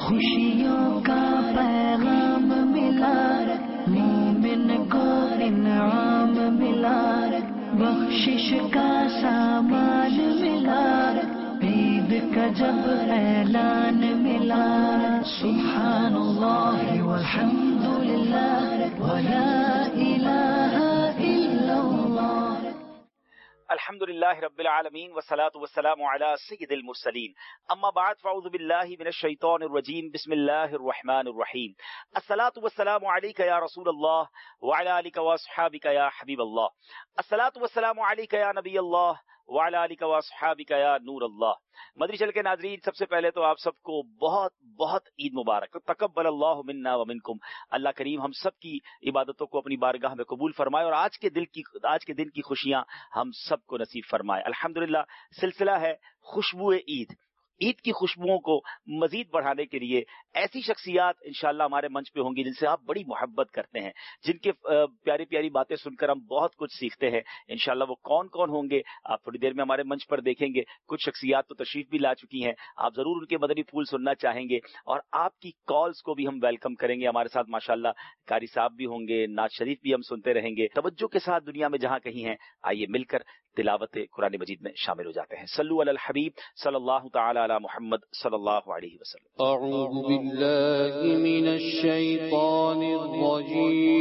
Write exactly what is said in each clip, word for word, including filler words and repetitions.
खुशियों का पैगाम मिला, मोमिन को इनाम मिला, बख्शिश का सामान मिला, ईद का जब ऐलान मिला। सुब्हानल्लाह वल्हम्दुलिल्लाह वला इलाहा इल्लल्लाह। अल्हम्दुलिल्लाहि रब्बिल आलमीन वस्सलातु वस्सलामु अला सय्यिदिल मुरसलीन। अम्मा बाद फ़अऊज़ु बिल्लाहि मिनश शैतानिर रजीम। बिस्मिल्लाहिर रहमानिर रहीम। अस्सलातु वस्सलामु अलैका या रसूलल्लाह व अला आलिका व अस्हाबिका या हबीबल्लाह। अस्सलातु वस्सलामु अलैका या नबीयल्लाह व अला आलिका व अस्हाबिका या नूरल्लाह। मदरी चल के नाज़रीन, सबसे पहले तो आप सबको बहुत बहुत ईद मुबारक। तक़ब्बल अल्लाहु मिन्ना व मिनकुम। अल्लाह करीम हम सब की इबादतों को अपनी बारगाह में कबूल फरमाए और आज के दिल की आज के दिन की खुशियां हम सबको नसीब फरमाए। अल्हम्दुलिल्लाह, सिलसिला है खुशबुए ईद। ईद की खुशबुओं को मजीद बढ़ाने के लिए ऐसी शख्सियात इंशाअल्लाह हमारे मंच पे होंगी जिनसे आप बड़ी मोहब्बत करते हैं, जिनके प्यारी प्यारी बातें सुनकर हम बहुत कुछ सीखते हैं। इंशाअल्लाह वो कौन कौन होंगे आप थोड़ी देर में हमारे मंच पर देखेंगे। कुछ शख्सियात तो तशरीफ भी ला चुकी हैं, आप जरूर उनके मदनी फूल सुनना चाहेंगे और आपकी कॉल्स को भी हम वेलकम करेंगे। हमारे साथ माशाअल्लाह कारी साहब भी होंगे, नाज शरीफ भी हम सुनते रहेंगे। तवज्जो के साथ दुनिया में जहां कहीं हैं, आइए मिलकर तिलावत कुरान मजीद में शामिल हो जाते हैं। सल्लु अलल हबीब सल्लल्लाहु तआला अला मुहम्मद सल्लल्लाहु अलैहि वसल्लम। अऊज़ु बिल्लाहि मिनश शैतानिर रजीम।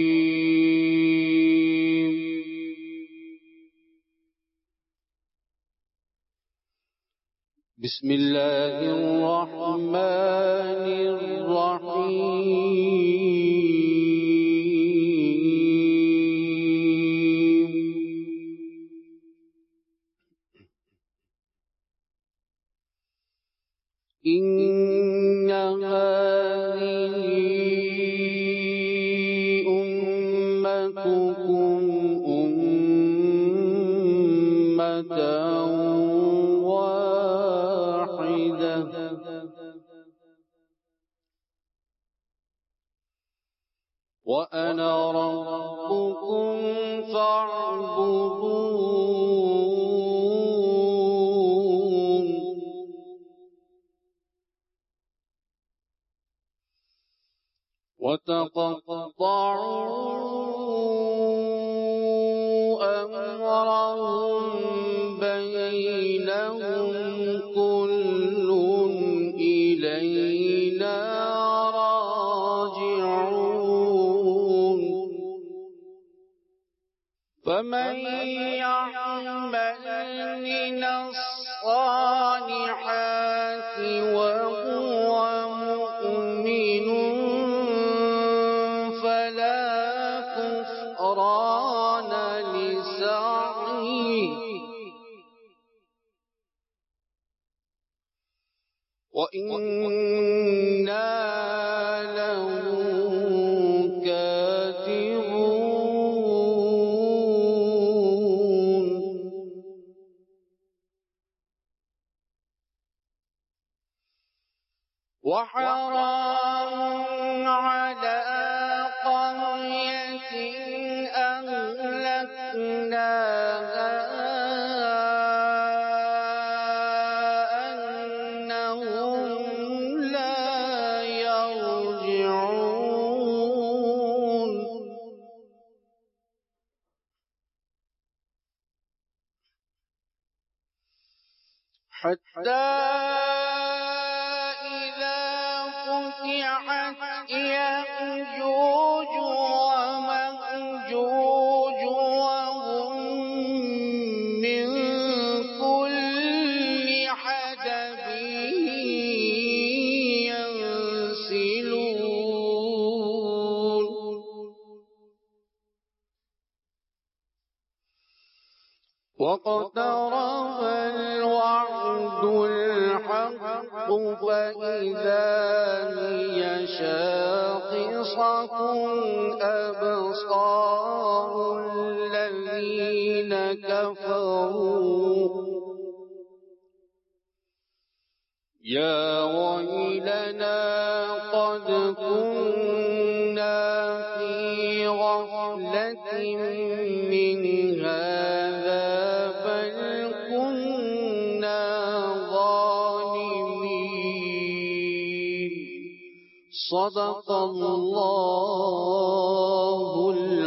बिस्मिल्लाहिर रहमानिर रहीम। इन्ना हाज़िही उम्मतुकुम उम्मतन वाहिदह व अना रब्बुकुम फ़अबुदून। وتقطعوا أمرهم بينهم كل إلينا راجعون فمن يعمل من الصالحات وهو مؤمن فلا كفران لسعيه وإنا له كاتبون وحرام على قرية أهلكناها أنهم لا يرجعون حتى فتحت يأجوج ومأجوج وهم من كل حدب ينسلون واقترب الوعد الحق فإذا هي شاخصة أبصار الذين كفروا يا ويلنا قد كنا في غفلة من هذا بل كنا ظالمين صدق اللہ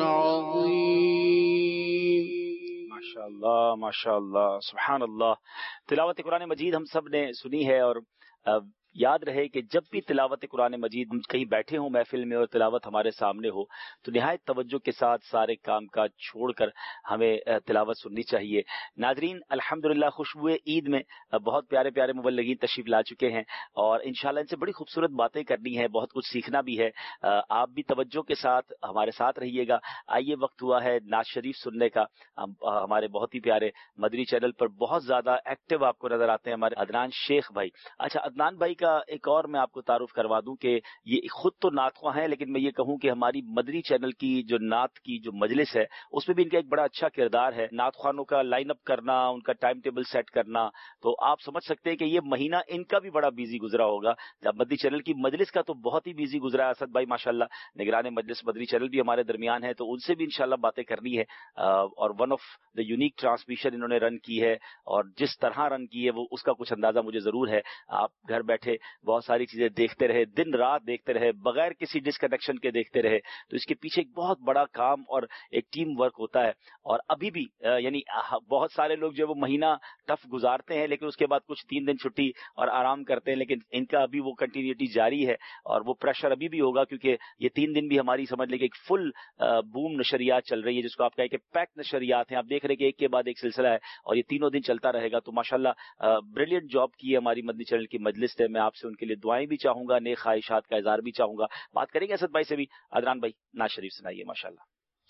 العظیم. ماشاء اللہ ماشاء اللہ سبحان اللہ. تلاوت قرآن مجید ہم سب نے سنی ہے، اور یاد رہے کہ جب بھی تلاوت قرآن مجید ہم کہیں بیٹھے ہوں محفل میں اور تلاوت ہمارے سامنے ہو تو نہایت توجہ کے ساتھ سارے کام کاج چھوڑ کر ہمیں تلاوت سننی چاہیے. ناظرین الحمدللہ خوشبو عید میں بہت پیارے پیارے مبلغین تشریف لا چکے ہیں، اور انشاءاللہ ان سے بڑی خوبصورت باتیں کرنی ہے، بہت کچھ سیکھنا بھی ہے. آپ بھی توجہ کے ساتھ ہمارے ساتھ رہیے گا. آئیے وقت ہوا ہے نعت شریف سننے کا. ہمارے بہت ہی پیارے مدنی چینل پر بہت زیادہ ایکٹیو آپ کو نظر آتے ہیں ہمارے عدنان شیخ بھائی. اچھا عدنان بھائی کا ایک اور میں آپ کو تعارف کروا دوں کہ یہ خود تو نعت خواں ہیں، لیکن میں یہ کہوں کہ ہماری مدنی چینل کی جو نعت کی جو مجلس ہے اس میں بھی ان کا ایک بڑا اچھا کردار ہے. نعت خوانوں کا لائن اپ کرنا، ان کا ٹائم ٹیبل سیٹ کرنا، تو آپ سمجھ سکتے ہیں کہ یہ مہینہ ان کا بھی بڑا بیزی گزرا ہوگا. جب مدنی چینل کی مجلس کا تو بہت ہی بیزی گزرا ہے. اسد بھائی ماشاءاللہ نگران مجلس مدنی چینل بھی ہمارے درمیان ہے، تو ان سے بھی انشاءاللہ باتیں کرنی ہے. اور one of the unique transmission انہوں نے رن کی ہے، اور جس طرح رن کی ہے وہ اس کا کچھ اندازہ مجھے ضرور ہے. آپ گھر بیٹھے بہت ساری چیزیں دیکھتے رہے، دن رات دیکھتے رہے، بغیر کسی ڈسکنیکشن کے دیکھتے رہے، تو اس کے پیچھے ایک بہت بڑا کام اور ایک ٹیم ورک ہوتا ہے. اور ابھی بھی یعنی بہت سارے لوگ جو وہ مہینہ ٹف گزارتے ہیں لیکن اس کے بعد کچھ تین دن چھٹی اور آرام کرتے ہیں، لیکن ان کا ابھی وہ کنٹینیوٹی جاری ہے اور وہ پریشر ابھی بھی ہوگا، کیونکہ یہ تین دن بھی ہماری سمجھ لیں کہ ایک فل بوم نشریات چل رہی ہے، جس کو آپ کہیں کہ پیک نشریات ہیں. آپ دیکھ رہے کہ ایک کے بعد ایک سلسلہ ہے اور یہ تینوں دن چلتا رہے گا. تو ماشاءاللہ بریلینٹ جاب کی ہے ہماری مدنی چینل کی مجلس ہے. میں آپ سے ان کے لیے دعائیں بھی چاہوں گا، نیک خواہشات کا اظہار بھی چاہوں گا. بات کریں گے اسد بھائی سے بھی. عدنان بھائی نعت شریف سنائیے ماشاءاللہ.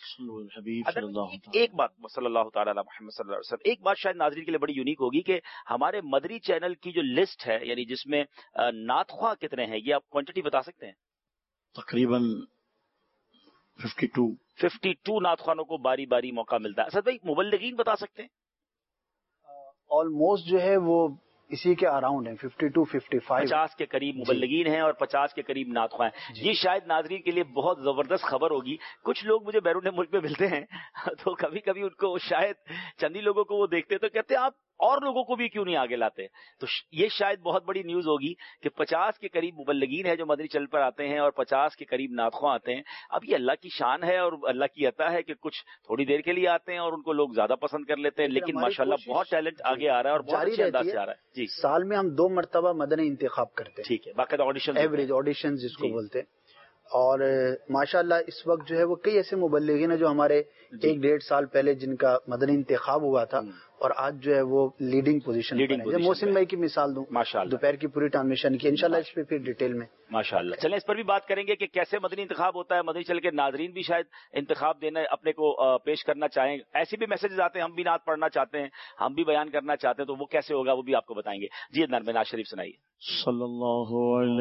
ایک بات صلی اللہ تعالی علی محمد صلی اللہ علیہ وسلم، ایک بات شاید ناظرین کے لیے بڑی یونیک ہوگی کہ ہمارے مدری چینل کی جو لسٹ ہے، یعنی جس میں نعت خواں کتنے ہیں، یہ آپ کوانٹٹی بتا سکتے ہیں؟ تقریباً ففٹی ٹو ففٹی ٹو نعت خوانوں کو باری باری موقع ملتا ہے. اسد بھائی مبلغین بتا سکتے ہیں؟ آلموسٹ جو ہے وہ اسی کے اراؤنڈ ہیں، ففٹی ٹو ففٹی فائیو پچاس کے قریب مبلغین ہیں اور پچاس کے قریب نعت خواں ہیں. یہ شاید ناظرین کے لیے بہت زبردست خبر ہوگی. کچھ لوگ مجھے بیرون ملک میں ملتے ہیں تو کبھی کبھی ان کو شاید چندی لوگوں کو وہ دیکھتے تو کہتے ہیں آپ اور لوگوں کو بھی کیوں نہیں آگے لاتے. تو یہ شاید بہت بڑی نیوز ہوگی کہ پچاس کے قریب مبلغین ہیں جو مدنی چینل پر آتے ہیں اور پچاس کے قریب نعت خواں آتے ہیں. اب یہ اللہ کی شان ہے اور اللہ کی عطا ہے کہ کچھ تھوڑی دیر کے لیے آتے ہیں اور ان کو لوگ زیادہ پسند کر لیتے ہیں، لیکن ماشاءاللہ بہت ٹیلنٹ آگے آ رہا ہے اور بہت اچھے انداز سے آ رہا ہے. جی سال میں ہم دو مرتبہ مدنی انتخاب کرتے ہیں. ٹھیک ہے، باقاعدہ آڈیشن ایوریج آڈیشن جس کو بولتے ہیں. اور ماشاءاللہ اس وقت جو ہے وہ کئی ایسے مبلغین ہیں جو ہمارے ایک ڈیڑھ سال پہلے جن کا مدنی انتخاب ہوا تھا اور آج جو ہے وہ لیڈنگ پوزیشن پر ہیں. جب محسن بھائی کی مثال دوں ماشاءاللہ دوپہر کی پوری ٹرانسمیشن کی، انشاءاللہ اس پہ پھر ڈیٹیل میں ماشاءاللہ. چلیں اس پر بھی بات کریں گے کہ کیسے مدنی انتخاب ہوتا ہے. مدنی چل کے ناظرین بھی شاید انتخاب دینا اپنے کو پیش کرنا چاہیں، ایسے بھی میسجز آتے ہیں، ہم بھی نعت پڑھنا چاہتے ہیں، ہم بھی بیان کرنا چاہتے ہیں، تو وہ کیسے ہوگا وہ بھی آپ کو بتائیں گے. جی عدنان میں نعت شریف سنائیے. صلی اللہ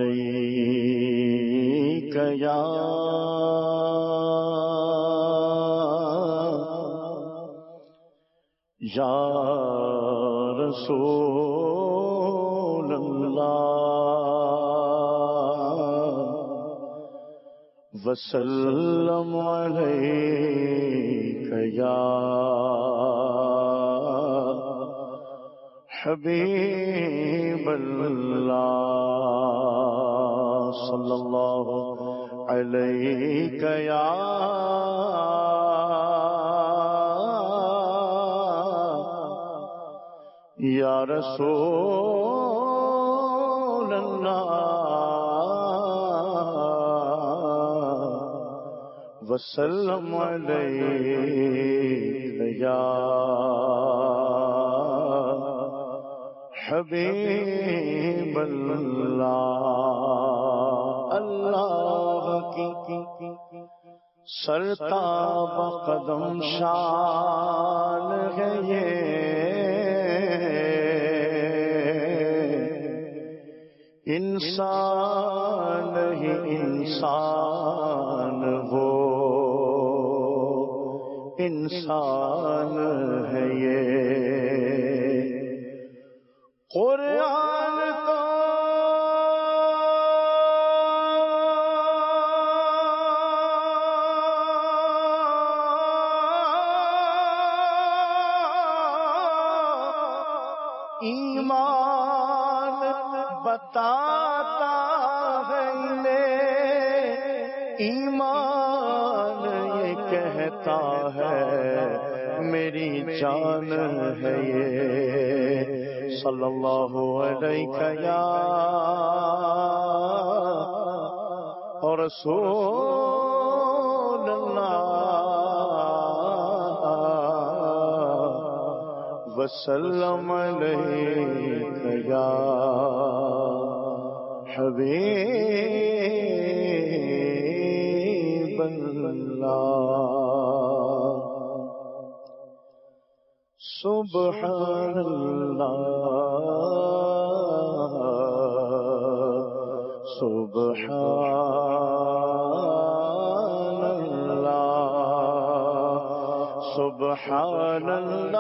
علیہ یا یا رسول اللہ وسلم علیک یا حبیب اللہ صلی اللہ علیک یا یا رسول اللہ وسلم علیک یا حبیب اللہ. اللہ کی سرتاب قدم شان ہے یہ، انسان ہی انسان وہ انسان ہے یہ. قرآن کو ایمان بتاتا ہے انہیں ایمان یہ کہتا ہے میری جان ہے یہ صلی اللہ علیہ یا رسول اللہ وسلم علیک یا حبیب اللہ سبحان اللہ سبحان اللہ سبحان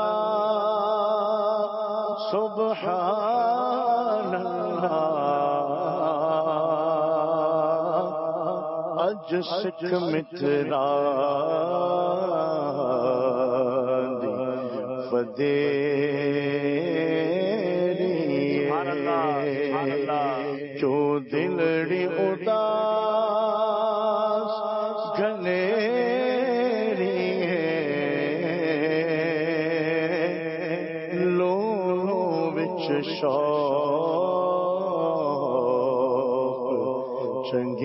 اللہ سبحان اللہ اج سکھ مترا جو دلڑی اداس گھنیری لولو وچ شوق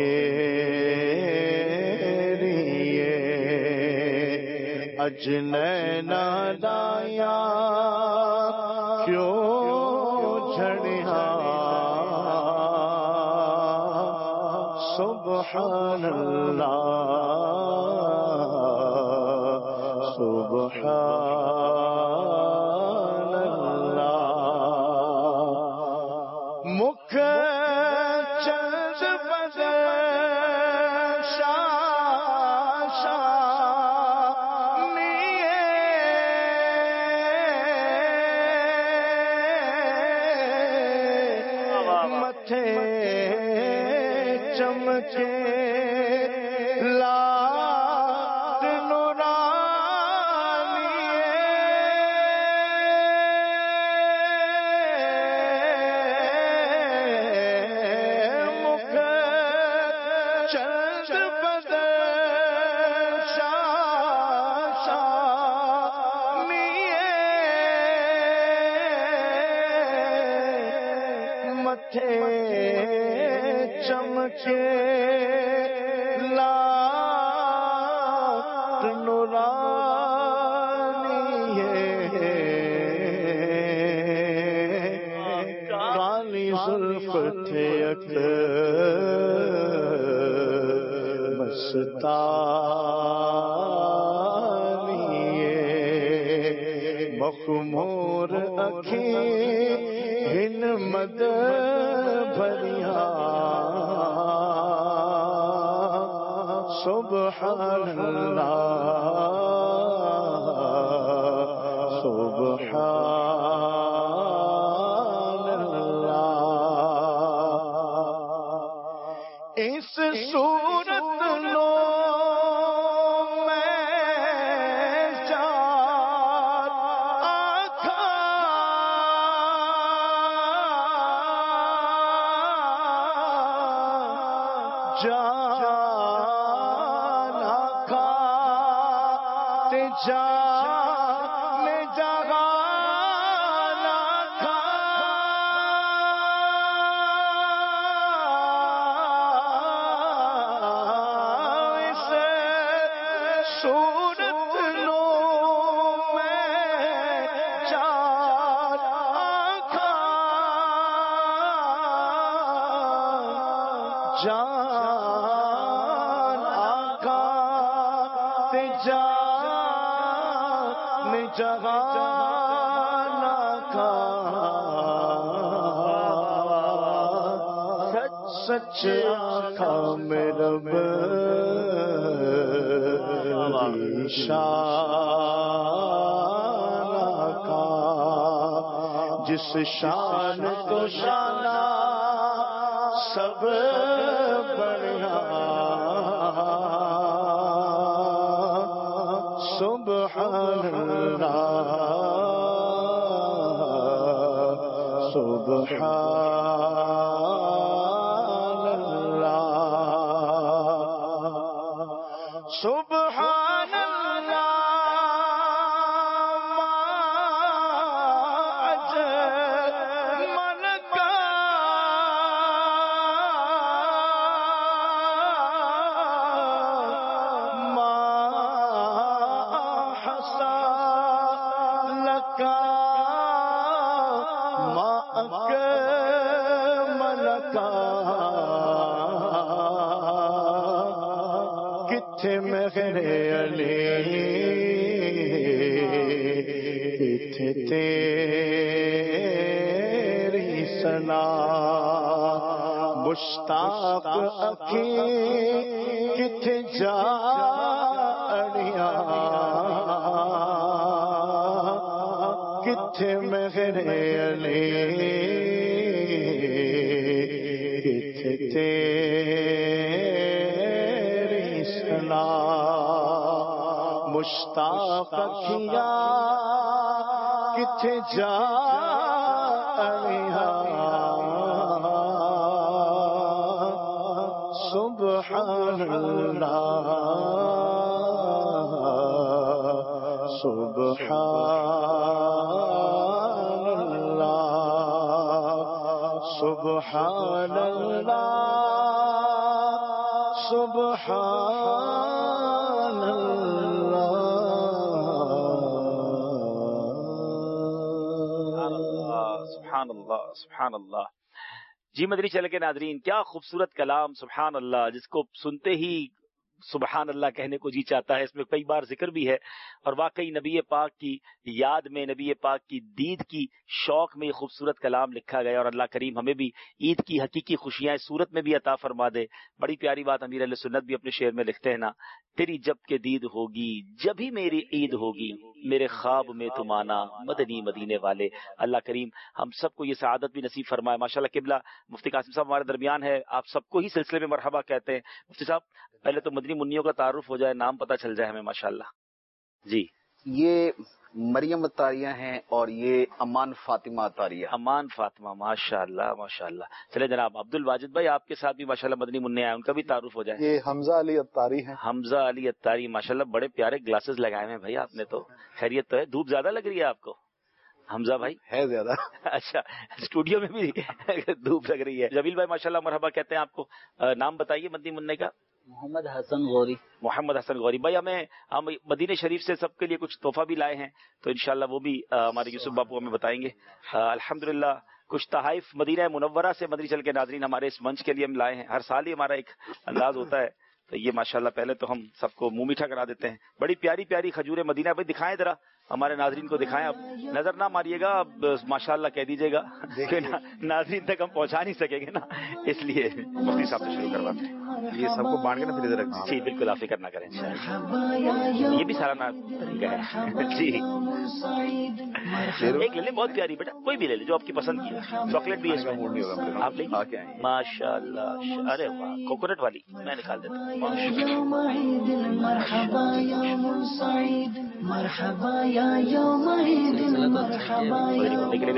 چنگیری اج نینا لایا کیوں جھڑیا سبحان اللہ سبحان اللہ مکھ چند بدر شاہ شاہ متھے چمکے لات نورانی مکھ چند بدر شاہ شاہ متھے چمکے لات نورانی کالی زلف تھے اک مستانی مخمور اکھیں ہن مد بھریا سبحان اللہ سبحان اللہ اس صورت لو جانا کھا تے جان جگانا کھا اس صورت لو میں جانا کھا جان جان جہانا کا سچ سچ آقا میں رب شان کا جس شان کو شانہ سب بڑھیا سبحان اللہ سبحان اللہ سبحان اللہ تیری سنا مشتاق اکھیں کتھے جا اڑیا کتھے میرے علی کتھے تیری سنا مشتاق اکھیاں کتھے جا اڑیا سبحان اللہ سبحان اللہ سبحان اللہ سبحان اللہ سبحان اللہ سبحان اللہ. جی مدنی چینل کے ناظرین، کیا خوبصورت کلام سبحان اللہ، جس کو سنتے ہی سبحان اللہ کہنے کو جی چاہتا ہے. اس میں کئی بار ذکر بھی ہے اور واقعی نبی پاک کی یاد میں، نبی پاک کی دید کی شوق میں یہ خوبصورت کلام لکھا گیا. اور اللہ کریم ہمیں بھی عید کی حقیقی خوشیاں اس صورت میں بھی عطا فرما دے. بڑی پیاری بات امیر اہل سنت بھی اپنے شعر میں لکھتے ہیں نا، تیری جب کے دید ہوگی جب ہی میری عید ہوگی، میرے خواب میں تم آنا مدنی مدینے والے. اللہ کریم ہم سب کو یہ سعادت بھی نصیب فرمائے. ماشاءاللہ قبلہ مفتی قاسم صاحب ہمارے درمیان ہے، آپ سب کو ہی سلسلے میں مرحبا کہتے ہیں. مفتی صاحب پہلے تو مدنی منیوں کا تعارف ہو جائے، نام پتہ چل جائے ہمیں. ماشاءاللہ جی، یہ مریم اتاریہ ہیں اور یہ امان فاطمہ اتاریہ. امان فاطمہ، ماشاءاللہ ماشاءاللہ. چلے جناب عبد الواجد بھائی آپ کے ساتھ بھی ماشاءاللہ مدنی منع آئے، ان کا بھی تعارف ہو جائے. یہ حمزہ علی اتاری ہیں. حمزہ علی اتاری، ماشاءاللہ بڑے پیارے گلاسز لگائے ہیں بھائی آپ نے. تو خیریت تو ہے؟ دھوپ زیادہ لگ رہی ہے آپ کو حمزہ بھائی؟ ہے زیادہ. اچھا، اسٹوڈیو میں بھی دھوپ لگ رہی ہے. جبیل بھائی ماشاءاللہ مرحبا کہتے ہیں آپ کو. نام بتائیے مدنی منع کا. محمد حسن غوری. محمد حسن غوری بھائی، ہمیں ہم مدینہ شریف سے سب کے لیے کچھ تحفہ بھی لائے ہیں، تو انشاءاللہ وہ بھی ہمارے یوسف باپو ہمیں بتائیں گے. الحمدللہ کچھ تحائف مدینہ منورہ سے مدنی چل کے ناظرین ہمارے اس منچ کے لیے ہم لائے ہیں. ہر سال ہی ہمارا ایک انداز ہوتا ہے، تو یہ ماشاءاللہ پہلے تو ہم سب کو منہ میٹھا کرا دیتے ہیں. بڑی پیاری پیاری کھجوریں مدینہ. بھائی دکھائیں ذرا ہمارے ناظرین کو، دکھائیں. اب نظر نہ ماریے گا، اب ماشاءاللہ کہہ دیجیے گا کہ ناظرین تک ہم پہنچا نہیں سکیں گے نا، اس لیے مفتی صاحب سے شروع کرواتے ہیں. یہ سب کو بانٹ کے نا پھر ادھر رکھنا. جی بالکل، آپ فکر نہ کریں، یہ بھی سارا طریقہ ہے. جی ایک لے لیں، بہت پیاری بیٹا، کوئی بھی لے لیں جو آپ کی پسند کی. چاکلیٹ بھی ہے اس میں، آپ لیں. ماشاء اللہ، ارے واہ، کوکونٹ والی میں نکال دیتا ہوں. مرحبا یا یوم عید مرحبا یا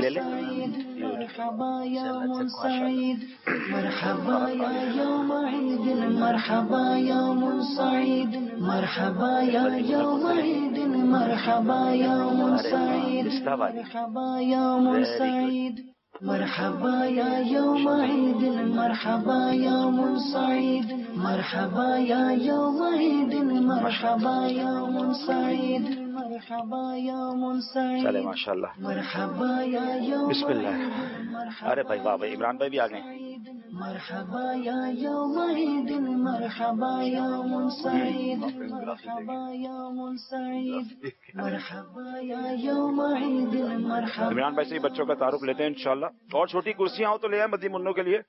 مرحبا یا سعید مرحبا یا یوم عید مرحبا یا سعید مرحبا یا یوم عید مرحبا یا سعید مرحبا یا سعید مرحبا یا یوم عید مرحبا یا سعید مرحبا یا یوم عید مرحبا یا سعید مرحبا یا سعید. چلے ماشاءاللہ، مرحبا یا یوم بسم اللہ. ارے بھائی واہ بھائی، عمران بھائی بھی آ گئے. مرحبا یا یوم عید مرحبا یا سعید مرحبا یا سعید مرحبا یا یوم عید مرحبا. عمران بھائی سے بچوں کا تعارف لیتے ہیں انشاءاللہ. اور چھوٹی کرسیاں ہو تو لے آئیں مدنی منوں کے لیے.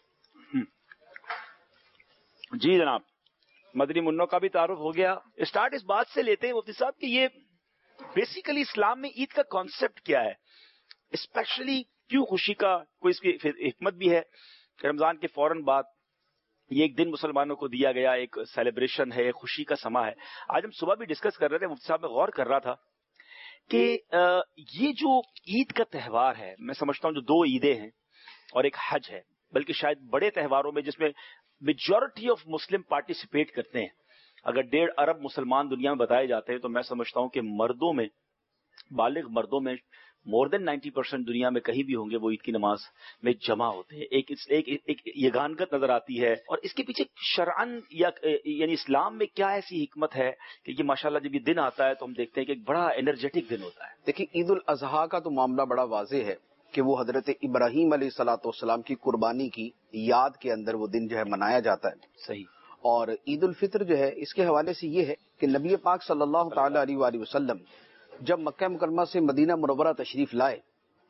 جی جناب، مدنی منوں کا بھی تعارف ہو گیا. اسٹارٹ اس بات سے لیتے ہیں مفتی صاحب کہ یہ بیسیکلی اسلام میں عید کا کانسیپٹ کیا ہے، اسپیشلی کیوں خوشی کا کوئی اس کی حکمت بھی ہے. رمضان کے فوراً بعد یہ ایک دن مسلمانوں کو دیا گیا، ایک سیلیبریشن ہے، خوشی کا سما ہے. آج ہم صبح بھی ڈسکس کر رہے تھے، مفتی صاحب میں غور کر رہا تھا کہ یہ جو عید کا تہوار ہے، میں سمجھتا ہوں جو دو عیدیں ہیں اور ایک حج ہے، بلکہ شاید بڑے تہواروں میں جس میں میجورٹی آف مسلم پارٹیسپیٹ کرتے ہیں، اگر ڈیڑھ ارب مسلمان دنیا میں بتائے جاتے ہیں تو میں سمجھتا ہوں کہ مردوں میں، بالغ مردوں میں مور دین نائنٹی پرسینٹ دنیا میں کہیں بھی ہوں گے وہ عید کی نماز میں جمع ہوتے ہیں. ایک ایک ایک یگانگت نظر آتی ہے. اور اس کے پیچھے شرعن یا یعنی اسلام میں کیا ایسی حکمت ہے کہ یہ ماشاءاللہ جب یہ دن آتا ہے تو ہم دیکھتے ہیں کہ ایک بڑا انرجیٹک دن ہوتا ہے. دیکھیے عید الاضحیٰ کا تو معاملہ بڑا واضح ہے کہ وہ حضرت ابراہیم علیہ الصلوۃ والسلام کی قربانی کی یاد کے اندر وہ دن جو ہے منایا جاتا ہے. صحیح. اور عید الفطر جو ہے اس کے حوالے سے یہ ہے کہ نبی پاک صلی اللہ تعالی علیہ وآلہ وسلم جب مکہ مکرمہ سے مدینہ منورہ تشریف لائے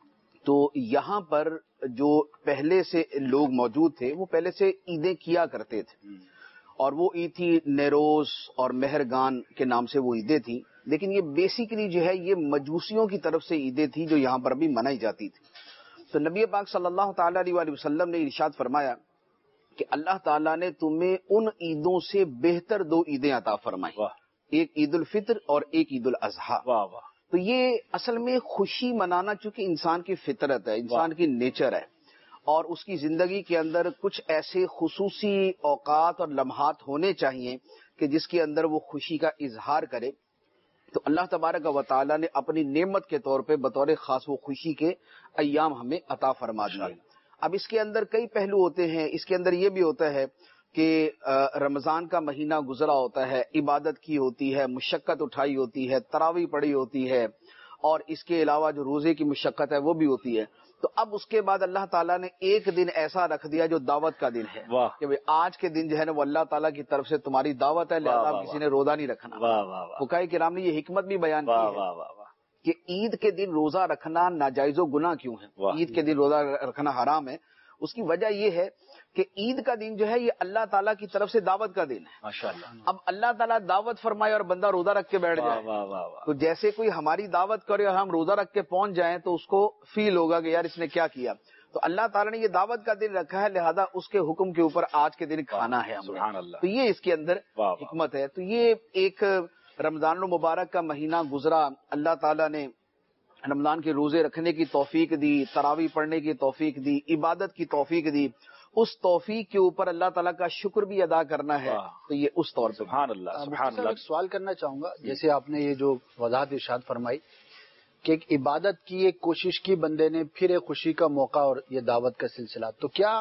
تو یہاں پر جو پہلے سے لوگ موجود تھے وہ پہلے سے عیدیں کیا کرتے تھے، اور وہ عید تھی نیروز اور مہرگان کے نام سے وہ عیدیں تھیں. لیکن یہ بیسیکلی جو ہے یہ مجوسیوں کی طرف سے عیدیں تھیں جو یہاں پر بھی منائی جاتی تھی. تو نبی پاک صلی اللہ تعالی علیہ وآلہ وسلم نے ارشاد فرمایا کہ اللہ تعالیٰ نے تمہیں ان عیدوں سے بہتر دو عیدیں عطا فرمائی، ایک عید الفطر اور ایک عید الاضحیٰ. واہ واہ. تو یہ اصل میں خوشی منانا چونکہ انسان کی فطرت ہے، انسان کی نیچر ہے، اور اس کی زندگی کے اندر کچھ ایسے خصوصی اوقات اور لمحات ہونے چاہیے کہ جس کے اندر وہ خوشی کا اظہار کرے. تو اللہ تبارک و تعالیٰ نے اپنی نعمت کے طور پہ بطور خاص وہ خوشی کے ایام ہمیں عطا فرما دیے. اب اس کے اندر کئی پہلو ہوتے ہیں. اس کے اندر یہ بھی ہوتا ہے کہ رمضان کا مہینہ گزرا ہوتا ہے، عبادت کی ہوتی ہے، مشقت اٹھائی ہوتی ہے، تراویح پڑھی ہوتی ہے، اور اس کے علاوہ جو روزے کی مشقت ہے وہ بھی ہوتی ہے. تو اب اس کے بعد اللہ تعالیٰ نے ایک دن ایسا رکھ دیا جو دعوت کا دن ہے کہ بھئی آج کے دن جو ہے نا وہ اللہ تعالیٰ کی طرف سے تمہاری دعوت ہے، لہذا آپ کسی نے روزہ نہیں رکھنا. فقہائے کرام نے یہ حکمت بھی بیان کی ہے کہ عید کے دن روزہ رکھنا ناجائز و گناہ کیوں ہے، عید کے دن روزہ رکھنا حرام ہے. اس کی وجہ یہ ہے کہ عید کا دن جو ہے یہ اللہ تعالیٰ کی طرف سے دعوت کا دن ہے. ماشاءاللہ. اب اللہ تعالیٰ دعوت فرمائے اور بندہ روزہ رکھ کے بیٹھ جائے تو جیسے کوئی ہماری دعوت کرے اور ہم روزہ رکھ کے پہنچ جائیں تو اس کو فیل ہوگا کہ یار اس نے کیا کیا. تو اللہ تعالیٰ نے یہ دعوت کا دن رکھا ہے، لہذا اس کے حکم کے اوپر آج کے دن کھانا ہے. سبحان اللہ. تو یہ اس کے اندر حکمت ہے. تو یہ ایک رمضان المبارک کا مہینہ گزرا، اللہ تعالیٰ نے رمضان کے روزے رکھنے کی توفیق دی، تراویح پڑھنے کی توفیق دی، عبادت کی توفیق دی. اس توفیق کے اوپر اللہ تعالیٰ کا شکر بھی ادا کرنا ہے. تو یہ اس طور پہ. سبحان اللہ. سبحان اللہ. ایک سوال کرنا چاہوں گا، جیسے آپ نے یہ جو وضاحت ارشاد فرمائی کہ ایک عبادت کی ایک کوشش کی بندے نے، پھر ایک خوشی کا موقع اور یہ دعوت کا سلسلہ، تو کیا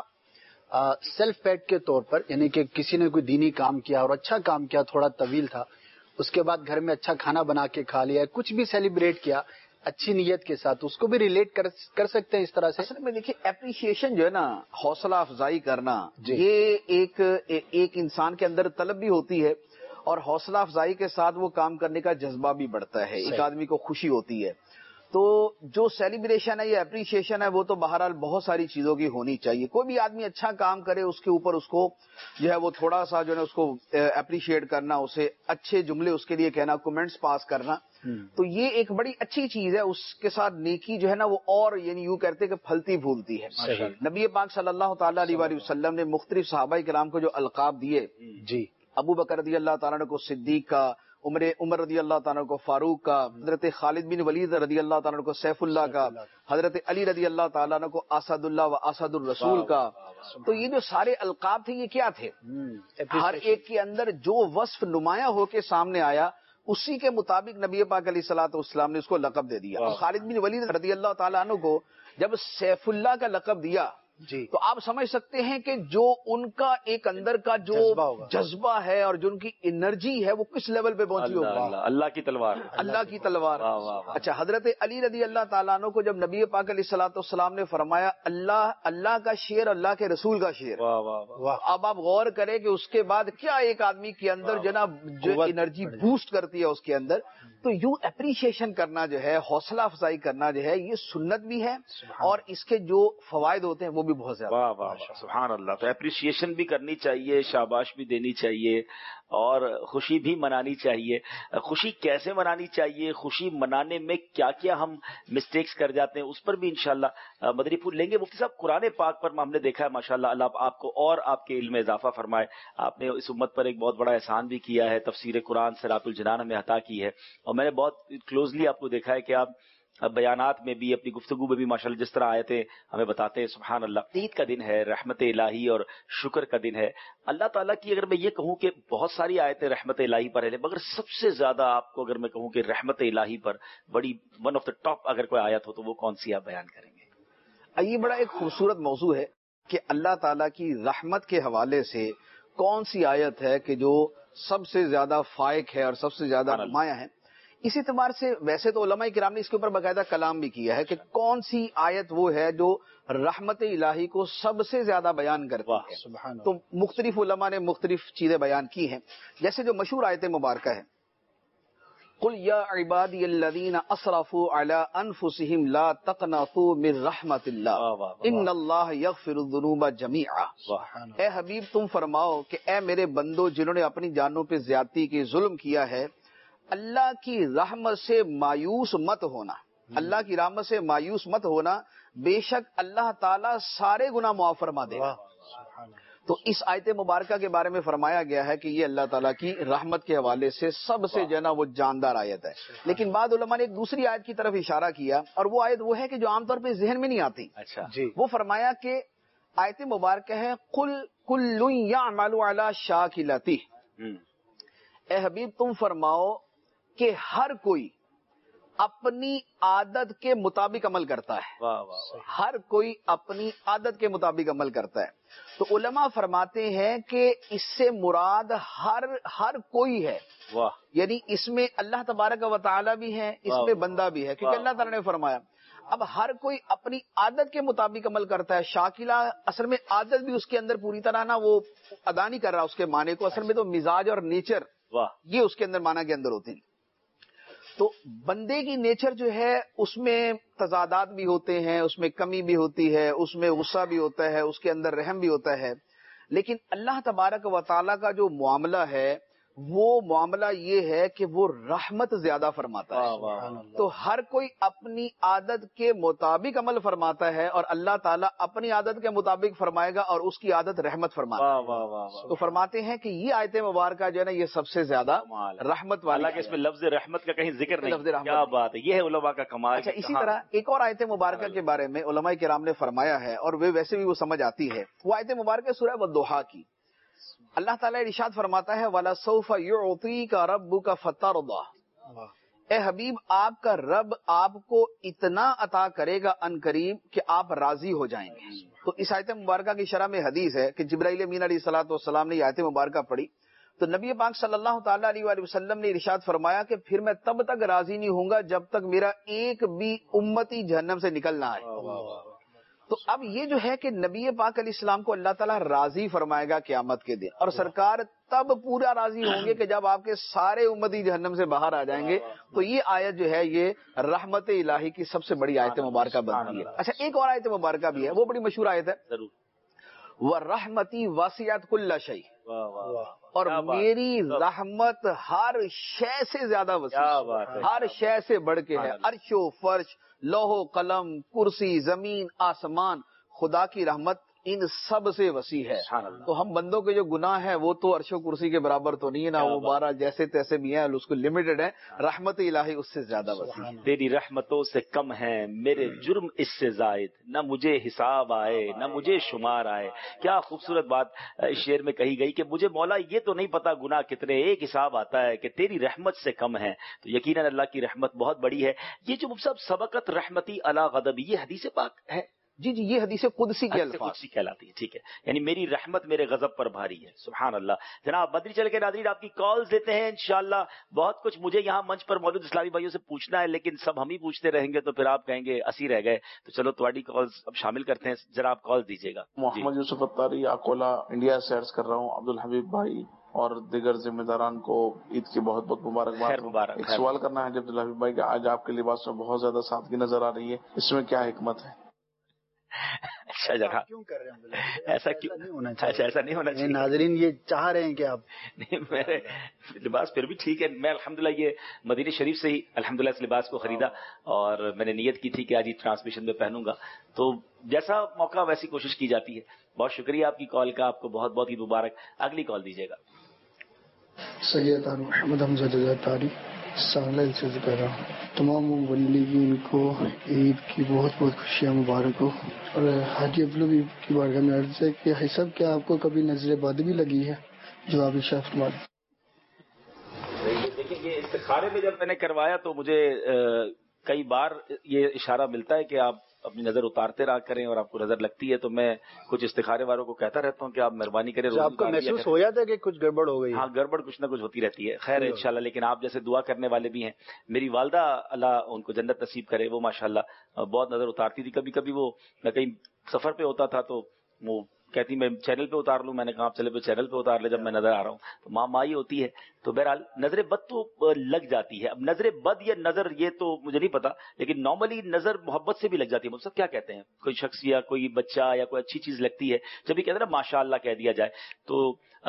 سیلف پیڈ کے طور پر، یعنی کہ کسی نے کوئی دینی کام کیا اور اچھا کام کیا، تھوڑا طویل تھا، اس کے بعد گھر میں اچھا کھانا بنا کے کھا لیا، کچھ بھی سیلیبریٹ کیا اچھی نیت کے ساتھ، اس کو بھی ریلیٹ کر کر سکتے ہیں اس طرح سے؟ اصل میں دیکھیے اپریشیشن جو ہے نا، حوصلہ افزائی کرنا، یہ ایک ایک انسان کے اندر طلب بھی ہوتی ہے، اور حوصلہ افزائی کے ساتھ وہ کام کرنے کا جذبہ بھی بڑھتا ہے. ایک آدمی کو خوشی ہوتی ہے. تو جو سیلیبریشن ہے یا اپریشیشن ہے وہ تو بہرحال بہت ساری چیزوں کی ہونی چاہیے. کوئی بھی آدمی اچھا کام کرے اس کے اوپر اس کو جو ہے وہ تھوڑا سا جو ہے اس کو اپریشیٹ کرنا، اسے اچھے جملے اس کے لیے کہنا، کمنٹس پاس کرنا، تو یہ ایک بڑی اچھی چیز ہے. اس کے ساتھ نیکی جو ہے نا وہ اور یعنی یوں کہتے کہ پھلتی پھولتی ہے. نبی پاک صلی اللہ تعالیٰ علیہ وآلہ وسلم نے مختلف صحابہ کرام کو جو القاب دیے، جی ابو بکر رضی اللہ تعالیٰ کو صدیق کا، عمر عمر رضی اللہ تعالیٰ کو فاروق کا، حضرت خالد بن ولید رضی اللہ تعالیٰ کو سیف اللہ کا، حضرت علی رضی اللہ تعالیٰ کو اسد اللہ و اسد الرسول کا. تو یہ جو سارے القاب تھے یہ کیا تھے؟ ہر ایک کے اندر جو وصف نمایاں ہو کے سامنے آیا اسی کے مطابق نبی پاک علیہ الصلوۃ والسلام نے اس کو لقب دے دیا. خالد بن ولید رضی اللہ تعالیٰ عنہ کو جب سیف اللہ کا لقب دیا جی تو آپ سمجھ سکتے ہیں کہ جو ان کا ایک اندر کا جو جذبہ ہے اور جو ان کی انرجی ہے وہ کس لیول پہ پہنچی ہوگی. اللہ کی تلوار. اللہ کی تلوار. اچھا، حضرت علی رضی اللہ تعالیٰ عنہ کو جب نبی پاک علیہ الصلوۃ والسلام نے فرمایا اللہ اللہ کا شعر، اللہ کے رسول کا شعر، اب آپ غور کریں کہ اس کے بعد کیا ایک آدمی کے اندر جناب جو انرجی بوسٹ کرتی ہے اس کے اندر. تو یوں اپریشیشن کرنا جو ہے، حوصلہ افزائی کرنا جو ہے، یہ سنت بھی ہے اور اس کے جو فوائد ہوتے ہیں وہ بھی بہت زیادہ. واہ واہ سبحان اللہ. تو اپریشیشن بھی کرنی چاہیے، شاباش بھی دینی چاہیے، اور خوشی بھی منانی چاہیے. خوشی کیسے منانی چاہیے، خوشی منانے میں کیا کیا ہم مسٹیکس کر جاتے ہیں، اس پر بھی انشاءاللہ مدری پھول لیں گے. مفتی صاحب، قرآن پاک پر ہم نے دیکھا ہے ماشاءاللہ، اللہ آپ کو اور آپ کے علم میں اضافہ فرمائے. آپ نے اس امت پر ایک بہت بڑا احسان بھی کیا ہے، تفسیر قرآن سراۃ الجنان ہمیں عطا کی ہے، اور میں نے بہت کلوزلی آپ کو دیکھا ہے کہ آپ اب بیانات میں بھی اپنی گفتگو میں بھی ماشاءاللہ جس طرح آیتیں ہمیں بتاتے ہیں سبحان اللہ، عید کا دن ہے، رحمت الہی اور شکر کا دن ہے اللہ تعالیٰ کی. اگر میں یہ کہوں کہ بہت ساری آیتیں رحمت الہی پر ہے، مگر سب سے زیادہ آپ کو اگر میں کہوں کہ رحمت الہی پر بڑی ون آف دا ٹاپ اگر کوئی آیت ہو تو وہ کون سی آپ بیان کریں گے؟ یہ بڑا ایک خوبصورت موضوع ہے کہ اللہ تعالیٰ کی رحمت کے حوالے سے کون سی آیت ہے کہ جو سب سے زیادہ فائق ہے اور سب سے زیادہ نمایاں ہے. اس اعتبار سے ویسے تو علماء کرام نے اس کے اوپر باقاعدہ کلام بھی کیا ہے کہ کون سی آیت وہ ہے جو رحمت الہی کو سب سے زیادہ بیان کرتی ہے. تو مختلف علماء نے مختلف چیزیں بیان کی ہیں، جیسے جو مشہور آیت مبارکہ ہے قل یا عبادی الذین اسرفوا علی انفسہم لا تقنطوا من رحمت اللہ ان اللہ یغفر الذنوب جمیعا. اے حبیب تم فرماؤ کہ اے میرے بندو جنہوں نے اپنی جانوں پہ زیادتی کی، ظلم کیا ہے، اللہ کی رحمت سے مایوس مت ہونا، اللہ کی رحمت سے مایوس مت ہونا، بے شک اللہ تعالیٰ سارے گناہ معاف فرما دے گا. تو اس آیت مبارکہ کے بارے میں فرمایا گیا ہے کہ یہ اللہ تعالیٰ کی رحمت کے حوالے سے سب سے جو ہے نا وہ جاندار آیت ہے. لیکن بعض علماء نے ایک دوسری آیت کی طرف اشارہ کیا، اور وہ آیت وہ ہے کہ جو عام طور پہ ذہن میں نہیں آتی. اچھا جی وہ فرمایا کہ آیت مبارکہ ہے قل کل یعمل علی شاکلتہ. اے حبیب تم فرماؤ کہ ہر کوئی اپنی عادت کے مطابق عمل کرتا ہے. واہ واہ، ہر کوئی اپنی عادت کے مطابق عمل کرتا ہے. تو علماء فرماتے ہیں کہ اس سے مراد ہر ہر کوئی ہے، واہ، یعنی اس میں اللہ تبارک و تعالی بھی ہے، اس میں بندہ بھی ہے، کیونکہ اللہ تعالیٰ نے فرمایا اب ہر کوئی اپنی عادت کے مطابق عمل کرتا ہے. شاکلہ اصل میں عادت بھی اس کے اندر پوری طرح نا وہ ادا نہیں کر رہا اس کے معنی کو، اصل میں تو مزاج اور نیچر واہ، یہ اس کے اندر معنی کے اندر ہوتے ہیں. تو بندے کی نیچر جو ہے اس میں تضادات بھی ہوتے ہیں، اس میں کمی بھی ہوتی ہے، اس میں غصہ بھی ہوتا ہے، اس کے اندر رحم بھی ہوتا ہے. لیکن اللہ تبارک و تعالیٰ کا جو معاملہ ہے وہ معاملہ یہ ہے کہ وہ رحمت زیادہ فرماتا ہے. تو ہر کوئی اپنی عادت کے مطابق عمل فرماتا ہے اور اللہ تعالیٰ اپنی عادت کے مطابق فرمائے گا اور اس کی عادت رحمت فرماتا ہے. تو فرماتے ہیں کہ یہ آیت مبارکہ جو ہے نا یہ سب سے زیادہ رحمت والا، کہ اس میں لفظ رحمت کا کہیں ذکر نہیں. لفظ رحمت، کیا بات ہے، یہ ہے علماء کا کمال. اچھا اسی طرح ایک اور آیت مبارکہ کے بارے میں علماء کرام نے فرمایا ہے اور وہ ویسے بھی وہ سمجھ آتی ہے. وہ آیت مبارکہ سورہ والضحیٰ کی. اللہ تعالیٰ ارشاد فرماتا ہے وَلَسَوْفَ يُعْطِيكَ رَبُّكَ فَتَرْضَىٰ. اے حبیب آپ کا رب آپ کو اتنا عطا کرے گا ان قریب کہ آپ راضی ہو جائیں گے. تو اس آیت مبارکہ کی شرح میں حدیث ہے کہ جبرائیل امین علیہ الصلوۃ والسلام نے یہ آیت مبارکہ پڑھی تو نبی پاک صلی اللہ تعالیٰ علیہ وآلہ وسلم نے ارشاد فرمایا کہ پھر میں تب تک راضی نہیں ہوں گا جب تک میرا ایک بھی امتی جہنم سے نکل نہ آئے. تو اب یہ جو ہے کہ نبی پاک علیہ السلام کو اللہ تعالیٰ راضی فرمائے گا قیامت کے دن، اور سرکار تب پورا راضی ہوں گے کہ جب آپ کے سارے امتی جہنم سے باہر آ جائیں گے. تو یہ آیت جو ہے یہ رحمت الہی کی سب سے بڑی آیت مبارکہ بنتی ہے. اچھا ایک اور آیت مبارکہ بھی ہے، وہ بڑی مشہور آیت ہے ضرور. وَرَحْمَتِي وَاسِعَتْ كُلَّ شَيْءٍ. اور میری رحمت ہر شے سے زیادہ وسیع، ہر شے سے بڑھ کے ہے. عرش و فرش، لوح و قلم، کرسی، زمین، آسمان، خدا کی رحمت ان سب سے وسیع ہے. تو ہم بندوں کے جو گناہ ہیں وہ تو عرش و کرسی کے برابر تو نہیں ہے نا، وہ بارہ جیسے تیسے بھی ہیں، اس کو لمیٹڈ ہے. رحمت الہی اس سے زیادہ وسیع ہے. تیری رحمتوں سے کم ہے میرے جرم اس سے زائد، نہ مجھے حساب آئے نہ مجھے شمار آئے. کیا خوبصورت بات اس شعر میں کہی گئی کہ مجھے مولا یہ تو نہیں پتا گناہ کتنے، ایک حساب آتا ہے کہ تیری رحمت سے کم ہے. تو یقیناً اللہ کی رحمت بہت بڑی ہے. یہ جو سب سبقت رحمتی علی غضبی، یہ حدیث پاک ہے. جی جی یہ حدیث قدسی کے الفاظ قدسی کہلاتی ہے. ٹھیک ہے، یعنی میری رحمت میرے غضب پر بھاری ہے. سبحان اللہ. جناب بدری چل کے ناظرین آپ کی کالز لیتے ہیں انشاءاللہ. بہت کچھ مجھے یہاں منچ پر موجود اسلامی بھائیوں سے پوچھنا ہے، لیکن سب ہم ہی پوچھتے رہیں گے تو پھر آپ کہیں گے اسی رہ گئے. تو چلو تمہاری کالز اب شامل کرتے ہیں. ذرا آپ کال دیجیے گا. محمد یوسف اتاری اکولا انڈیا سے عرض کر رہا ہوں. عبد الحبیب بھائی اور دیگر ذمہ داران کو عید کی بہت بہت مبارکباد. مبارک. ایک سوال کرنا ہے عبد الحبیب بھائی کہ آج آپ کے لباس میں بہت زیادہ سادگی نظر آ رہی ہے، اس میں کیا حکمت ہے؟ اچھا جگہ کیوں کر رہے ہیں؟ ایسا کیوں نہیں ہونا اچھا ایسا نہیں ہونا چاہیے. ناظرین یہ چاہ رہے ہیں کہ آپ نہیں، میرے لباس پھر بھی ٹھیک ہے. میں الحمدللہ یہ مدینہ شریف سے ہی الحمدللہ اس لباس کو خریدا اور میں نے نیت کی تھی کہ آج یہ ٹرانسمیشن میں پہنوں گا. تو جیسا موقع ویسی کوشش کی جاتی ہے. بہت شکریہ آپ کی کال کا، آپ کو بہت بہت عید مبارک. اگلی کال دیجیے گا. سید محمد حمزہ اتاری سالن سے کر رہا ہوں. تمام مبلغین کو عید کی بہت بہت خوشیاں مبارک ہو. اور حاجی ابلوی کی بارگاہ میں عرض ہے کہ حاجی صاحب کیا آپ کو کبھی نظر بد بھی لگی ہے؟ جواب ارشاد فرمائیں. دیکھیں یہ استخارے میں جب میں نے کروایا تو مجھے کئی بار یہ اشارہ ملتا ہے کہ آپ اپنی نظر اتارتے رہا کریں اور آپ کو نظر لگتی ہے، تو میں کچھ استخارے والوں کو کہتا رہتا ہوں کہ آپ مہربانی کریں. آپ کو محسوس ہو جاتا ہے کہ کچھ گڑبڑ ہو گئی؟ ہاں گڑبڑ کچھ نہ کچھ ہوتی رہتی ہے. خیر ہے انشاءاللہ. لیکن آپ جیسے دعا کرنے والے بھی ہیں. میری والدہ اللہ ان کو جنت نصیب کرے، وہ ماشاءاللہ بہت نظر اتارتی تھی. کبھی کبھی وہ میں کہیں سفر پہ ہوتا تھا تو وہ کہتی میں چینل پہ اتار لوں. میں نے کہا آپ چلے پہ چینل پہ اتار لے جب میں نظر آ رہا ہوں. تو ماں ماں ہی ہوتی ہے. تو بہرحال نظر بد تو لگ جاتی ہے. اب نظر بد یا نظر یہ تو مجھے نہیں پتا، لیکن نارملی نظر محبت سے بھی لگ جاتی ہے. مجھ سے کیا کہتے ہیں کوئی شخص یا کوئی بچہ یا کوئی اچھی چیز لگتی ہے، جب یہ کہتے ہیں نا ماشاء اللہ کہہ دیا جائے تو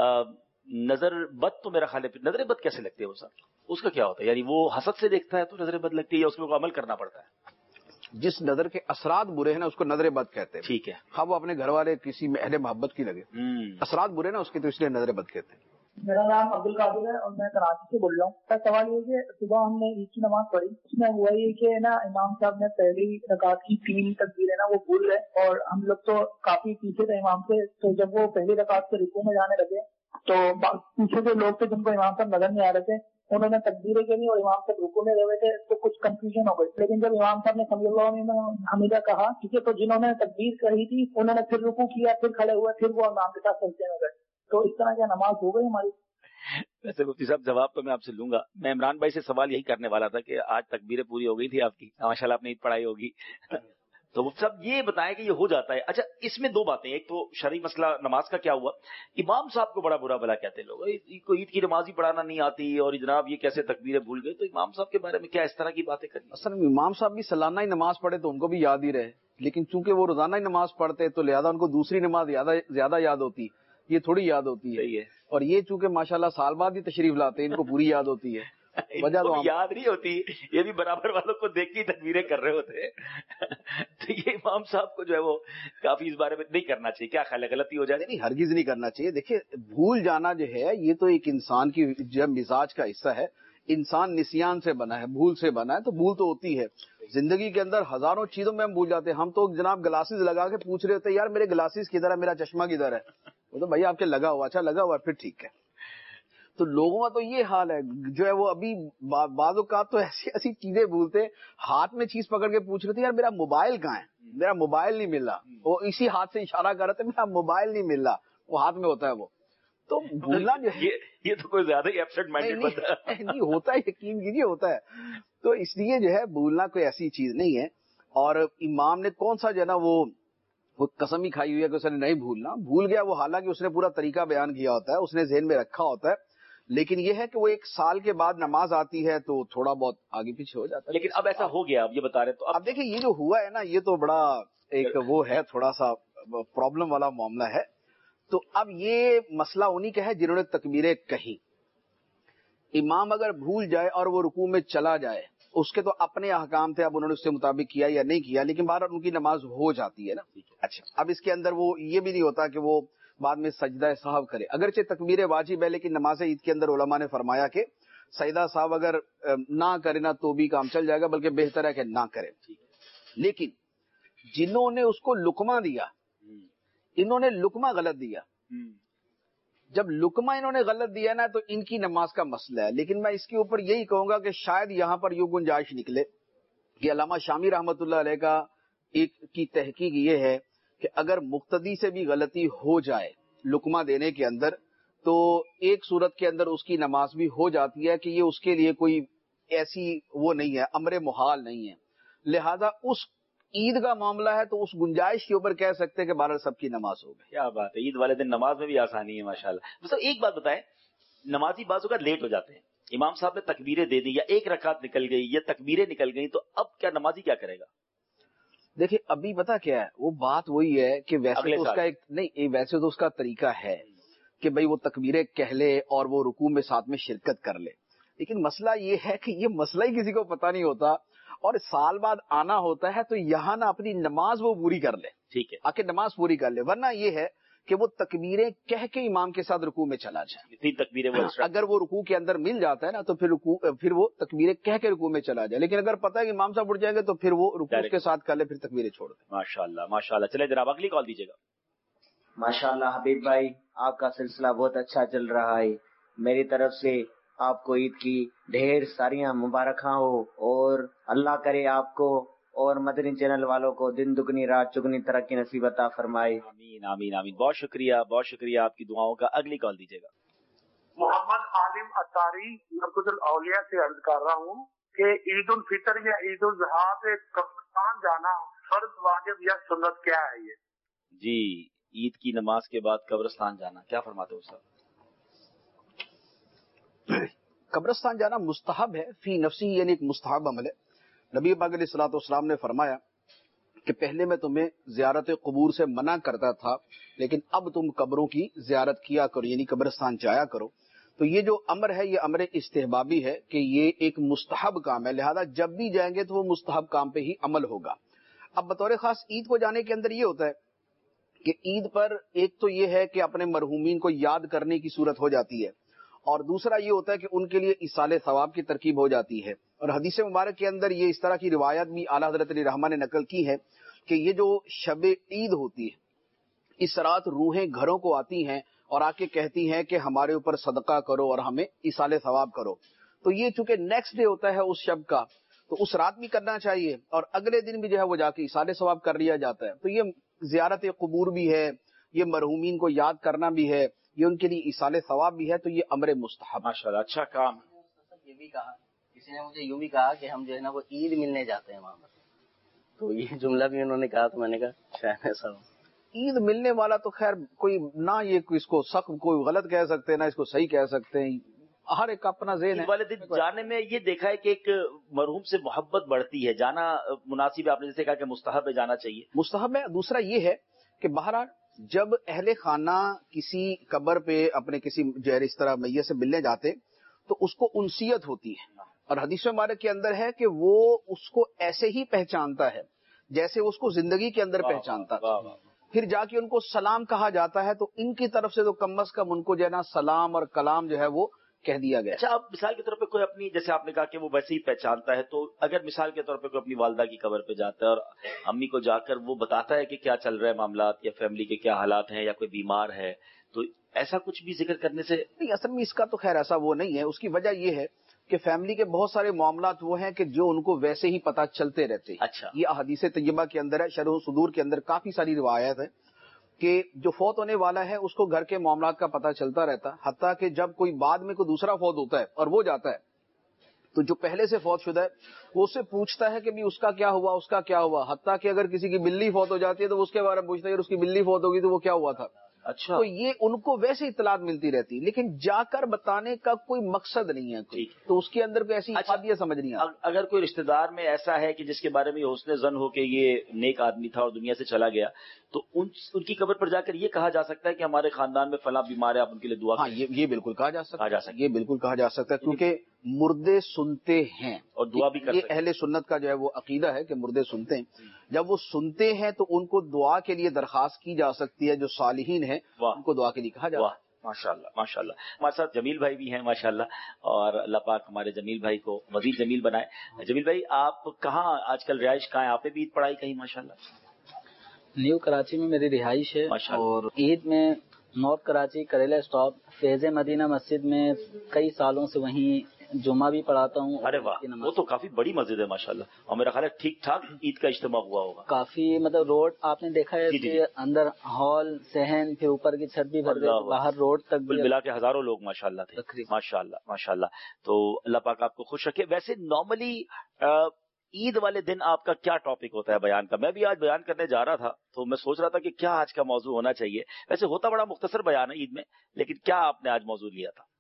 نظر بد تو میرا خیال ہے. نظر بد کیسے لگتی ہے وہ سب؟ اس کا کیا ہوتا ہے؟ یعنی وہ حسد سے دیکھتا ہے تو نظر بد لگتی ہے یا اس میں عمل کرنا پڑتا ہے؟ جس نظر کے اثرات برے ہیں نا اس کو نظر بد کہتے ہیں. ٹھیک ہے. ہاں وہ اپنے گھر والے کسی میں اہل محبت کی لگے، اثرات برے نا اس کے تو اس لیے نظر بد کہتے ہیں. میرا نام عبد القادر ہے اور میں کراچی سے بول رہا ہوں. کا سوال یہ کہ صبح ہم نے عید کی نماز پڑھی، اس میں ہوا یہ کہ نا امام صاحب نے پہلی رکعت کی تین تکبیریں نا وہ بھول گئے اور ہم لوگ تو کافی پیچھے تھے امام سے. تو جب وہ پہلی رکعت سے رکوع میں جانے لگے تو پیچھے جو لوگ تھے جن کو امام صاحب نظر نہیں آ رہے تھے انہوں نے تکبیریں کری اور امام صاحب رکوع میں گئے تھے تو کچھ کنفیوژن ہو گئی. لیکن جب امام صاحب نے سمیع اللہ لمن حمیدہ کہا ٹھیک ہے، تو جنہوں نے تکبیر کہی تھی انہوں نے پھر رکوع کیا، پھر کھڑے ہوئے، پھر وہ امام کے ساتھ سجدے میں گئے. تو اس طرح کیا نماز ہو گئی ہماری؟ ویسے مفتی صاحب جواب تو میں آپ سے لوں گا. میں عمران بھائی سے سوال یہی کرنے والا تھا کہ آج تکبیریں پوری ہو گئی تھی آپ کی، ماشاء اللہ آپ نے عید پڑھائی ہوگی. تو مفتی صاحب یہ بتائیں کہ یہ ہو جاتا ہے. اچھا اس میں دو باتیں، ایک تو شرعی مسئلہ نماز کا کیا ہوا. امام صاحب کو بڑا برا بلا کہتے ہیں لوگ، کو عید کی نماز ہی پڑھانا نہیں آتی اور جناب یہ کیسے تکبیریں بھول گئے. تو امام صاحب کے بارے میں کیا اس طرح کی باتیں کریں؟ اصل میں امام صاحب بھی سالانہ ہی نماز پڑھے تو ان کو بھی یاد ہی رہے، لیکن چونکہ وہ روزانہ ہی نماز پڑھتے تو لہذا ان کو دوسری نماز زیادہ یاد ہوتی، یہ تھوڑی یاد ہوتی ہے. اور یہ چونکہ ماشاءاللہ سال بعد ہی تشریف لاتے ہیں ان کو پوری یاد ہوتی ہے. وجہ تو یاد نہیں ہوتی، یہ بھی برابر والوں کو دیکھ کے تکبیریں کر رہے ہوتے ہیں. تو یہ امام صاحب کو جو ہے وہ کافی اس بارے میں نہیں کرنا چاہیے. کیا خیال ہے غلطی ہو جائے؟ نہیں ہرگز نہیں کرنا چاہیے. دیکھیے بھول جانا جو ہے یہ تو ایک انسان کی جب مزاج کا حصہ ہے. انسان نسیان سے بنا ہے، بھول سے بنا ہے، تو بھول تو ہوتی ہے. زندگی کے اندر ہزاروں چیزوں میں ہم بھول جاتے ہیں. ہم تو جناب گلاسز لگا کے پوچھ رہے ہوتے ہیں یار میرے گلاسز کدھر ہے، میرا چشمہ کدھر ہے. وہ تو بھائی آپ کے لگا ہوا، اچھا لگا ہوا پھر ٹھیک ہے. تو لوگوں کا تو یہ حال ہے جو ہے وہ ابھی بعض اوقات تو ایسی ایسی چیزیں بھولتے، ہاتھ میں چیز پکڑ کے پوچھ رہے تھے یار میرا موبائل کہاں ہے، میرا موبائل نہیں مل رہا. وہ اسی ہاتھ سے اشارہ کر رہے تھے میرا موبائل نہیں مل رہا، وہ ہاتھ میں ہوتا ہے. وہ تو بھولنا جو ہے یہ تو کوئی زیادہ ہی ایبسنٹ مائنڈڈ بندہ نہیں ہوتا ہے، یقین کیجیے ہوتا ہے. تو اس لیے جو ہے بھولنا کوئی ایسی چیز نہیں ہے. اور امام نے کون سا جو ہے نا وہ وہ قسم ہی کھائی ہوئی ہے کہ اس نے نہیں بھولنا، بھول گیا وہ حالانکہ اس نے پورا طریقہ بیان کیا ہوتا ہے، اس نے ذہن میں رکھا ہوتا ہے. لیکن یہ ہے کہ وہ ایک سال کے بعد نماز آتی ہے تو تھوڑا بہت آگے پیچھے ہو جاتا ہے. لیکن اب ایسا ہو گیا، اب یہ بتا رہے تو اب دیکھیں یہ جو ہوا ہے نا یہ تو بڑا ایک وہ ہے تھوڑا سا پرابلم والا معاملہ ہے. تو اب یہ مسئلہ انہی کا ہے جنہوں نے تکبیریں کہی. امام اگر بھول جائے اور وہ رکوع میں چلا جائے اس کے تو اپنے احکام تھے، اب انہوں نے اس کے مطابق کیا یا نہیں کیا، لیکن بہرحال ان کی نماز ہو جاتی ہے نا. اچھا اب اس کے اندر وہ یہ بھی نہیں ہوتا کہ وہ بعد میں سجدہ صاحب کرے. اگرچہ تکبیر واجب ہے لیکن نماز عید کے اندر علماء نے فرمایا کہ سجدہ صاحب اگر نہ کرے نہ تو بھی کام چل جائے گا، بلکہ بہتر ہے کہ نہ کرے. لیکن جنہوں نے اس کو لقمہ دیا انہوں نے لقمہ غلط دیا. جب لقمہ انہوں نے غلط دیا نا تو ان کی نماز کا مسئلہ ہے. لیکن میں اس کے اوپر یہی کہوں گا کہ شاید یہاں پر یوں گنجائش نکلے کہ علامہ شامی رحمت اللہ علیہ کا ایک کی تحقیق یہ ہے کہ اگر مقتدی سے بھی غلطی ہو جائے لقمہ دینے کے اندر تو ایک صورت کے اندر اس کی نماز بھی ہو جاتی ہے کہ یہ اس کے لیے کوئی ایسی وہ نہیں ہے، امر محال نہیں ہے. لہذا اس عید کا معاملہ ہے تو اس گنجائش کے اوپر کہہ سکتے ہیں کہ بہرحال سب کی نماز ہو گئی. کیا بات ہے، عید والے دن نماز میں بھی آسانی ہے ماشاءاللہ. مطلب ایک بات بتائیں، نمازی بعض اوقات لیٹ ہو جاتے ہیں، امام صاحب نے تکبیریں دے دی یا ایک رکعت نکل گئی یا تکبیریں نکل گئی، تو اب کیا نمازی کیا کرے گا؟ دیکھیں ابھی پتا کیا ہے وہ بات وہی ہے کہ ویسے تو اس کا ایک نہیں ویسے تو اس کا طریقہ ہے کہ بھئی وہ تکبیریں کہہ لے اور وہ رکوع میں ساتھ میں شرکت کر لے. لیکن مسئلہ یہ ہے کہ یہ مسئلہ ہی کسی کو پتہ نہیں ہوتا اور سال بعد آنا ہوتا ہے تو یہاں نہ اپنی نماز وہ پوری کر لے، ٹھیک ہے، آ کے نماز پوری کر لے. ورنہ یہ ہے کہ وہ تکبیریں کہہ کے امام کے ساتھ رکوع میں چلا جائے. تین تکبیریں وہ اگر وہ رکوع کے اندر مل جاتا ہے نا تو پھر رکوع پھر وہ تکبیریں کہہ کے رکوع میں چلا جائے. لیکن اگر پتہ ہے کہ امام صاحب اٹھ جائیں گے تو پھر وہ رکوع کے ساتھ کر لے, پھر تکبیریں چھوڑ دیں. ماشاء اللہ ماشاء اللہ. چلے جناب اگلی کال دیجیے گا. ماشاء اللہ حبیب بھائی, آپ کا سلسلہ بہت اچھا چل رہا ہے. میری طرف سے آپ کو عید کی ڈھیر ساریاں مبارکاں ہو, اور اللہ کرے آپ کو اور مدنی چینل والوں کو دن دگنی رات چگنی ترقی نصیب عطا فرمائے. آمین آمین آمین. بہت شکریہ بہت شکریہ آپ کی دعاؤں کا. اگلی کال دیجیے گا. محمد عالم اتاری مرکز الاولیاء سے عرض کر رہا ہوں کہ عید الفطر یا عید الاضحیٰ پہ قبرستان جانا فرض واجب یا سنت کیا ہے؟ یہ جی عید کی نماز کے بعد قبرستان جانا کیا فرماتے ہو صاحب؟ قبرستان جانا مستحب ہے, فی نفسی یعنی ایک مستحب عمل ہے. نبی پاک علیہ الصلوۃ والسلام نے فرمایا کہ پہلے میں تمہیں زیارت قبور سے منع کرتا تھا, لیکن اب تم قبروں کی زیارت کیا کرو, یعنی قبرستان جایا کرو. تو یہ جو امر ہے یہ امر استحبابی ہے کہ یہ ایک مستحب کام ہے, لہذا جب بھی جائیں گے تو وہ مستحب کام پہ ہی عمل ہوگا. اب بطور خاص عید کو جانے کے اندر یہ ہوتا ہے کہ عید پر ایک تو یہ ہے کہ اپنے مرحومین کو یاد کرنے کی صورت ہو جاتی ہے, اور دوسرا یہ ہوتا ہے کہ ان کے لیے ایصال ثواب کی ترکیب ہو جاتی ہے. اور حدیث مبارک کے اندر یہ اس طرح کی روایت بھی اعلیٰ حضرت علی رحمہ نے نقل کی ہے کہ یہ جو شب عید ہوتی ہے اس رات روحیں گھروں کو آتی ہیں اور آ کے کہتی ہیں کہ ہمارے اوپر صدقہ کرو اور ہمیں ایصال ثواب کرو. تو یہ چونکہ نیکسٹ ڈے ہوتا ہے اس شب کا, تو اس رات بھی کرنا چاہیے اور اگلے دن بھی جو ہے وہ جا کے ایصال ثواب کر لیا جاتا ہے. تو یہ زیارت قبور بھی ہے, یہ مرحومین کو یاد کرنا بھی ہے, یہ ان کے لیے ایصال ثواب بھی ہے. تو یہ امر مستحب. ماشاءاللہ اچھا کام. یہ بھی کہا کسی نے مجھے یوں بھی کہا کہ ہم جو ہے نا وہ عید ملنے جاتے ہیں وہاں پر, تو یہ جملہ بھی انہوں نے کہا تو میں نے کہا شاید ایسا ہو. عید ملنے والا تو خیر کوئی نہ یہ اس کو سخت کوئی غلط کہہ سکتے ہیں نہ اس کو صحیح کہہ سکتے ہیں, ہر ایک کا اپنا ذہن ہے. والے دن جانے میں یہ دیکھا ہے کہ ایک مرحوم سے محبت بڑھتی ہے, جانا مناسب ہے. آپ نے جیسے کہا کہ مستحب ہے, جانا چاہیے, مستحب ہے. دوسرا یہ ہے کہ بہرحال جب اہل خانہ کسی قبر پہ اپنے کسی جو ہے اس طرح میت سے ملنے جاتے تو اس کو انسیت ہوتی ہے, اور حدیث مبارک کے اندر ہے کہ وہ اس کو ایسے ہی پہچانتا ہے جیسے اس کو زندگی کے اندر پہچانتا ہے. پھر جا کے ان کو سلام کہا جاتا ہے, تو ان کی طرف سے تو کم از کم ان کو جو ہے نا سلام اور کلام جو ہے وہ کہہ دیا گیا. اچھا, اب مثال کے طور پہ کوئی اپنی, جیسے آپ نے کہا کہ وہ ویسے ہی پہچانتا ہے, تو اگر مثال کے طور پہ کوئی اپنی والدہ کی قبر پہ جاتا ہے اور امی کو جا کر وہ بتاتا ہے کہ کیا چل رہا ہے معاملات یا فیملی کے کیا حالات ہیں یا کوئی بیمار ہے, تو ایسا کچھ بھی ذکر کرنے سے نہیں, اصل میں اس کا تو خیر ایسا وہ نہیں ہے. اس کی وجہ یہ ہے کہ فیملی کے بہت سارے معاملات وہ ہیں کہ جو ان کو ویسے ہی پتہ چلتے رہتے ہیں. اچھا, یہ احادیث طیبہ کے اندر ہے, شرح صدور کے اندر کافی ساری روایات ہیں کہ جو فوت ہونے والا ہے اس کو گھر کے معاملات کا پتہ چلتا رہتا, حتیٰ کہ جب کوئی بعد میں کوئی دوسرا فوت ہوتا ہے اور وہ جاتا ہے تو جو پہلے سے فوت شدہ ہے وہ اس سے پوچھتا ہے کہ بھی اس کا کیا ہوا اس کا کیا ہوا, حتیٰ کہ اگر کسی کی بلی فوت ہو جاتی ہے تو اس کے بارے میں پوچھتا ہے کہ اس کی بلی فوت ہوگی تو وہ کیا ہوا تھا. اچھا, تو یہ ان کو ویسے اطلاعات ملتی رہتی, لیکن جا کر بتانے کا کوئی مقصد نہیں ہے کوئی, تو اس کے اندر کوئی ایسی افادیت سمجھ نہیں آتی. اگر کوئی رشتہ دار میں ایسا ہے کہ جس کے بارے میں حسن ظن ہو کہ یہ نیک آدمی تھا اور دنیا سے چلا گیا, تو ان ان کی قبر پر جا کر یہ کہا جا سکتا ہے کہ ہمارے خاندان میں فلاں بیمار ہے, آپ ان کے لیے دعا کریں. ہاں, یہ یہ بالکل کہا جا سکتا ہے, یہ بالکل کہا جا سکتا ہے, کیونکہ مردے سنتے ہیں اور دعا بھی کرتے ہیں. یہ اہل سنت کا جو ہے وہ عقیدہ ہے کہ مردے سنتے ہیں. جب وہ سنتے ہیں تو ان کو دعا کے لیے درخواست کی جا سکتی ہے, جو صالحین ہیں ان کو دعا کے لیے کہا جاتا ہے. ماشاء اللہ ماشاء اللہ. ہمارے ساتھ جمیل بھائی بھی ہیں ماشاء اللہ, اور اللہ پاک ہمارے جمیل بھائی کو مزید جمیل بنائے. جمیل بھائی آپ کہاں آج کل رہائش کہاں ہے؟ آپ نے بھی عید پڑھائی کہیں؟ ماشاء اللہ. نیو کراچی میں میری رہائش ہے, اور عید میں نارتھ کراچی کریلا اسٹاپ فیض مدینہ مسجد میں کئی سالوں سے وہیں جمعہ بھی پڑھاتا ہوں. ارے واہ, وہ تو کافی بڑی مسجد ہے ماشاء اللہ, اور میرا خیال ہے ٹھیک ٹھاک عید کا اجتماع ہوا ہوگا. کافی مطلب روڈ آپ نے دیکھا ہے کہ اندر ہال صحن پھر اوپر کی چھت بھی بھر گئی, باہر روڈ تک بھی ملا کے ہزاروں لوگ ماشاء اللہ تھے. ماشاء اللہ ماشاء اللہ. تو اللہ پاک آپ کو خوش رکھے. ویسے نارملی عید والے دن آپ کا کیا ٹاپک ہوتا ہے بیان کا؟ میں بھی آج بیان کرنے جا رہا تھا تو میں سوچ رہا تھا کہ کیا آج کا موضوع ہونا چاہیے. ویسے ہوتا بڑا مختصر بیان ہے عید میں, لیکن کیا آپ نے آج موضوع لیا تھا؟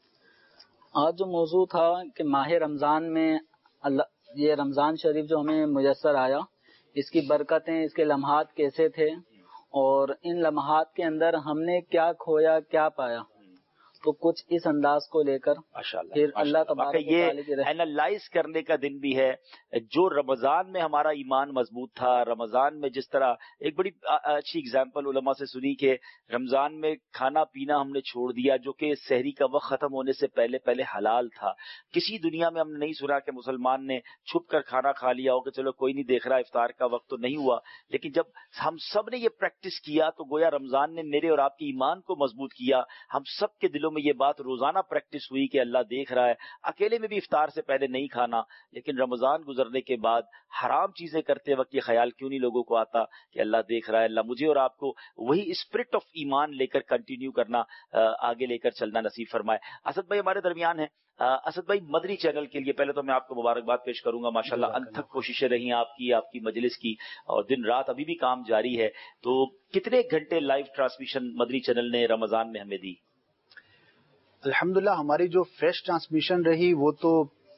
آج جو موضوع تھا کہ ماہ رمضان میں اللہ یہ رمضان شریف جو ہمیں میسر آیا, اس کی برکتیں, اس کے لمحات کیسے تھے, اور ان لمحات کے اندر ہم نے کیا کھویا کیا پایا. تو کچھ اس انداز کو لے کر ماشاءاللہ پھر اللہ تبارک و یہ تعالی کی رحمت اینالائز کرنے کا دن بھی ہے. جو رمضان میں ہمارا ایمان مضبوط تھا، رمضان میں جس طرح ایک بڑی اچھی اگزامپل علماء سے سنی کہ رمضان میں کھانا پینا ہم نے چھوڑ دیا جو کہ سحری کا وقت ختم ہونے سے پہلے پہلے حلال تھا. کسی دنیا میں ہم نے نہیں سنا کہ مسلمان نے چھپ کر کھانا کھا لیا ہو کہ چلو کوئی نہیں دیکھ رہا، افطار کا وقت تو نہیں ہوا. لیکن جب ہم سب نے یہ پریکٹس کیا تو گویا رمضان نے میرے اور آپ کے ایمان کو مضبوط کیا. ہم سب کے دلوں میں یہ بات روزانہ پریکٹس ہوئی کہ اللہ دیکھ رہا ہے. اکیلے میں بھی افطار سے پہلے نہیں کھانا، لیکن رمضان گزرنے کے بعد حرام چیزیں کرتے وقت یہ خیال کیوں نہیں لوگوں کو آتا کہ اللہ دیکھ رہا ہے. اللہ مجھے اور آپ کو وہی اسپرٹ آف ایمان لے کر کنٹینیو کرنا، آگے لے کر چلنا نصیب فرمائے. اسد بھائی ہمارے درمیان ہیں. اسد بھائی، مدنی چینل کے لیے پہلے تو میں آپ کو مبارکباد پیش کروں گا. ماشاءاللہ انتھک کوششیں رہی آپ کی، آپ کی مجلس کی، اور دن رات ابھی بھی کام جاری ہے. تو کتنے گھنٹے لائیو ٹرانسمیشن مدنی چینل نے رمضان میں ہمیں دی؟ الحمدللہ ہماری جو فریش ٹرانسمیشن رہی وہ تو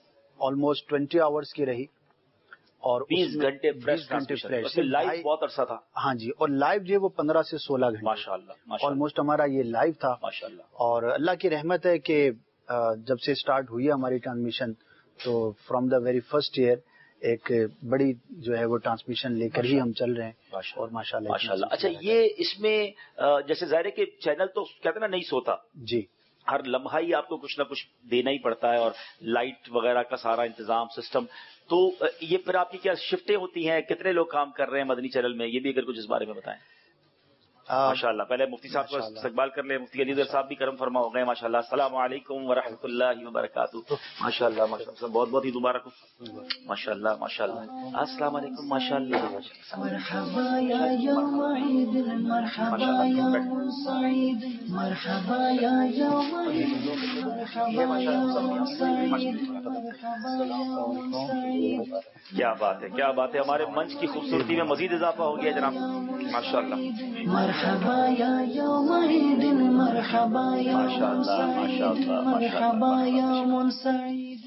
آلموسٹ ٹوینٹی آورس کی رہی، اور بیس گھنٹے فریش ٹرانسمیشن. لائیو بہت عرصہ تھا. ہاں جی، اور لائیو جو ہے وہ پندرہ سے سولہ گھنٹے ماشاءاللہ آلموسٹ ہمارا یہ لائیو تھا. ماشاءاللہ. اور اللہ کی رحمت ہے کہ جب سے اسٹارٹ ہوئی ہے ہماری ٹرانسمیشن تو from the very first year ایک بڑی جو ہے وہ ٹرانسمیشن لے کر ہی ہم چل رہے ہیں. اور ماشاءاللہ ماشاءاللہ. اچھا، یہ اس میں جیسے ظاہر ہے کہ چینل تو کہتے ہیں نا نہیں سوتا، جی ہر لمحہ ہی آپ کو کچھ نہ کچھ دینا ہی پڑتا ہے، اور لائٹ وغیرہ کا سارا انتظام سسٹم. تو یہ پھر آپ کی کیا شفٹیں ہوتی ہیں؟ کتنے لوگ کام کر رہے ہیں مدنی چینل میں؟ یہ بھی اگر کچھ اس بارے میں بتائیں. ماشاءاللہ. پہلے مفتی صاحب کو استقبال کر لیں. مفتی علی صاحب بھی کرم فرما ہو گئے. ماشاءاللہ. السلام علیکم ورحمۃ اللہ وبرکاتہ. ماشاءاللہ ماشاءاللہ بہت بہت عید مبارک ہو. ماشاءاللہ ماشاءاللہ. السلام علیکم. ماشاءاللہ. مرحبا یا یوم عید مرحبا یوم سعید مرحبا یا یوم عید مرحبا یوم سعید مرحبا یوم سعید. کیا بات ہے، کیا بات ہے. ہمارے منچ کی خوبصورتی میں مزید اضافہ ہو گیا جناب. ماشاءاللہ. مرحبا یا یوم عید مرحبا یوم سعید مرحبا یوم سعید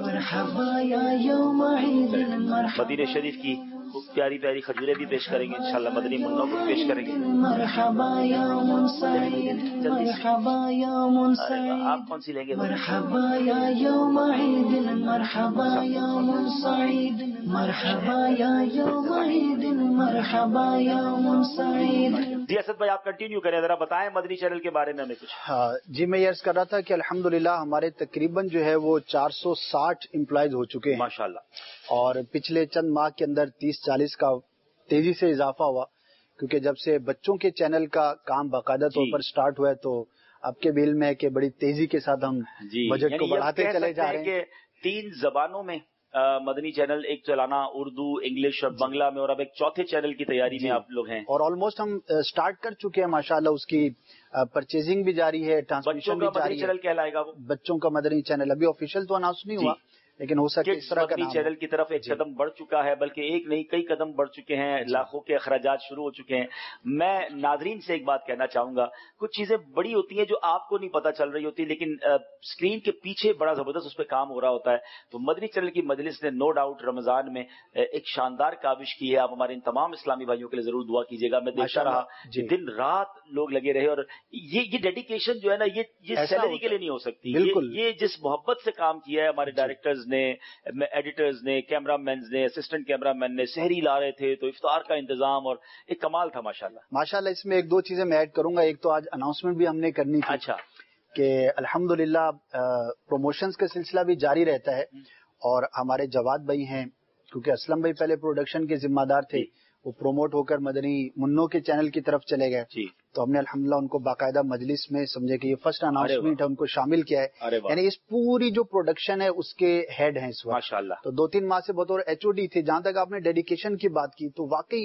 مرحبا یا یوم عید مرحبا. مدینہ شریف کی خوب پیاری پیاری کھجوریں بھی پیش کریں گے انشاءاللہ. مدنی منوں کو پیش کریں گے. مرحبا یوم سعید مرحبا یوم سعید. آپ کون سی لیں گے؟ مرحبا یا یوم عید مرحبا یوم سعید مرحبا یا یوم عید مرحبا یوم سعید. جی اسد بھائی آپ کنٹینیو کریں، ذرا بتائیں مدنی چینل کے بارے میں ہمیں کچھ. ہاں جی، میں یہ عرض کر رہا تھا کہ الحمدللہ ہمارے تقریباً جو ہے وہ چار سو ساٹھ امپلائیز ہو چکے ہیں ماشاءاللہ. اور پچھلے چند ماہ کے اندر تیس چالیس کا تیزی سے اضافہ ہوا، کیونکہ جب سے بچوں کے چینل کا کام باقاعدہ طور پر سٹارٹ ہوا ہے تو آپ کے بیل میں کہ بڑی تیزی کے ساتھ ہم بجٹ کو بڑھاتے چلے جا رہے ہیں. تین زبانوں میں مدنی چینل ایک چلانا، اردو، انگلش اور بنگلہ میں، اور اب ایک چوتھے چینل کی تیاری میں آپ لوگ ہیں. اور آلموسٹ ہم سٹارٹ کر چکے ہیں ماشاءاللہ. اس کی پرچیزنگ بھی جاری ہے، ٹرانسمیشن بھی جاری ہے. چینل کہلائے گا وہ بچوں کا مدنی چینل. ابھی آفیشیل تو اناؤنس نہیں ہوا لیکن ہو سکتا ہے اس طرح کا مدنی چینل کی طرف ایک قدم بڑھ چکا ہے، بلکہ ایک نہیں کئی قدم بڑھ چکے ہیں. لاکھوں کے اخراجات شروع ہو چکے ہیں. میں ناظرین سے ایک بات کہنا چاہوں گا، کچھ چیزیں بڑی ہوتی ہیں جو آپ کو نہیں پتہ چل رہی ہوتی، لیکن اسکرین کے پیچھے بڑا زبردست اس پہ کام ہو رہا ہوتا ہے. تو مدنی چینل کی مجلس نے نو ڈاؤٹ رمضان میں ایک شاندار کاوش کی ہے. آپ ہمارے ان تمام اسلامی بھائیوں کے لیے ضرور دعا کیجیے گا. میں دیکھتا رہا دن رات لوگ لگے رہے، اور یہ یہ ڈیڈیکیشن جو ہے نا، یہ یہ سیلری کے لیے نہیں ہو سکتی. یہ جس محبت سے کام کیا ہے ہمارے ڈائریکٹرز نے، ایڈیٹرز نے، کیمرہ مینز نے، اسسٹنٹ کیمرہ مین نے، سحری لا رہے تھے تو افطار کا انتظام، اور ایک کمال تھا ماشاءاللہ. ماشاءاللہ. اس میں ایک دو چیزیں میں ایڈ کروں گا. ایک تو آج اناؤنسمنٹ بھی ہم نے کرنی تھی. اچھا. کہ الحمدللہ پروموشنز کا سلسلہ بھی جاری رہتا ہے، اور ہمارے جواد بھائی ہیں، کیونکہ اسلم بھائی پہلے پروڈکشن کے ذمہ دار تھے، وہ پروموٹ ہو کر مدنی منوں کے چینل کی طرف چلے گئے. تو ہم نے الحمدللہ ان کو باقاعدہ مجلس میں سمجھے کہ یہ فرسٹ اناؤنسمنٹ ہے ان کو شامل کیا ہے. یعنی اس پوری جو پروڈکشن ہے اس کے ہیڈ ہیں اس وقت ماشاءاللہ. تو دو تین ماہ سے بطور ایچ او ڈی تھے. جہاں تک آپ نے ڈیڈیکیشن کی بات کی تو واقعی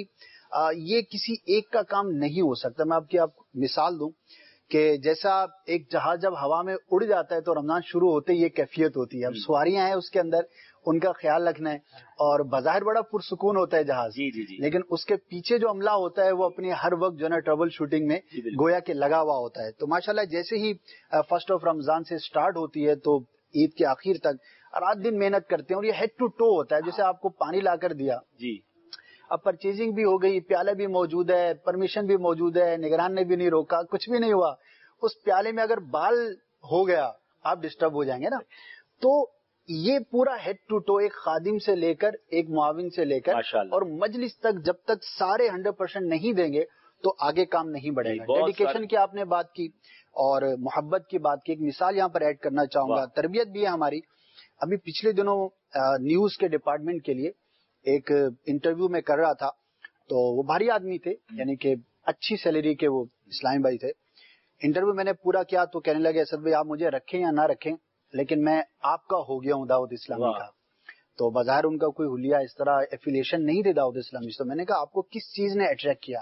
یہ کسی ایک کا کام نہیں ہو سکتا. میں آپ کی آپ مثال دوں کہ جیسا ایک جہاز جب ہوا میں اڑ جاتا ہے تو رمضان شروع ہوتے ہی یہ کیفیت ہوتی ہے. اب سواریاں ہیں اس کے اندر، ان کا خیال رکھنا ہے، اور بظاہر بڑا پرسکون ہوتا ہے جہاز، جی جی جی لیکن اس کے پیچھے جو عملہ ہوتا ہے وہ اپنی ہر وقت جو ہے نا ٹربل شوٹنگ میں گویا کہ لگا ہوا ہوتا ہے. تو ماشاءاللہ جیسے ہی فرسٹ آف رمضان سے سٹارٹ ہوتی ہے تو عید کے آخر تک رات دن محنت کرتے ہیں، اور یہ ہیڈ ٹو ٹو ہوتا ہے. جیسے آپ کو پانی لا کر دیا، جی اب پرچیزنگ بھی ہو گئی، پیالہ بھی موجود ہے، پرمیشن بھی موجود ہے، نگران نے بھی نہیں روکا، کچھ بھی نہیں ہوا. اس پیالے میں اگر بال ہو گیا آپ ڈسٹرب ہو جائیں گے نا. تو یہ پورا ہیڈ ٹو ٹو ایک خادم سے لے کر ایک معاون سے لے کر اور مجلس تک جب تک سارے ہنڈریڈ پرسینٹ نہیں دیں گے تو آگے کام نہیں بڑھے گا. ڈیڈیکیشن کی آپ نے بات کی اور محبت کی بات کی. ایک مثال یہاں پر ایڈ کرنا چاہوں گا. تربیت بھی ہے ہماری. ابھی پچھلے دنوں نیوز کے ڈپارٹمنٹ کے لیے ایک انٹرویو میں کر رہا تھا, تو وہ بھاری آدمی تھے, یعنی کہ اچھی سیلری کے وہ اسلام بھائی تھے. انٹرویو میں نے پورا کیا تو کہنے لگے اسد بھائی آپ مجھے رکھیں یا نہ رکھیں لیکن میں آپ کا ہو گیا ہوں دعوت اسلامی کا. تو بظاہر ان کا کوئی حلیہ اس طرح ایفیلیشن نہیں تھے دعوت اسلامی سے. تو میں نے کہا آپ کو کس چیز نے اٹریکٹ کیا؟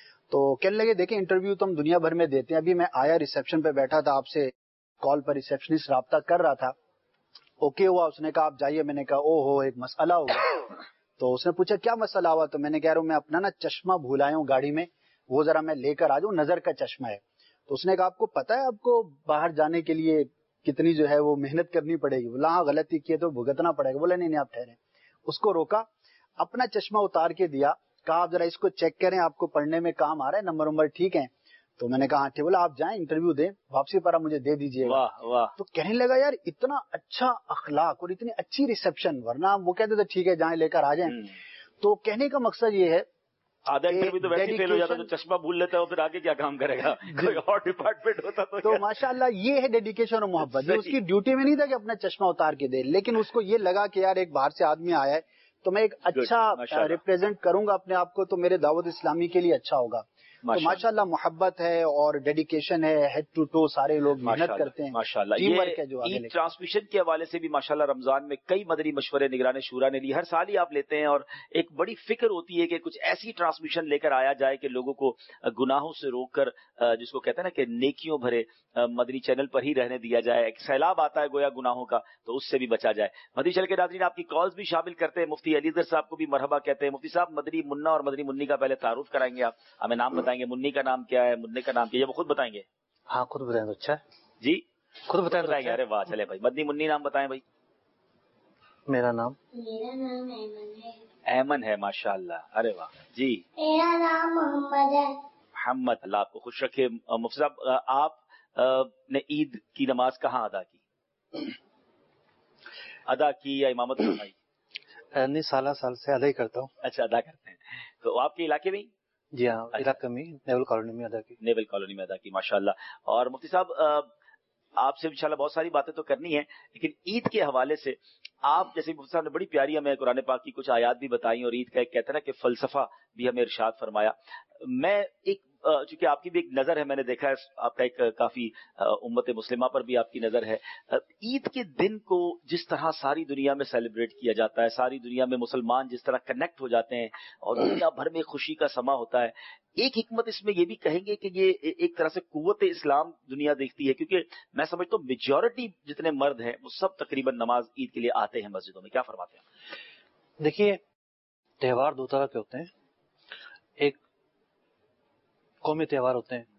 تو کہنے لگے دیکھیں انٹرویو تو ہم دنیا بھر میں دیتے ہیں. ابھی میں آیا ریسیپشن پہ بیٹھا تھا, آپ سے کال پر ریسیپشنسٹ رابطہ کر رہا تھا. اوکے ہوا, اس نے کہا آپ جائیے. میں نے کہا او ہو ایک مسئلہ ہو گیا. تو اس نے پوچھا کیا مسئلہ ہوا؟ تو میں نے کہہ رہا ہوں میں اپنا نا چشمہ بھولایا ہوں گاڑی میں, وہ ذرا میں لے کر آ جاؤں, نظر کا چشمہ ہے. تو اس نے کہا آپ کو پتا ہے آپ کو باہر جانے کے لیے کتنی جو ہے وہ محنت کرنی پڑے گی؟ بولا ہاں غلطی کی ہے تو بھگتنا پڑے گا. بولا نہیں نہیں آپ ٹھہرے. اس کو روکا, اپنا چشمہ اتار کے دیا, کہا آپ ذرا اس کو چیک کریں آپ کو پڑھنے میں کام آ رہا ہے, نمبر نمبر ٹھیک ہے. تو میں نے کہا ٹھیک. بولا آپ جائیں انٹرویو دیں, واپسی پر آپ مجھے دے دیجیے گا. تو کہنے لگا یار اتنا اچھا اخلاق اور اتنی اچھی ریسپشن, ورنہ وہ کہتے تھے ٹھیک ہے جائیں لے کر آ جائیں. تو کہنے کا مقصد یہ ہے آدھا انٹرویو تو ویسے فیل ہو جاتا ہے, تو چشمہ بھول لیتا ہے, پھر آگے کیا کام کرے گا؟ کوئی اور ڈپارٹمنٹ ہوتا تو تو ماشاء اللہ یہ ہے ڈیڈیکیشن اور محبت. اس کی ڈیوٹی میں نہیں تھا کہ اپنا چشمہ اتار کے دے, لیکن اس کو یہ لگا کہ یار ایک باہر سے آدمی آیا ہے تو میں ایک اچھا ریپرزینٹ کروں گا اپنے آپ کو, تو میرے دعوت اسلامی کے لیے اچھا ہوگا. تو ماشاء اللہ محبت ہے اور ڈیڈیکیشن ہے, ہیڈ ٹو ٹو سارے لوگ محنت کرتے ہیں. ماشاء اللہ یہ عید ٹرانسمیشن کے حوالے سے بھی ماشاء اللہ رمضان میں کئی مدنی مشورے نگران شورا نے لی. ہر سال ہی آپ لیتے ہیں اور ایک بڑی فکر ہوتی ہے کہ کچھ ایسی ٹرانسمیشن لے کر آیا جائے کہ لوگوں کو گناہوں سے روک کر, جس کو کہتے ہیں نا کہ نیکیوں بھرے مدنی چینل پر ہی رہنے دیا جائے. ایک سیلاب آتا ہے گویا گناہوں کا, تو اس سے بھی بچا جائے. مدنی چینل کے ناظرین آپ کی کالز بھی شامل کرتے ہیں. مفتی علی در صاحب کو بھی مرحبا کہتے ہیں. مفتی صاحب مدنی منا اور مدنی منی کا پہلے تعارف کرائیں گے, آپ ہمیں نام بتائیں گے, منی کا نام کیا ہے, منی کا نام کیا ہے, وہ خود بتائیں گے؟ ہاں خود بتائیں. اچھا جی خود بتائیں گے. ارے واہ, چلے بھائی مدنی منی نام بتائیں بھائی. میرا نام میرا نام ایمن ہے. ایمن ہے, ماشاء اللہ. ارے واہ. جی میرا نام محمد ہے. محمد, اللہ آپ کو خوش رکھے. مفتی صاحب آپ نے عید کی نماز کہاں ادا کی؟ ادا کی یا امامت فرمائی؟ نہیں سالہ سال سے ادا ہی کرتا ہوں. اچھا ادا کرتے ہیں. تو آپ کے علاقے میں؟ جی ہاں علاقے میں نیول کالونی میں ادا کی. نیول کالونی میں ادا کی, ماشاء اللہ. اور مفتی صاحب آپ سے انشاءاللہ بہت ساری باتیں تو کرنی ہے, لیکن عید کے حوالے سے آپ جیسے مفتی صاحب نے بڑی پیاری ہمیں قرآن پاک کی کچھ آیات بھی بتائیں اور عید کا ایک کہتے ہیں نا کہ فلسفہ بھی ہمیں ارشاد فرمایا. میں ایک چونکہ آپ کی بھی ایک نظر ہے, میں نے دیکھا ہے آپ کا ایک کافی امت مسلمہ پر بھی آپ کی نظر ہے. عید کے دن کو جس طرح ساری دنیا میں سیلیبریٹ کیا جاتا ہے, ساری دنیا میں مسلمان جس طرح کنیکٹ ہو جاتے ہیں اور دنیا بھر میں خوشی کا سما ہوتا ہے, ایک حکمت اس میں یہ بھی کہیں گے کہ یہ ایک طرح سے قوت اسلام دنیا دیکھتی ہے, کیونکہ میں سمجھتا ہوں میجورٹی جتنے مرد ہیں وہ سب تقریباً نماز عید کے لیے آتے ہیں مسجدوں میں. کیا فرماتے ہیں؟ دیکھیے تہوار دو طرح کے ہوتے ہیں. ایک قومی تہوار ہوتے ہیں.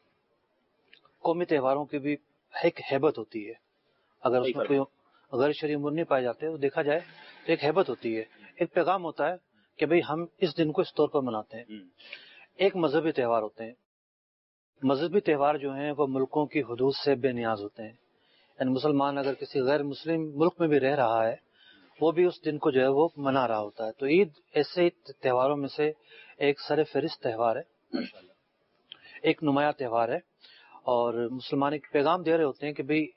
قومی تہواروں کی بھی ایک ہیبت ہوتی ہے, اگر اس میں کوئی غیر شرعی امور نہیں پائے جاتے تو دیکھا جائے تو ایک ہیبت ہوتی ہے, ایک پیغام ہوتا ہے کہ بھئی ہم اس دن کو اس طور پر مناتے ہیں. ایک مذہبی تہوار ہوتے ہیں. مذہبی تہوار جو ہیں وہ ملکوں کی حدود سے بے نیاز ہوتے ہیں. یعنی مسلمان اگر کسی غیر مسلم ملک میں بھی رہ رہا ہے وہ بھی اس دن کو جو ہے وہ منا رہا ہوتا ہے. تو عید ایسے تہواروں میں سے ایک سر فہرست تہوار ہے, ایک نمایاں تہوار ہے, اور مسلمان ایک پیغام دے رہے ہوتے ہیں کہ بھئی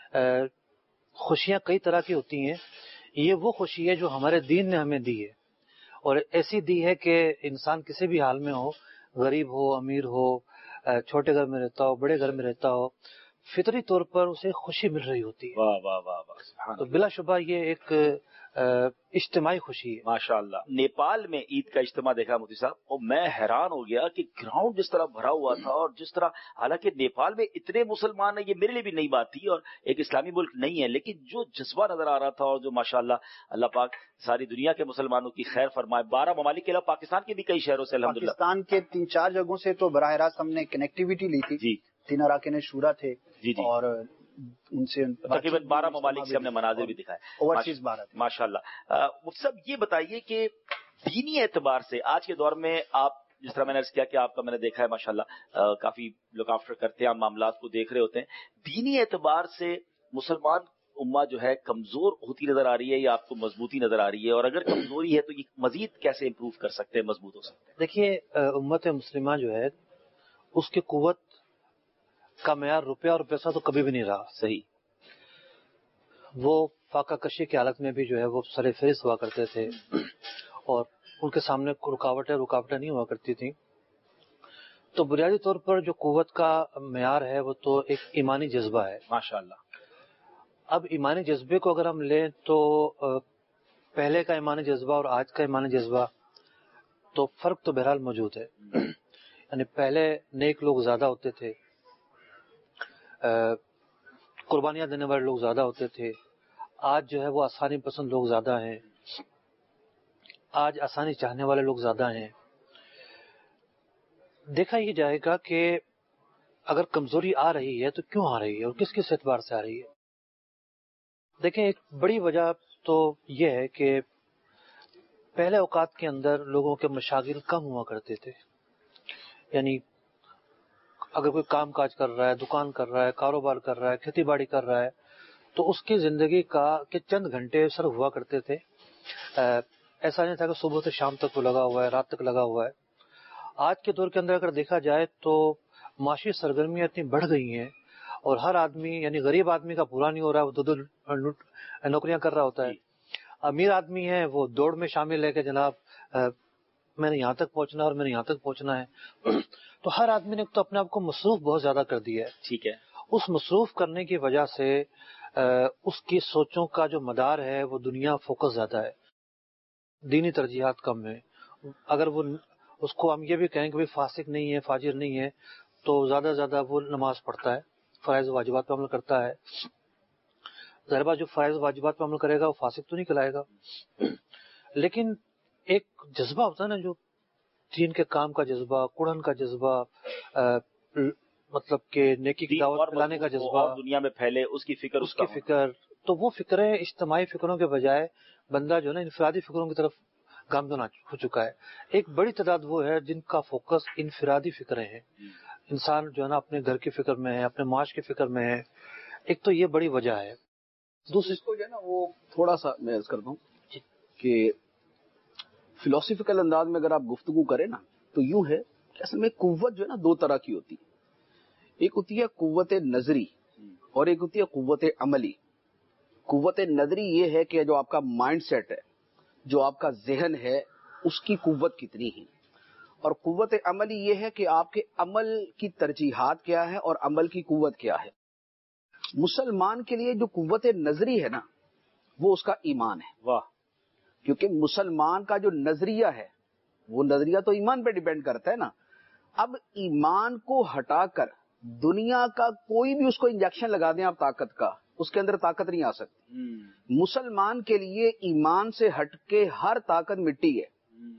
خوشیاں کئی طرح کی ہوتی ہیں. یہ وہ خوشی ہے جو ہمارے دین نے ہمیں دی ہے, اور ایسی دی ہے کہ انسان کسی بھی حال میں ہو, غریب ہو, امیر ہو, چھوٹے گھر میں رہتا ہو, بڑے گھر میں رہتا ہو, فطری طور پر اسے خوشی مل رہی ہوتی ہے. واہ واہ واہ واہ. تو بلا شبہ یہ ایک اجتماعی خوشی ہے. ماشاء اللہ. نیپال میں عید کا اجتماع دیکھا مفتی صاحب, اور میں حیران ہو گیا کہ گراؤنڈ جس طرح بھرا ہوا تھا, اور جس طرح حالانکہ نیپال میں اتنے مسلمان ہیں, یہ میرے لیے بھی نئی بات تھی اور ایک اسلامی ملک نہیں ہے, لیکن جو جذبہ نظر آ رہا تھا اور جو ماشاء اللہ اللہ پاک ساری دنیا کے مسلمانوں کی خیر فرمائے. بارہ ممالک کے علاوہ پاکستان کے بھی کئی شہروں سے الحمدللہ, پاکستان کے تین چار جگہوں سے تو براہ راست ہم نے کنیکٹیویٹی لی تھی. جی تین اراکین شورا تھے. جی جی. اور ان سے تقریباً بارہ ممالک سے ہم نے مناظر بھی دکھائے. اوورسیز بارہ. ماشاء اللہ. مفتی صاحب یہ بتائیے کہ دینی اعتبار سے آج کے دور میں آپ جس طرح میں نے عرض کیا کہ آپ کا میں نے دیکھا ہے ماشاءاللہ کافی لک آفٹر کرتے ہیں، آپ معاملات کو دیکھ رہے ہوتے ہیں. دینی اعتبار سے مسلمان امہ جو ہے کمزور ہوتی نظر آ رہی ہے یا آپ کو مضبوطی نظر آ رہی ہے، اور اگر کمزوری ہے تو یہ مزید کیسے امپروو کر سکتے ہیں، مضبوط ہو سکتے ہیں؟ دیکھیے امت مسلمہ جو ہے اس کی قوت کا معیار روپیہ اور پیسہ تو کبھی بھی نہیں رہا. صحیح. وہ فاقہ کشی کی حالت میں بھی جو ہے وہ سر فہرست ہوا کرتے تھے اور ان کے سامنے رکاوٹیں رکاوٹیں نہیں ہوا کرتی تھیں. تو بنیادی طور پر جو قوت کا معیار ہے وہ تو ایک ایمانی جذبہ ہے. ماشاءاللہ. اب ایمانی جذبے کو اگر ہم لیں تو پہلے کا ایمانی جذبہ اور آج کا ایمانی جذبہ تو فرق تو بہرحال موجود ہے. یعنی پہلے نیک لوگ زیادہ ہوتے تھے، قربانیاں دینے والے لوگ زیادہ ہوتے تھے. آج جو ہے وہ آسانی پسند لوگ زیادہ ہیں، آج آسانی چاہنے والے لوگ زیادہ ہیں. دیکھا یہ جائے گا کہ اگر کمزوری آ رہی ہے تو کیوں آ رہی ہے اور کس کس اعتبار سے آ رہی ہے. دیکھیں ایک بڑی وجہ تو یہ ہے کہ پہلے اوقات کے اندر لوگوں کے مشاغل کم ہوا کرتے تھے. یعنی اگر کوئی کام کاج کر رہا ہے، دکان کر رہا ہے، کاروبار کر رہا ہے، کھیتی باڑی کر رہا ہے تو اس کی زندگی کا کہ چند گھنٹے صرف ہوا کرتے تھے. ایسا نہیں تھا کہ صبح سے شام تک وہ لگا ہوا ہے، رات تک لگا ہوا ہے. آج کے دور کے اندر اگر دیکھا جائے تو معاشی سرگرمیاں اتنی بڑھ گئی ہیں اور ہر آدمی یعنی غریب آدمی کا پورا نہیں ہو رہا ہے، وہ دو دو نوکریاں کر رہا ہوتا ہے. امیر آدمی ہے وہ دوڑ میں شامل ہے کہ جناب میں نے یہاں تک پہنچنا ہے اور میں نے یہاں تک پہنچنا ہے. تو ہر آدمی نے تو اپنے آپ کو مصروف بہت زیادہ کر دیا ہے. ٹھیک ہے. اس مصروف کرنے کی وجہ سے اس کی سوچوں کا جو مدار ہے وہ دنیا فوکس زیادہ ہے، دینی ترجیحات کم ہے. اگر وہ اس کو ہم یہ بھی کہیں کہ فاسق نہیں ہے، فاجر نہیں ہے، تو زیادہ سے زیادہ وہ نماز پڑھتا ہے، فرائض واجبات پہ عمل کرتا ہے. ظاہر بات جو فرائض واجبات پہ عمل کرے گا وہ فاسق تو نہیں کہلائے گا. لیکن ایک جذبہ ہوتا ہے نا، جو دین کے کام کا جذبہ، قرآن کا جذبہ، مطلب کہ نیکی کی دعوت پھیلانے کا جذبہ، اور دنیا میں پھیلے اس کی فکر، اس کی فکر، تو وہ فکریں اجتماعی فکروں کے بجائے بندہ جو ہے نا انفرادی فکروں کی طرف گامزن ہو چکا ہے. ایک بڑی تعداد وہ ہے جن کا فوکس انفرادی فکریں ہیں. انسان جو ہے نا اپنے گھر کی فکر میں ہے، اپنے معاش کی فکر میں ہے. ایک تو یہ بڑی وجہ ہے. دوسری کو جو ہے نا وہ تھوڑا سا میں عرض کرتا ہوں کہ فلسفیکل انداز میں اگر آپ گفتگو کریں نا تو یوں ہے کہ اصل میں قوت جو ہے نا دو طرح کی ہوتی ہے. ایک ہوتی ہے قوت نظری اور ایک ہوتی ہے قوت عملی. قوت نظری یہ ہے کہ جو آپ کا مائنڈ سیٹ ہے، جو آپ کا ذہن ہے، اس کی قوت کتنی ہے. اور قوت عملی یہ ہے کہ آپ کے عمل کی ترجیحات کیا ہے اور عمل کی قوت کیا ہے. مسلمان کے لیے جو قوت نظری ہے نا وہ اس کا ایمان ہے. واہ. کیونکہ مسلمان کا جو نظریہ ہے وہ نظریہ تو ایمان پہ ڈیپینڈ کرتا ہے نا. اب ایمان کو ہٹا کر دنیا کا کوئی بھی اس کو انجیکشن لگا دیں آپ طاقت کا، اس کے اندر طاقت نہیں آ سکتی. مسلمان کے لیے ایمان سے ہٹ کے ہر طاقت مٹی ہے.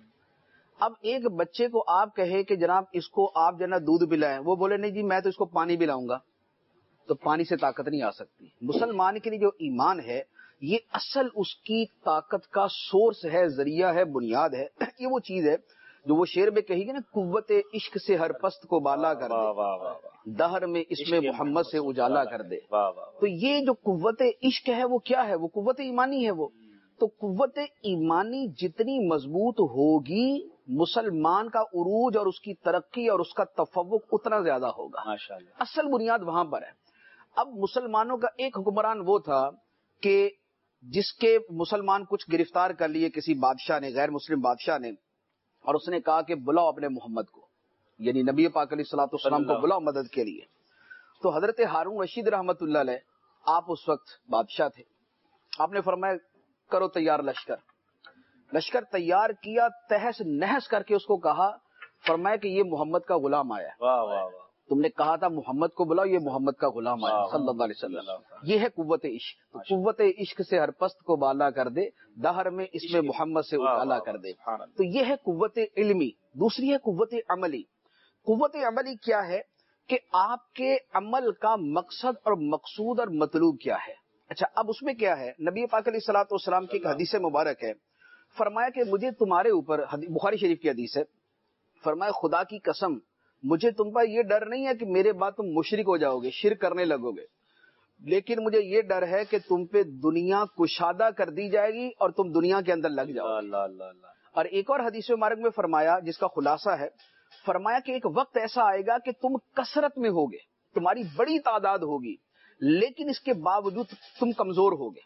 اب ایک بچے کو آپ کہے کہ جناب اس کو آپ جو نا دودھ پلائیں، وہ بولے نہیں جی میں تو اس کو پانی پلاؤں گا، تو پانی سے طاقت نہیں آ سکتی. مسلمان کے لیے جو ایمان ہے یہ اصل اس کی طاقت کا سورس ہے، ذریعہ ہے، بنیاد ہے. یہ وہ چیز ہے جو وہ شعر میں کہی گی نا، قوت عشق سے ہر پست کو بالا کر دے، دہر میں اس میں محمد سے اجالا کر دے. تو یہ جو قوت عشق ہے وہ کیا ہے؟ وہ قوت ایمانی ہے. وہ تو قوت ایمانی جتنی مضبوط ہوگی مسلمان کا عروج اور اس کی ترقی اور اس کا تفوق اتنا زیادہ ہوگا. اصل بنیاد وہاں پر ہے. اب مسلمانوں کا ایک حکمران وہ تھا کہ جس کے مسلمان کچھ گرفتار کر لیے کسی بادشاہ نے، غیر مسلم بادشاہ نے، اور اس نے کہا کہ بلاؤ اپنے محمد کو، یعنی نبی پاک علیہ الصلوۃ والسلام کو بلاؤ مدد کے لیے. تو حضرت ہارون رشید رحمت اللہ علیہ آپ اس وقت بادشاہ تھے. آپ نے فرمایا کرو تیار لشکر. لشکر تیار کیا، تہس نہس کر کے اس کو کہا، فرمایا کہ یہ محمد کا غلام آیا ہے. واہ واہ واہ. تم نے کہا تھا محمد کو بلاؤ، یہ محمد کا غلام آیا صلی اللہ علیہ وسلم. یہ ہے قوت عشق. تو قوت عشق سے ہر پست کو بالا کر دے، دہر میں اس میں محمد سے اجالا کر دے. تو یہ ہے قوت علمی. دوسری ہے قوت عملی. قوت عملی کیا ہے کہ آپ کے عمل کا مقصد اور مقصود اور مطلوب کیا ہے. اچھا اب اس میں کیا ہے، نبی پاک علیہ الصلوۃ والسلام کی ایک حدیث مبارک ہے، فرمایا کہ مجھے تمہارے اوپر، بخاری شریف کی حدیث ہے، فرمایا خدا کی قسم مجھے تم پر یہ ڈر نہیں ہے کہ میرے بعد تم مشرک ہو جاؤ گے، شرک کرنے لگو گے، لیکن مجھے یہ ڈر ہے کہ تم پہ دنیا کشادہ کر دی جائے گی اور تم دنیا کے اندر لگ جاؤ۔ اللہ اللہ اللہ۔ اور ایک اور حدیث مبارک میں فرمایا جس کا خلاصہ ہے، فرمایا کہ ایک وقت ایسا آئے گا کہ تم کثرت میں ہوگے، تمہاری بڑی تعداد ہوگی، لیکن اس کے باوجود تم کمزور ہوگے،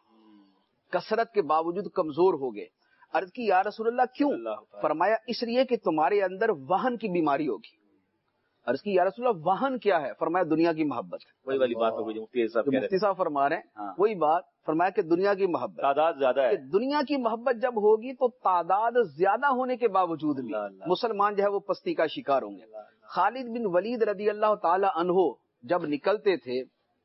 کثرت کے باوجود کمزور ہوگے۔ عرض کی یا رسول اللہ کیوں؟ فرمایا اس لیے کہ تمہارے اندر وہن کی بیماری ہوگی۔ عرض کی یا رسول اللہ وہن کیا ہے؟ فرمایا دنیا کی محبت۔ وہی والی بات ہو گئی جو مفتی صاحب جو مفتی صاحب فرما رہے ہیں وہی بات، فرمایا کہ دنیا کی محبت، تعداد زیادہ ہے۔ دنیا کی محبت جب ہوگی تو تعداد زیادہ ہونے کے باوجود بھی مسلمان جو ہے وہ پستی کا شکار ہوں گے۔ خالد بن ولید رضی اللہ تعالی عنہ جب نکلتے تھے،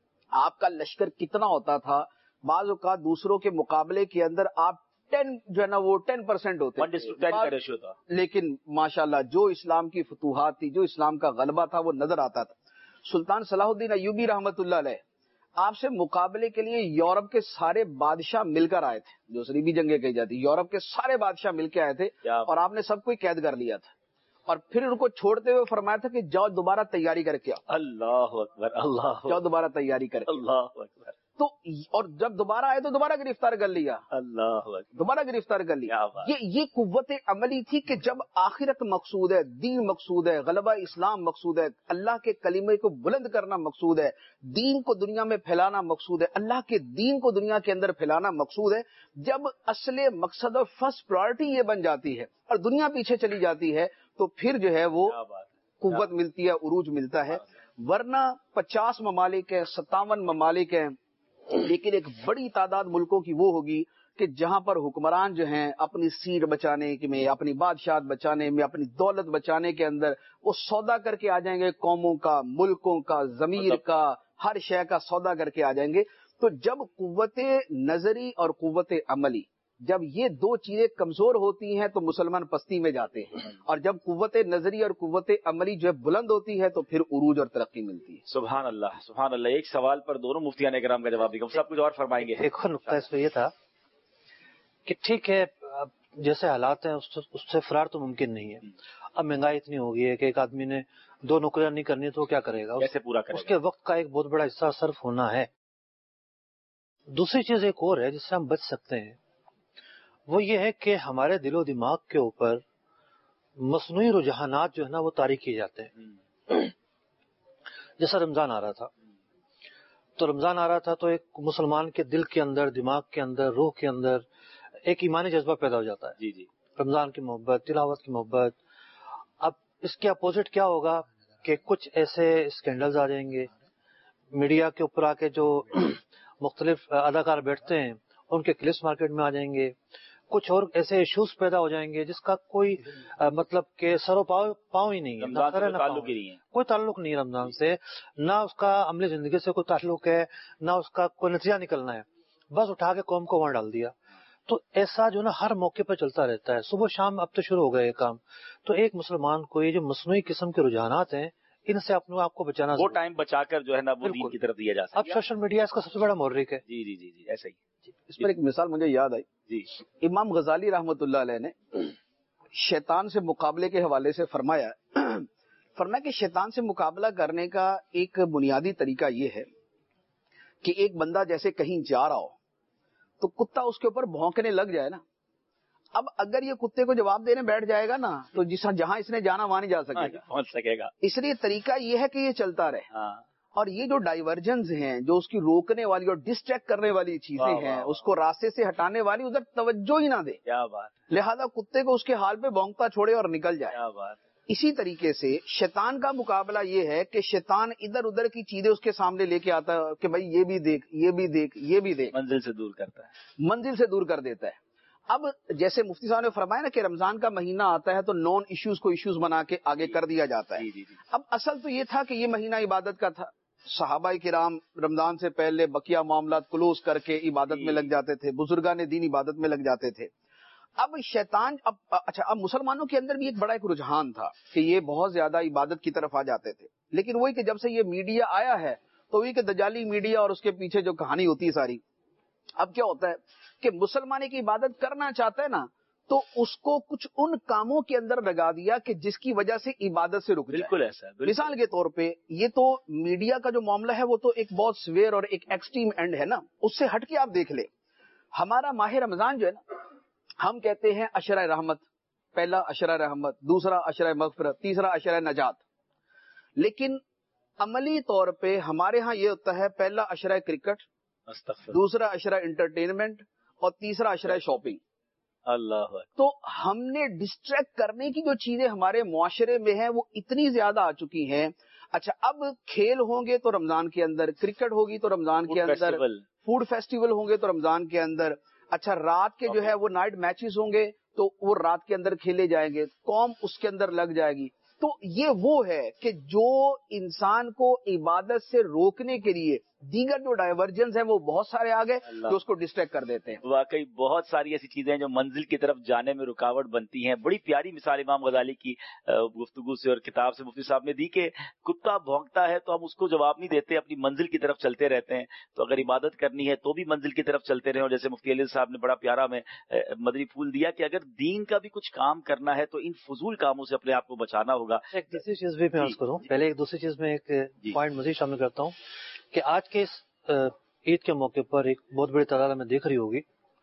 آپ کا لشکر کتنا ہوتا تھا، بعض اوقات دوسروں کے مقابلے کے اندر آپ ٹین جو ہے نا وہ ٹین پرسینٹ ہوتے تھے، لیکن ماشاءاللہ جو اسلام کی فتوحات تھی، جو اسلام کا غلبہ تھا وہ نظر آتا تھا۔ سلطان صلاح الدین ایوبی رحمت اللہ علیہ آپ سے مقابلے کے لیے یورپ کے سارے بادشاہ مل کر آئے تھے، جو صلیبی جنگیں کہی جاتی، یورپ کے سارے بادشاہ مل کے آئے تھے اور آپ نے سب کو قید کر لیا تھا، اور پھر ان کو چھوڑتے ہوئے فرمایا تھا کہ جاؤ دوبارہ تیاری کر کے آؤ۔ اللہ اکبر، اللہ جاؤ دوبارہ تیاری کر کے، اللہ اکبر۔ تو اور جب دوبارہ آئے تو دوبارہ گرفتار کر لیا، اللہ اکبر، دوبارہ گرفتار کر لیا۔ یہ یہ قوت عملی تھی کہ جب آخرت مقصود ہے، دین مقصود ہے، غلبہ اسلام مقصود ہے، اللہ کے کلمے کو بلند کرنا مقصود ہے، دین کو دنیا میں پھیلانا مقصود ہے، اللہ کے دین کو دنیا کے اندر پھیلانا مقصود ہے، جب اصل مقصد اور فرسٹ پرائرٹی یہ بن جاتی ہے اور دنیا پیچھے چلی جاتی ہے تو پھر جو ہے وہ قوت ملتی ہے، عروج ملتا ہے۔ ورنہ پچاس ممالک ہیں، ستاون ممالک ہیں، لیکن ایک بڑی تعداد ملکوں کی وہ ہوگی کہ جہاں پر حکمران جو ہیں اپنی سیٹ بچانے میں، اپنی بادشاہت بچانے میں، اپنی دولت بچانے کے اندر وہ سودا کر کے آ جائیں گے، قوموں کا، ملکوں کا، ضمیر کا، ہر شے کا سودا کر کے آ جائیں گے۔ تو جب قوت نظری اور قوت عملی، جب یہ دو چیزیں کمزور ہوتی ہیں تو مسلمان پستی میں جاتے ہیں، اور جب قوت نظری اور قوت عملی جو ہے بلند ہوتی ہے تو پھر عروج اور ترقی ملتی ہے۔ سبحان اللہ، سبحان اللہ۔ ایک سوال پر دونوں مفتیان کرام کا جواب دیا، سب کچھ اور فرمائیں گے۔ ایک اور نقطہ اس میں یہ تھا کہ ٹھیک ہے جیسے حالات ہیں اس سے فرار تو ممکن نہیں ہے، اب مہنگائی اتنی ہو گئی ہے کہ ایک آدمی نے دو نوکریاں نہیں کرنی تو کیا کرے گا، کیسے پورا کرے گا؟ اس کے وقت کا ایک بہت بڑا حصہ صرف ہونا ہے۔ دوسری چیز ایک اور ہے جس سے ہم بچ سکتے ہیں، وہ یہ ہے کہ ہمارے دل و دماغ کے اوپر مصنوعی رجحانات جو ہے نا وہ طاری کیے جاتے ہیں۔ جیسا رمضان آ رہا تھا تو رمضان آ رہا تھا تو ایک مسلمان کے دل کے اندر، دماغ کے اندر، روح کے اندر ایک ایمانی جذبہ پیدا ہو جاتا ہے، جی جی، رمضان کی محبت، تلاوت کی محبت۔ اب اس کے اپوزٹ کیا ہوگا کہ کچھ ایسے اسکینڈلز آ جائیں گے، میڈیا کے اوپر آ کے جو مختلف اداکار بیٹھتے ہیں ان کے کلپس مارکیٹ میں آ جائیں گے، کچھ اور ایسے ایشوز پیدا ہو جائیں گے جس کا کوئی مطلب کہ سر و پاؤں پاؤں ہی نہیں ہے، نہ سر ہے نہ پاؤں، کوئی تعلق نہیں ہے رمضان سے، نہ اس کا عملی زندگی سے کوئی تعلق ہے، نہ اس کا کوئی نتیجہ نکلنا ہے، بس اٹھا کے قوم کو وہاں ڈال دیا۔ تو ایسا جو نا ہر موقع پر چلتا رہتا ہے، صبح شام اب تو شروع ہو گئے یہ کام۔ تو ایک مسلمان کو یہ جو مصنوعی قسم کے رجحانات ہیں ان سے اپنے آپ کو بچانا، وہ ٹائم بچا کر جو ہے نا وہ دین کی طرف دیا جا سکتا ہے۔ اب سوشل میڈیا اس کا سب سے بڑا محرک ہے۔ جی جی جی جی ایسا ہی۔ اس پر ایک مثال مجھے یاد آئی، جی، امام غزالی رحمت اللہ علیہ نے شیطان سے مقابلے کے حوالے سے فرمایا فرمایا کہ شیطان سے مقابلہ کرنے کا ایک بنیادی طریقہ یہ ہے کہ ایک بندہ جیسے کہیں جا رہا ہو تو کتا اس کے اوپر بھونکنے لگ جائے نا، اب اگر یہ کتے کو جواب دینے بیٹھ جائے گا نا تو جس جہاں اس نے جانا وہاں نہیں جا سکے گا، پہنچ سکے گا۔ اس لیے طریقہ یہ ہے کہ یہ چلتا رہے، اور یہ جو ڈائیورجنز ہیں، جو اس کی روکنے والی اور ڈسٹریکٹ کرنے والی چیزیں ہیں، اس کو راستے سے ہٹانے والی، ادھر توجہ ہی نہ دے، کیا بات، لہذا کتے کو اس کے حال پہ بھونکتا چھوڑے اور نکل جائے۔ کیا بات۔ اسی طریقے سے شیطان کا مقابلہ یہ ہے کہ شیطان ادھر ادھر کی چیزیں اس کے سامنے لے کے آتا ہے کہ بھائی یہ بھی دیکھ، یہ بھی دیکھ، یہ بھی دیکھ، منزل سے دور کرتا ہے، منزل سے دور کر دیتا ہے۔ اب جیسے مفتی صاحب نے فرمایا نا کہ رمضان کا مہینہ آتا ہے تو نان ایشوز کو ایشوز بنا کے آگے کر دیا جاتا ہے۔ اب اصل تو یہ تھا کہ یہ مہینہ عبادت کا تھا، صحابہ کرام رمضان سے پہلے بقیہ معاملات کلوز کر کے عبادت میں لگ جاتے تھے، بزرگان دین عبادت میں لگ جاتے تھے۔ اب شیطان اب اچھا اب مسلمانوں کے اندر بھی ایک بڑا ایک رجحان تھا کہ یہ بہت زیادہ عبادت کی طرف آ جاتے تھے، لیکن وہی کہ جب سے یہ میڈیا آیا ہے تو وہی کہ دجالی میڈیا اور اس کے پیچھے جو کہانی ہوتی ہے ساری، اب کیا ہوتا ہے کہ مسلمان کی عبادت کرنا چاہتا ہے نا تو اس کو کچھ ان کاموں کے اندر لگا دیا کہ جس کی وجہ سے عبادت سے رک جائے. بالکل ایسا ہے. مثال کے طور پہ یہ تو میڈیا کا جو معاملہ ہے وہ تو ایک بہت سویر اور ایک ایکسٹریم اینڈ ہے نا. اس سے ہٹ کے آپ دیکھ لیں ہمارا ماہ رمضان جو ہے نا, ہم کہتے ہیں عشرہ رحمت, پہلا عشرہ رحمت, دوسرا عشرہ مغفرت, تیسرا عشرہ نجات. لیکن عملی طور پہ ہمارے ہاں یہ ہوتا ہے پہلا عشرہ کرکٹ, دوسرا عشرہ انٹرٹینمنٹ اور تیسرا عشرہ شاپنگ. اللہ. تو ہم نے ڈسٹریکٹ کرنے کی جو چیزیں ہمارے معاشرے میں ہیں وہ اتنی زیادہ آ چکی ہیں. اچھا اب کھیل ہوں گے تو رمضان کے اندر, کرکٹ ہوگی تو رمضان کے اندر, فوڈ فیسٹیول ہوں گے تو رمضان کے اندر. اچھا رات کے جو ہے وہ نائٹ میچز ہوں گے تو وہ رات کے اندر کھیلے جائیں گے, قوم اس کے اندر لگ جائے گی. تو یہ وہ ہے کہ جو انسان کو عبادت سے روکنے کے لیے دیگر جو ڈائیورجنز ہیں وہ بہت سارے آ گئے جو اس کو ڈسٹریکٹ کر دیتے ہیں. واقعی بہت ساری ایسی چیزیں ہیں جو منزل کی طرف جانے میں رکاوٹ بنتی ہیں. بڑی پیاری مثال امام غزالی کی گفتگو سے اور کتاب سے مفتی صاحب نے دی کہ کتا بھونکتا ہے تو ہم اس کو جواب نہیں دیتے, اپنی منزل کی طرف چلتے رہتے ہیں. تو اگر عبادت کرنی ہے تو بھی منزل کی طرف چلتے رہیں. اور جیسے مفتی علی صاحب نے بڑا پیارا میں مدری پھول دیا کہ اگر دین کا بھی کچھ کام کرنا ہے تو ان فضول کاموں سے اپنے آپ کو بچانا ہوگا. ایک دوسری چیز بھی میں عرض کروں, پہلے ایک دوسری چیز میں ایک پوائنٹ مزید شامل کرتا ہوں کہ آج کے اس عید کے موقع پر ایک بہت بڑی تعداد میں دیکھ رہی ہوگی,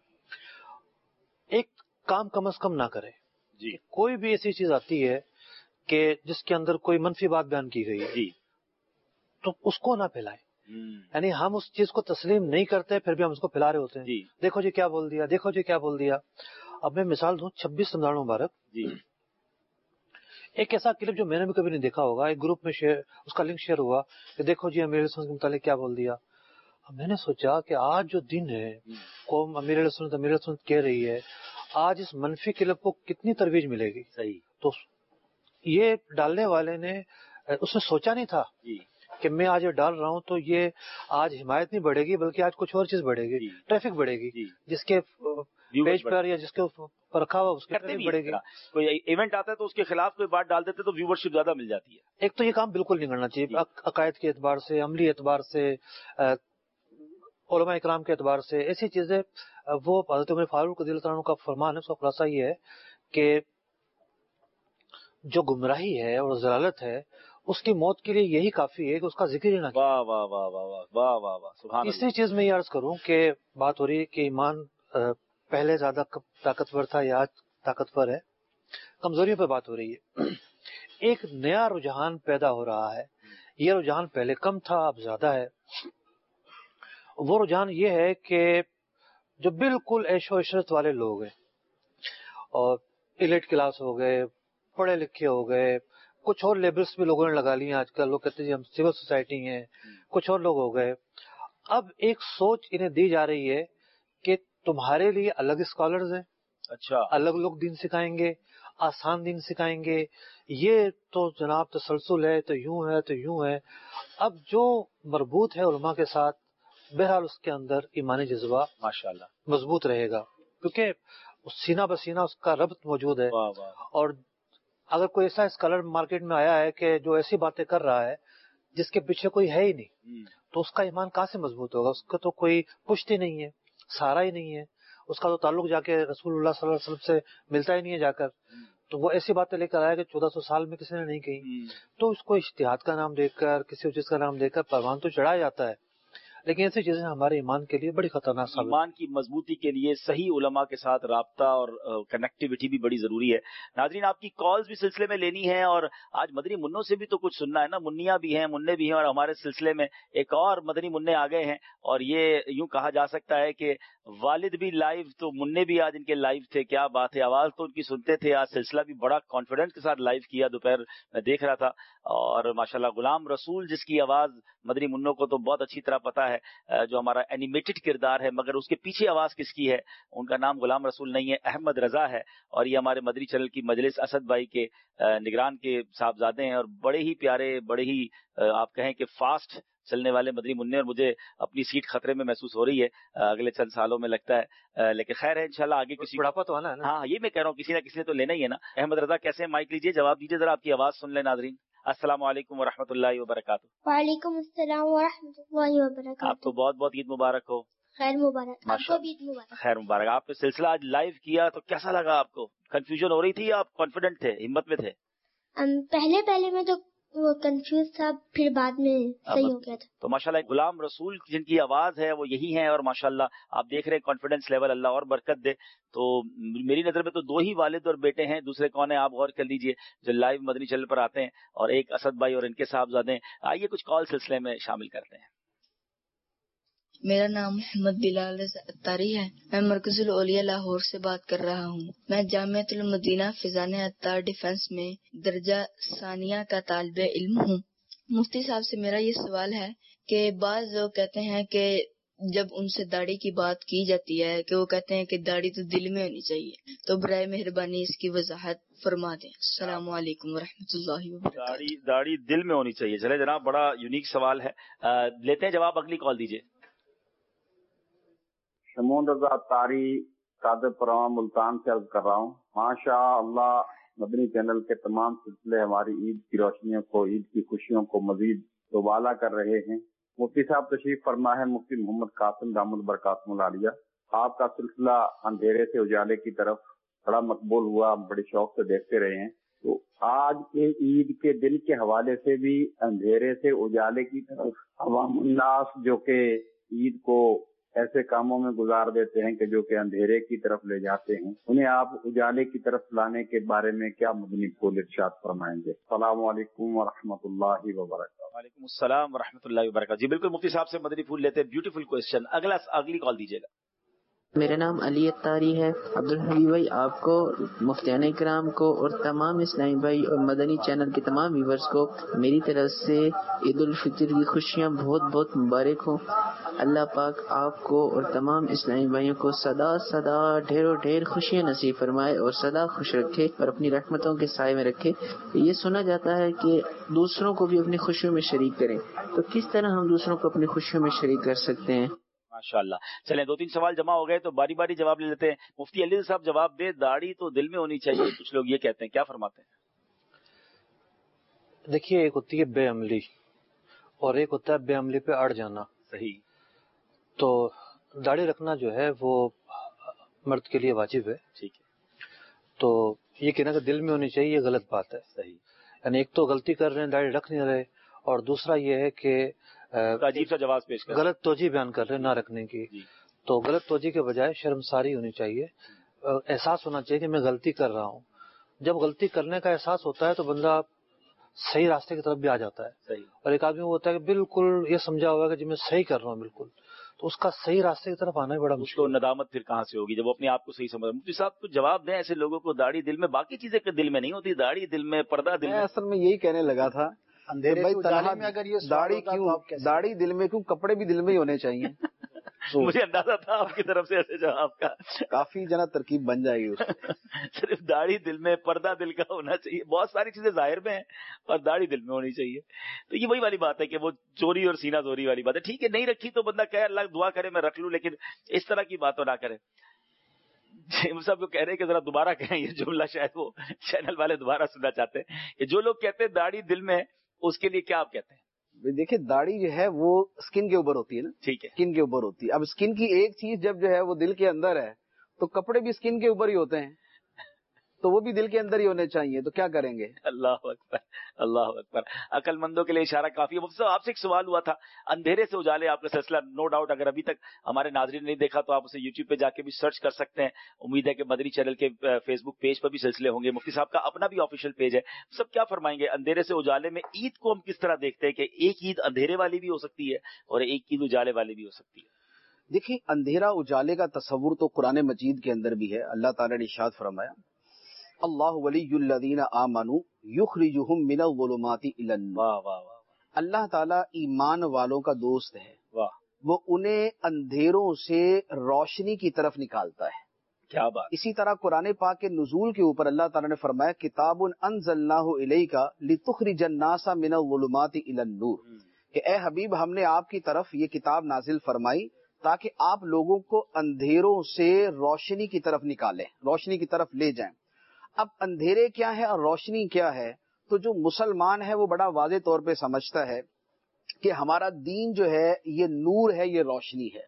ایک کام کم از کم نہ کرے. جی کوئی بھی ایسی چیز آتی ہے کہ جس کے اندر کوئی منفی بات بیان کی گئی ہے جی تو اس کو نہ پھیلائیں. یعنی ہم اس چیز کو تسلیم نہیں کرتے پھر بھی ہم اس کو پھیلا رہے ہوتے ہیں. جی دیکھو جی کیا بول دیا, دیکھو جی کیا بول دیا. اب میں مثال دوں, چھبیس رمضان مبارک جی ایک ایسا کلپ جو میں نے بھی کبھی نہیں دیکھا ہوگا, ایک گروپ میں شیئر, اس کا لنک شیئر ہوا کہ دیکھو جی امیر علیہ السلام کے متعلق کیا بول دیا. اب میں نے سوچا کہ آج جو دن ہے قوم امیر علیہ السلام امیر علیہ السلام کہہ رہی ہے, آج اس منفی کلپ کو کتنی ترویج ملے گی. صحیح. تو یہ ڈالنے والے نے اس نے سوچا نہیں تھا جی کہ میں آج یہ ڈال رہا ہوں تو یہ آج حمایت نہیں بڑھے گی بلکہ آج کچھ اور چیز بڑھے گی, ٹریفک بڑھے گی, جس کے پیج پر یا جس کے پر رکھا ہوا اس کی بڑھے گی. کوئی ایونٹ آتا ہے تو اس کے خلاف کوئی بات ڈال دیتے تو ویورشپ زیادہ مل جاتی ہے. ایک تو یہ کام بالکل نہیں کرنا چاہیے عقائد کے اعتبار سے, عملی اعتبار سے, علماء اکرام کے اعتبار سے. ایسی چیزیں وہ حضرت عمر فاروق رضی اللہ عنہ کا فرمان ہے, اس کا خلاصہ یہ ہے کہ جو گمراہی ہے اور ضلالت ہے اس کی موت کے لیے یہی کافی ہے کہ اس کا ذکر ہی نہ کیا. واہ واہ واہ واہ واہ واہ واہ سبحان اللہ. تیسری چیز میں یہ عرض کروں کہ بات ہو رہی ہے کہ ایمان پہلے زیادہ طاقتور تھا یا آج طاقتور ہے, کمزوریوں پہ بات ہو رہی ہے. ایک نیا رجحان پیدا ہو رہا ہے, یہ رجحان پہلے کم تھا اب زیادہ ہے. وہ رجحان یہ ہے کہ جو بالکل عیش و عشرت والے لوگ ہیں اور ایلیٹ کلاس ہو گئے, پڑھے لکھے ہو گئے, کچھ اور لیبلز بھی لوگوں نے لگا لی ہیں آج کل, لوگ کہتے ہیں ہم سول سوسائٹی ہیں, کچھ اور لوگ ہو گئے. اب ایک سوچ انہیں دی جا رہی ہے کہ تمہارے لیے الگ اسکالرز ہیں, اچھا الگ لوگ دین سکھائیں گے, آسان دین سکھائیں گے, یہ تو جناب تسلسل ہے تو یوں ہے تو یوں ہے. اب جو مربوط ہے علماء کے ساتھ بہرحال اس کے اندر ایمانی جذبہ ماشاءاللہ مضبوط رہے گا کیونکہ سینہ بسینہ اس کا ربط موجود ہے. واہ واہ. اور اگر کوئی ایسا اسکالر مارکیٹ میں آیا ہے کہ جو ایسی باتیں کر رہا ہے جس کے پیچھے کوئی ہے ہی نہیں, تو اس کا ایمان کہاں سے مضبوط ہوگا؟ اس کا تو کوئی پشتی نہیں ہے, سہارا ہی نہیں ہے, اس کا تو تعلق جا کے رسول اللہ صلی اللہ علیہ وسلم سے ملتا ہی نہیں ہے جا کر. تو وہ ایسی باتیں لے کر آیا کہ چودہ سو سال میں کسی نے نہیں کہی. تو اس کو اجتہاد کا نام دے کر, کسی چیز کا نام دے کر پروان تو چڑھایا جاتا ہے, لیکن ایسی چیزیں ہمارے ایمان کے لیے بڑی خطرناک ثابت. ایمان کی مضبوطی کے لیے صحیح علماء کے ساتھ رابطہ اور کنیکٹیوٹی بھی بڑی ضروری ہے. ناظرین آپ کی کالز بھی سلسلے میں لینی ہے اور آج مدنی منوں سے بھی تو کچھ سننا ہے نا, منیاں بھی ہیں منع بھی ہیں, اور ہمارے سلسلے میں ایک اور مدنی منع آ گئے ہیں. اور یہ یوں کہا جا سکتا ہے کہ والد بھی لائیو تو منع بھی آج ان کے لائیو تھے. کیا بات ہے, آواز تو ان کی سنتے تھے. آج سلسلہ بھی بڑا کانفیڈنس کے ساتھ لائیو کیا, دوپہر میں دیکھ رہا تھا. اور ماشاءاللہ غلام رسول جس کی آواز مدنی منوں کو تو بہت اچھی طرح پتا ہے, جو ہمارا اینیمیٹڈ کردار ہے, مگر اس کے پیچھے آواز کس کی ہے, ان کا نام غلام رسول نہیں ہے, احمد رضا ہے. اور یہ ہمارے مدنی چینل کی مجلس اسد بھائی کے نگران کے صاحبزادے ہیں, اور بڑے ہی پیارے, بڑے ہی آپ کہیں کہ فاسٹ چلنے والے مدنی منع. اور مجھے اپنی سیٹ خطرے میں محسوس ہو رہی ہے اگلے چند سالوں میں لگتا ہے, لیکن خیر ہے انشاءاللہ آگے کسی بڑھاپا تو آنا ہے نا. ہاں یہ میں کہہ رہا ہوں, کسی نہ کسی نے تو لینا ہی ہے نا. احمد رضا کیسے ہیں, مائک لیجیے, جواب دیجیے ذرا, آپ کی آواز سن لیں ناظرین. السلام علیکم ورحمۃ اللہ وبرکاتہ. وعلیکم السلام ورحمۃ اللہ وبرکاتہ. آپ کو بہت بہت عید مبارک ہو. خیر مبارک. ماشاء آپ کو بھی عید مبارک. خیر مبارک. آپ نے سلسلہ آج لائیو کیا تو کیسا لگا آپ کو؟ کنفیوژن ہو رہی تھی یا آپ کانفیڈنٹ تھے، ہمت میں تھے؟ پہلے پہلے میں تو وہ کنفیوز تھا، پھر بعد میں صحیح ہو گیا تھا. تو ماشاءاللہ غلام رسول جن کی آواز ہے وہ یہی ہے، اور ماشاءاللہ آپ دیکھ رہے ہیں کانفیڈنس لیول اللہ اور برکت دے. تو میری نظر میں تو دو ہی والد اور بیٹے ہیں، دوسرے کون ہیں آپ غور کر لیجئے جو لائیو مدنی چینل پر آتے ہیں، اور ایک اسد بھائی اور ان کے صاحبزادے ہیں. آئیے کچھ کال سلسلے میں شامل کرتے ہیں. میرا نام محمد بلال رضا اتاری ہے. میں مرکز الاولیاء لاہور سے بات کر رہا ہوں. میں جامعۃ المدینہ فیضان اتار ڈیفنس میں درجہ ثانیہ کا طالب علم ہوں. مفتی صاحب سے میرا یہ سوال ہے کہ بعض لوگ کہتے ہیں کہ جب ان سے داڑھی کی بات کی جاتی ہے کہ وہ کہتے ہیں کہ داڑھی تو دل میں ہونی چاہیے، تو برائے مہربانی اس کی وضاحت فرما دیں. السلام علیکم ورحمۃ اللہ وبرکاتہ. داڑھی داڑھی دل میں ہونی چاہیے. چلے جناب، بڑا یونیک سوال ہے. لیتے ہیں جواب، اگلی کال دیجیے. شمون رضا تاری قادر پروان ملتان سے عرض کر رہا ہوں. ماشاء اللہ مدنی چینل کے تمام سلسلے ہماری عید کی روشنیوں کو، عید کی خوشیوں کو مزید دوبالا کر رہے ہیں. مفتی صاحب تشریف فرما ہے، مفتی محمد قاسم دامد برکاتہ العالیہ. آپ کا سلسلہ اندھیرے سے اجالے کی طرف بڑا مقبول ہوا، ہم بڑے شوق سے دیکھتے رہے ہیں. تو آج کے عید کے دن کے حوالے سے بھی اندھیرے سے اجالے کی طرف عوام الناس جو کہ عید کو ایسے کاموں میں گزار دیتے ہیں کہ جو کہ اندھیرے کی طرف لے جاتے ہیں، انہیں آپ اجالے کی طرف لانے کے بارے میں کیا مدنی پھول ارشاد فرمائیں گے؟ السلام علیکم ورحمۃ اللہ وبرکاتہ. وعلیکم السلام ورحمۃ اللہ وبرکاتہ. جی بالکل، مفتی صاحب سے مدنی پھول لیتے ہیں. Beautiful question. اگلا اگلی کال دیجیے گا. میرا نام علی اتاری ہے. عبدالحبیب بھائی، آپ کو، مفتیان کرام کو اور تمام اسلامی بھائی اور مدنی چینل کے تمام ویورز کو میری طرف سے عید الفطر کی خوشیاں بہت بہت مبارک ہوں. اللہ پاک آپ کو اور تمام اسلامی بھائیوں کو سدا سدا ڈھیر و ڈھیر خوشیاں نصیب فرمائے اور سدا خوش رکھے اور اپنی رحمتوں کے سائے میں رکھے. یہ سنا جاتا ہے کہ دوسروں کو بھی اپنی خوشیوں میں شریک کریں، تو کس طرح ہم دوسروں کو اپنی خوشیوں میں شریک کر سکتے ہیں؟ ماشاءاللہ. چلیں، دو تین سوال جمع ہو گئے تو باری باری جواب لے لیتے ہیں. مفتی علی صاحب جواب دے. داڑھی تو دل میں ہونی چاہیے، کچھ لوگ یہ کہتے ہیں، کیا فرماتے ہیں؟ دیکھیے، ایک ہوتی ہے بے عملی اور ایک ہوتا ہے بے عملی پہ اڑ جانا. صحیح. تو داڑھی رکھنا جو ہے وہ مرد کے لیے واجب ہے. ٹھیک ہے. تو یہ کہنا کہ دل میں ہونی چاہیے، یہ غلط بات ہے. صحیح. یعنی ایک تو غلطی کر رہے ہیں، داڑھی رکھ نہیں رہے، اور دوسرا یہ ہے کہ عجیب سا جواز پیش کر غلط توجہ بیان کر رہے ہیں نہ رکھنے کی. جی. تو غلط توجہ کے بجائے شرمساری ہونی چاہیے، احساس ہونا چاہیے کہ میں غلطی کر رہا ہوں. جب غلطی کرنے کا احساس ہوتا ہے تو بندہ صحیح راستے کی طرف بھی آ جاتا ہے. صحیح. اور ایک آدمی وہ ہوتا ہے کہ بالکل یہ سمجھا ہوا کہ جی میں صحیح کر رہا ہوں بالکل، تو اس کا صحیح راستے کی طرف آنا ہی بڑا مشکل. ندامت پھر کہاں سے ہوگی جب وہ اپنے آپ کو صحیح سمجھ. مفتی صاحب کچھ جواب دیں ایسے لوگوں کو. داڑھی دل میں، باقی چیزیں دل میں نہیں ہوتی، داڑھی دل میں، پردہ دل میں. اصل میں یہی کہنے لگا تھا بھائی تنہا میں اگر یہ داڑھی کیوں، داڑھی دل میں کیوں، کپڑے بھی دل میں ہی ہونے چاہیے. مجھے اندازہ تھا آپ کی طرف سے ایسے جواب کا. کافی جنا ترکیب بن جائے گی. صرف داڑھی دل میں، پردہ دل کا ہونا چاہیے. بہت ساری چیزیں ظاہر میں ہیں اور داڑھی دل میں ہونی چاہیے. تو یہ وہی والی بات ہے کہ وہ چوری اور سینہ زوری والی بات ہے. ٹھیک ہے، نہیں رکھی تو بندہ کہے اللہ دعا کرے میں رکھ لوں، لیکن اس طرح کی بات تو نہ کرے. جیمس صاحب کو کہہ رہے ہیں کہ ذرا دوبارہ کہیں یہ جملہ، شاید وہ چینل والے دوبارہ سننا چاہتے ہیں کہ جو لوگ کہتے ہیں داڑھی دل میں، اس کے لیے کیا آپ کہتے ہیں؟ دیکھیں، داڑھی جو ہے وہ اسکن کے اوپر ہوتی ہے نا. ٹھیک ہے. اسکن کے اوپر ہوتی ہے. اب اسکن کی ایک چیز جب جو ہے وہ دل کے اندر ہے تو کپڑے بھی اسکن کے اوپر ہی ہوتے ہیں، تو وہ بھی دل کے اندر ہی ہونے چاہیے. تو کیا کریں گے؟ اللہ اکبر، اللہ اکبر. عقل مندوں کے لیے اشارہ کافی ہے. مفتی صاحب آپ سے ایک سوال ہوا تھا، اندھیرے سے اجالے آپ کا سلسلہ، نو ڈاؤٹ اگر ابھی تک ہمارے ناظرین نے نہیں دیکھا تو آپ اسے یوٹیوب پہ جا کے بھی سرچ کر سکتے ہیں. امید ہے کہ مدنی چینل کے فیس بک پیج پر بھی سلسلے ہوں گے. مفتی صاحب کا اپنا بھی آفیشیل پیج ہے. سب کیا فرمائیں گے اندھیرے سے اجالے میں عید کو ہم کس طرح دیکھتے ہیں کہ ایک عید اندھیرے والی بھی ہو سکتی ہے اور ایک عید اجالے والی بھی ہو سکتی ہے؟ دیکھیں، اندھیرا اجالے کا تصور تو قرآن مجید کے اندر بھی ہے. اللہ تعالیٰ نے ارشاد فرمایا، اللہ ولی الذین آمنوا یخرجہم من الظلمات الی النور. واہ واہ واہ. اللہ تعالیٰ ایمان والوں کا دوست ہے. واہ. وہ انہیں اندھیروں سے روشنی کی طرف نکالتا ہے. کیا بات. اسی طرح قرآن پاک کے نزول کے اوپر اللہ تعالیٰ نے فرمایا، کتاب انزلناہ الیک لتخرج الناس من الظلمات الی النور، کہ اے حبیب ہم نے آپ کی طرف یہ کتاب نازل فرمائی تاکہ آپ لوگوں کو اندھیروں سے روشنی کی طرف نکالیں، روشنی کی طرف لے جائیں. اب اندھیرے کیا ہے اور روشنی کیا ہے؟ تو جو مسلمان ہے وہ بڑا واضح طور پہ سمجھتا ہے کہ ہمارا دین جو ہے یہ نور ہے، یہ روشنی ہے.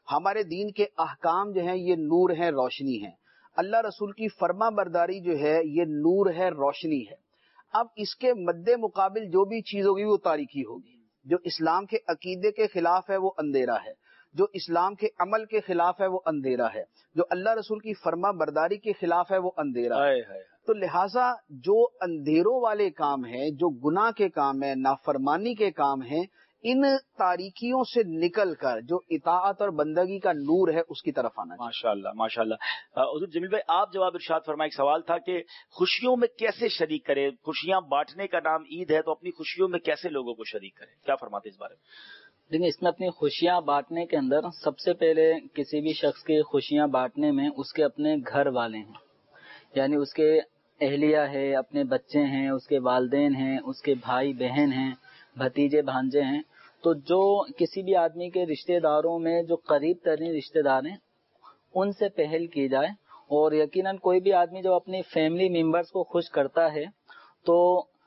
ہمارے دین کے احکام جو ہیں یہ نور ہیں، روشنی ہیں. اللہ رسول کی فرما برداری جو ہے یہ نور ہے، روشنی ہے. اب اس کے مد مقابل جو بھی چیز ہوگی وہ تاریکی ہوگی. جو اسلام کے عقیدے کے خلاف ہے وہ اندھیرا ہے، جو اسلام کے عمل کے خلاف ہے وہ اندھیرا ہے، جو اللہ رسول کی فرما برداری کے خلاف ہے وہ اندھیرا ہے. تو لہٰذا جو اندھیروں والے کام ہیں، جو گناہ کے کام ہیں، نافرمانی کے کام ہیں، ان تاریکیوں سے نکل کر جو اطاعت اور بندگی کا نور ہے اس کی طرف آنا. ماشاء اللہ ماشاء اللہ. حضور جمیل بھائی آپ جواب ارشاد فرمائیں. ایک سوال تھا کہ خوشیوں میں کیسے شریک کرے، خوشیاں بانٹنے کا نام عید ہے تو اپنی خوشیوں میں کیسے لوگوں کو شریک کرے، کیا فرماتے اس بارے میں؟ دیکھیں، اس میں اپنی خوشیاں بانٹنے کے اندر سب سے پہلے کسی بھی شخص کی خوشیاں بانٹنے میں اس کے اپنے گھر والے ہیں، یعنی اس کے اہلیہ ہے، اپنے بچے ہیں، اس کے والدین ہیں، اس کے بھائی بہن ہیں، بھتیجے بھانجے ہیں. تو جو کسی بھی آدمی کے رشتہ داروں میں جو قریب ترین رشتہ دار ہیں ان سے پہل کی جائے. اور یقیناً کوئی بھی آدمی جب اپنی فیملی ممبرز کو خوش کرتا ہے تو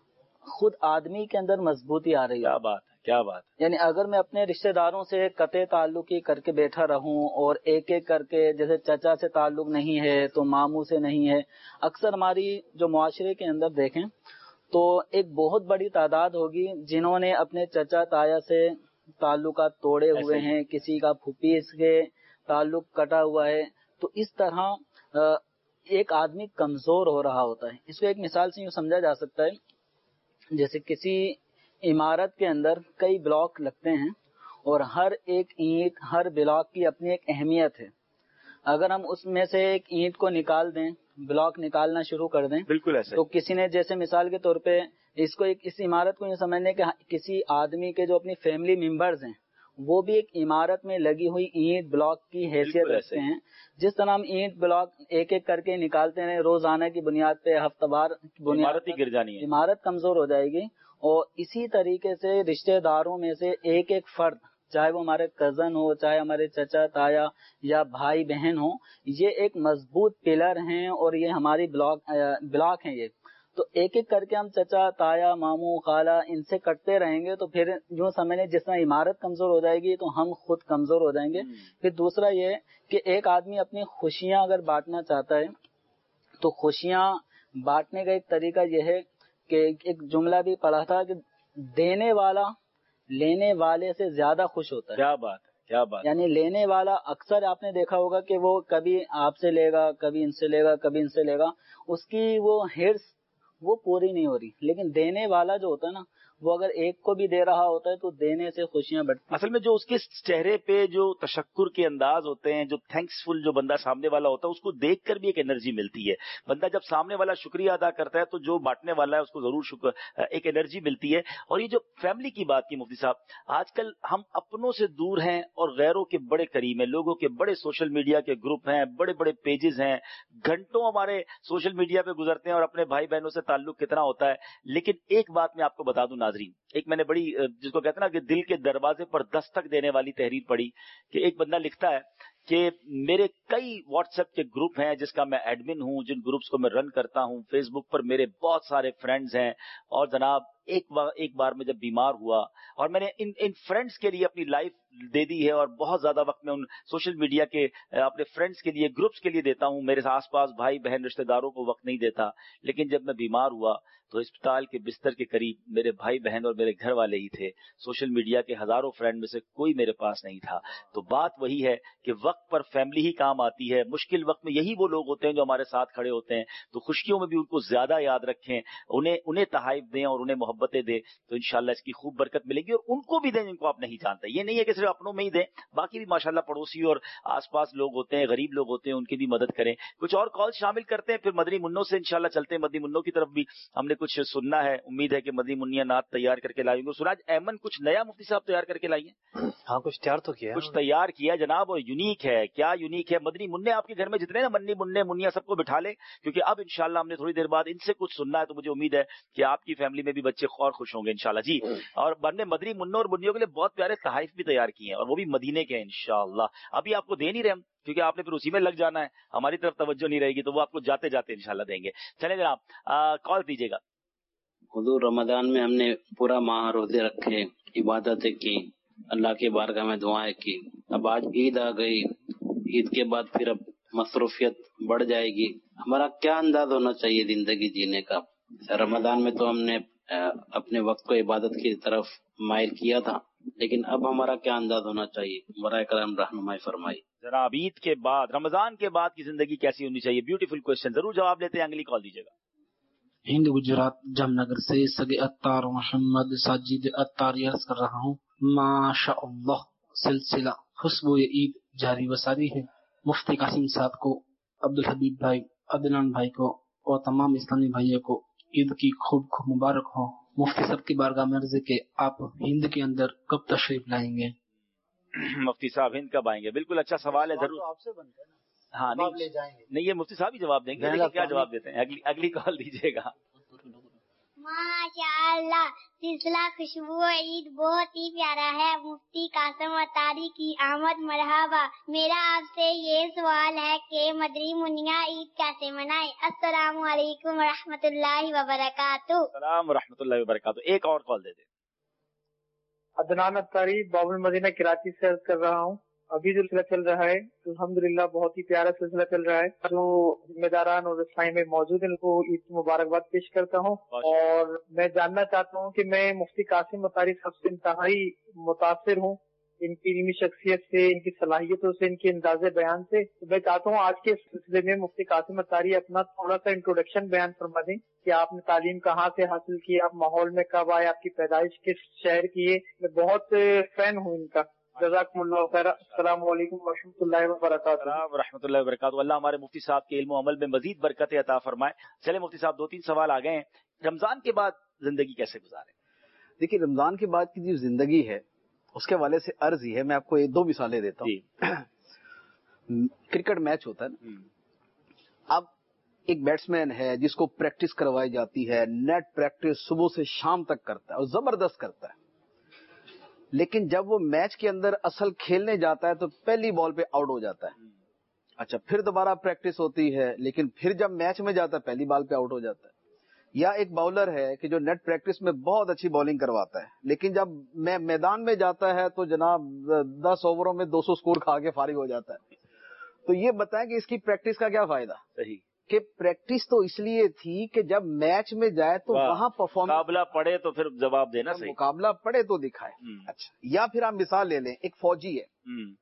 خود آدمی کے اندر مضبوطی آ رہی ہے. کیا بات ہے، کیا بات ہے. یعنی اگر میں اپنے رشتہ داروں سے قطع تعلق ہی کر کے بیٹھا رہوں اور ایک ایک کر کے، جیسے چچا سے تعلق نہیں ہے تو ماموں سے نہیں ہے. اکثر ہماری جو معاشرے کے اندر دیکھیں تو ایک بہت بڑی تعداد ہوگی جنہوں نے اپنے چچا تایا سے تعلقات توڑے ہوئے ہیں، کسی کا پھوپھی سے تعلق کٹا ہوا ہے. تو اس طرح ایک آدمی کمزور ہو رہا ہوتا ہے. اس کو ایک مثال سے یوں سمجھا جا سکتا ہے، جیسے کسی عمارت کے اندر کئی بلاک لگتے ہیں اور ہر ایک اینٹ، ہر بلاک کی اپنی ایک اہمیت ہے. اگر ہم اس میں سے ایک اینٹ کو نکال دیں، بلاک نکالنا شروع کر دیں، بالکل ایسے تو کسی نے جیسے مثال کے طور پہ اس کو ایک اس عمارت کو یہ سمجھنے کہ کسی آدمی کے جو اپنی فیملی ممبرز ہیں وہ بھی ایک عمارت میں لگی ہوئی اینٹ بلاک کی حیثیت رکھتے ہیں. جس طرح ہم اینٹ بلاک ایک ایک کر کے نکالتے ہیں روزانہ کی بنیاد پہ، ہفتہ وار عمارت ہی گر جانی ہے، عمارت کمزور ہو جائے گی. اور اسی طریقے سے رشتہ داروں میں سے ایک ایک فرد، چاہے وہ ہمارے کزن ہو، چاہے ہمارے چچا تایا یا بھائی بہن ہو، یہ ایک مضبوط پلر ہیں اور یہ ہماری بلاک بلاک ہیں. یہ تو ایک ایک کر کے ہم چچا تایا ماموں خالہ ان سے کٹتے رہیں گے تو پھر یوں سمجھیں جس طرح عمارت کمزور ہو جائے گی تو ہم خود کمزور ہو جائیں گے. پھر دوسرا یہ کہ ایک آدمی اپنی خوشیاں اگر بانٹنا چاہتا ہے تو خوشیاں بانٹنے کا ایک طریقہ یہ ہے کہ ایک جملہ بھی پڑھا تھا کہ دینے والا لینے والے سے زیادہ خوش ہوتا ہے. کیا بات ہے، کیا بات. یعنی لینے والا اکثر آپ نے دیکھا ہوگا کہ وہ کبھی آپ سے لے گا، کبھی ان سے لے گا، کبھی ان سے لے گا، اس کی وہ ہرس وہ پوری نہیں ہو رہی. لیکن دینے والا جو ہوتا ہے نا، وہ اگر ایک کو بھی دے رہا ہوتا ہے تو دینے سے خوشیاں بڑھتی ہیں. اصل میں جو اس کے چہرے پہ جو تشکر کے انداز ہوتے ہیں، جو تھینکس فل جو بندہ سامنے والا ہوتا ہے، اس کو دیکھ کر بھی ایک انرجی ملتی ہے. بندہ جب سامنے والا شکریہ ادا کرتا ہے تو جو بانٹنے والا ہے اس کو ضرور شکر ایک انرجی ملتی ہے. اور یہ جو فیملی کی بات کی مفتی صاحب، آج کل ہم اپنوں سے دور ہیں اور غیروں کے بڑے قریب ہیں. لوگوں کے بڑے سوشل میڈیا کے گروپ ہیں، بڑے بڑے پیجز ہیں، گھنٹوں ہمارے سوشل میڈیا پہ گزرتے ہیں اور اپنے بھائی بہنوں سے تعلق کتنا ہوتا ہے. لیکن ایک بات میں آپ کو بتا دوں ناظرین، ایک میں نے بڑی جس کو کہتے ہیں نا کہ دل کے دروازے پر دستک دینے والی تحریر پڑھی کہ ایک بندہ لکھتا ہے کہ میرے کئی واٹس ایپ کے گروپ ہیں جس کا میں ایڈمن ہوں، جن گروپس کو میں رن کرتا ہوں. فیس بک پر میرے بہت سارے فرینڈز ہیں اور جناب ایک بار ایک بار میں جب بیمار ہوا اور میں نے ان ان فرینڈز کے لیے اپنی لائف دے دی ہے اور بہت زیادہ وقت میں ان سوشل میڈیا کے اپنے فرینڈز کے لیے گروپس کے لیے دیتا ہوں، میرے آس پاس بھائی بہن رشتہ داروں کو وقت نہیں دیتا. لیکن جب میں بیمار ہوا تو اسپتال کے بستر کے قریب میرے بھائی بہن اور میرے گھر والے ہی تھے. سوشل میڈیا کے ہزاروں فرینڈ میں سے کوئی میرے پاس نہیں تھا. تو بات وہی ہے کہ وقت پر فیملی ہی کام آتی ہے. مشکل وقت میں یہی وہ لوگ ہوتے ہیں جو ہمارے ساتھ کھڑے ہوتے ہیں. تو خوشیوں میں بھی ان کو زیادہ یاد رکھیں، انہیں انہیں تحائف دیں اور انہیں محبتیں دیں تو انشاءاللہ اس کی خوب برکت ملے گی. اور ان کو بھی دیں جن کو آپ نہیں جانتے. یہ نہیں ہے کہ صرف اپنوں میں ہی دیں، باقی بھی ماشاءاللہ پڑوسی اور آس پاس لوگ ہوتے ہیں، غریب لوگ ہوتے ہیں، ان کی بھی مدد کریں. کچھ اور کال شامل کرتے ہیں، پھر مدنی منوں سے انشاءاللہ چلتے ہیں. مدنی منوں کی طرف بھی ہم نے کچھ سننا ہے. امید ہے کہ مدنی منیا نعت تیار کر کے لائیں گے. سراج ایمن کچھ نیا مفتی صاحب تیار کر کے لائیے. ہاں کچھ تیار تو کیا، کچھ تیار کیا جناب، اور یونیک ہے. کیا یونیک ہے؟ مدنی منع آپ کے گھر میں جتنے نا مدنی منع منیا سب کو بٹھا لیں، کیونکہ اب انشاءاللہ ہم نے تھوڑی دیر بعد ان سے کچھ سننا ہے. تو مجھے امید ہے کہ آپ کی فیملی میں بھی بچے اور خوش ہوں گے انشاءاللہ. جی، اور ہم نے مدنی منوں اور منیوں کے لیے بہت پیارے تحائف بھی تیار کیے ہیں اور وہ بھی مدینے کے ہیں انشاءاللہ. ابھی آپ کو دے نہیں رہے ہم، کیونکہ آپ نے پھر اسی میں لگ جانا ہے، ہماری طرف توجہ نہیں رہے گی، تو وہ آپ کو جاتے جاتے انشاءاللہ دیں گے. چلیں جناب کال دیجیے گا. حضور رمضان میں ہم نے پورا ماہ روزے رکھے، عبادتیں کی، अल्लाह के बारगाह में दुआएं की। अब आज ईद आ गई, ईद के बाद फिर अब मसरूफियत बढ़ जाएगी। हमारा क्या अंदाज होना चाहिए जिंदगी जीने का? रमजान में तो हमने अपने वक्त को इबादत की तरफ माइल किया था, लेकिन अब हमारा क्या अंदाज होना चाहिए? बराए करम रहनुमाई फरमाई। जनाब, ईद के बाद, रमजान के बाद की जिंदगी कैसी होनी चाहिए? ब्यूटीफुल क्वेश्चन, जरूर जवाब लेते हैं, अगली कॉल दीजिएगा। हिंद गुजरात जामनगर से सगे अत्तार मोहम्मद साजिद अत्तारी अर्ज कर रहा हूँ। माशाअल्लाह सिलसिला खुशबू ईद जारी व सारी है। मुफ्ती कासिम साहब को, अब्दुल हबीब भाई, अदनान भाई को और तमाम इस्लामी भाइयों को ईद की खूब खूब मुबारक हो। मुफ्ती साहब की बारगाह में अर्ज है कि आप हिंद के अंदर कब तशरीफ लाएंगे? मुफ्ती साहब हिंद कब आएंगे? बिल्कुल अच्छा सवाल है, जरूर आपसे बनता है ना। हाँ, नहीं ले जाएंगे। नहीं, ये मुफ्ती साहब ही जवाब देंगे, लेकिन क्या जवाब देते हैं? अगली अगली कॉल दीजिएगा। माशाअल्लाह, सिलसिला खुशबू ईद बहुत ही प्यारा है। मुफ्ती कासिम अत्तारी की आमद मरहबा। मेरा आपसे ये सवाल है कि मदरी मुनिया ईद कैसे मनाए? अस्सलामु अलैकुम व रहमतुल्लाहि व बरकातुहू। अस्सलाम व रहमतुल्लाहि व बरकातुहू। एक और कॉल दे दे। अदनान अत्तारी बाबुल मदीना कराची से अर्ज कर रहा हूँ। अभी जो सिलसिला चल रहा है अल्हम्दुलिल्लाह बहुत ही प्यारा सिलसिला चल रहा है। जो जिम्मेदारान और रसाई में मौजूद हैं उनको ईद की मुबारकबाद पेश करता हूँ और मैं जानना चाहता हूँ कि मैं मुफ्ती कासिम अत्तारी साहब से इंतहाई मुतासिर हूँ, इनकी इल्मी शख्सियत से, इनकी सलाहियतों से, इनके अंदाजे बयान से। तो मैं चाहता हूँ आज के सिलसिले में मुफ्ती कासिम अत्तारी अपना थोड़ा सा इंट्रोडक्शन बयान फरमा दें कि आपने तालीम कहाँ से हासिल की, आप माहौल में कब आए, आपकी पैदाइश किस शहर की है। मैं बहुत फैन हूँ इनका। जज़ाकुमुल्लाह खैर। अस्सलाम वालेकुम व रहमतुल्लाहि व बरकातुहू। रहमतुल्लाहि व बरकातुहू। अल्लाह हमारे मुफ्ती साहब के इल्म अमल में मजीद बरकत अता फरमाए। चले मुफ्ती साहब, दो तीन सवाल आ गए हैं। रमजान के बाद जिंदगी कैसे गुजारे? देखिए, रमजान के बाद की जो जिंदगी है उसके वाले से अर्ज ही है। मैं आपको एक दो मिसालें देता हूँ। क्रिकेट मैच होता है ना, अब एक बैट्समैन है जिसको प्रैक्टिस करवाई जाती है, नेट प्रैक्टिस सुबह से शाम तक करता है और जबरदस्त करता है, लेकिन जब वो मैच के अंदर असल खेलने जाता है तो पहली बॉल पे आउट हो जाता है। अच्छा, फिर दोबारा प्रैक्टिस होती है, लेकिन फिर जब मैच में जाता है पहली बॉल पे आउट हो जाता है। या एक बॉलर है कि जो नेट प्रैक्टिस में बहुत अच्छी बॉलिंग करवाता है, लेकिन जब मैं मैदान में जाता है तो जनाब दस ओवरों में दो सौ स्कोर खा के फारिग हो जाता है। तो ये बताएं कि इसकी प्रैक्टिस का क्या फायदा? सही कि प्रैक्टिस तो इसलिए थी कि जब मैच में जाए तो वहां परफॉर्मेंस, मुकाबला पड़े तो फिर जवाब देना सही, मुकाबला पड़े तो दिखाए। अच्छा, या फिर आप मिसाल ले लें, एक फौजी है,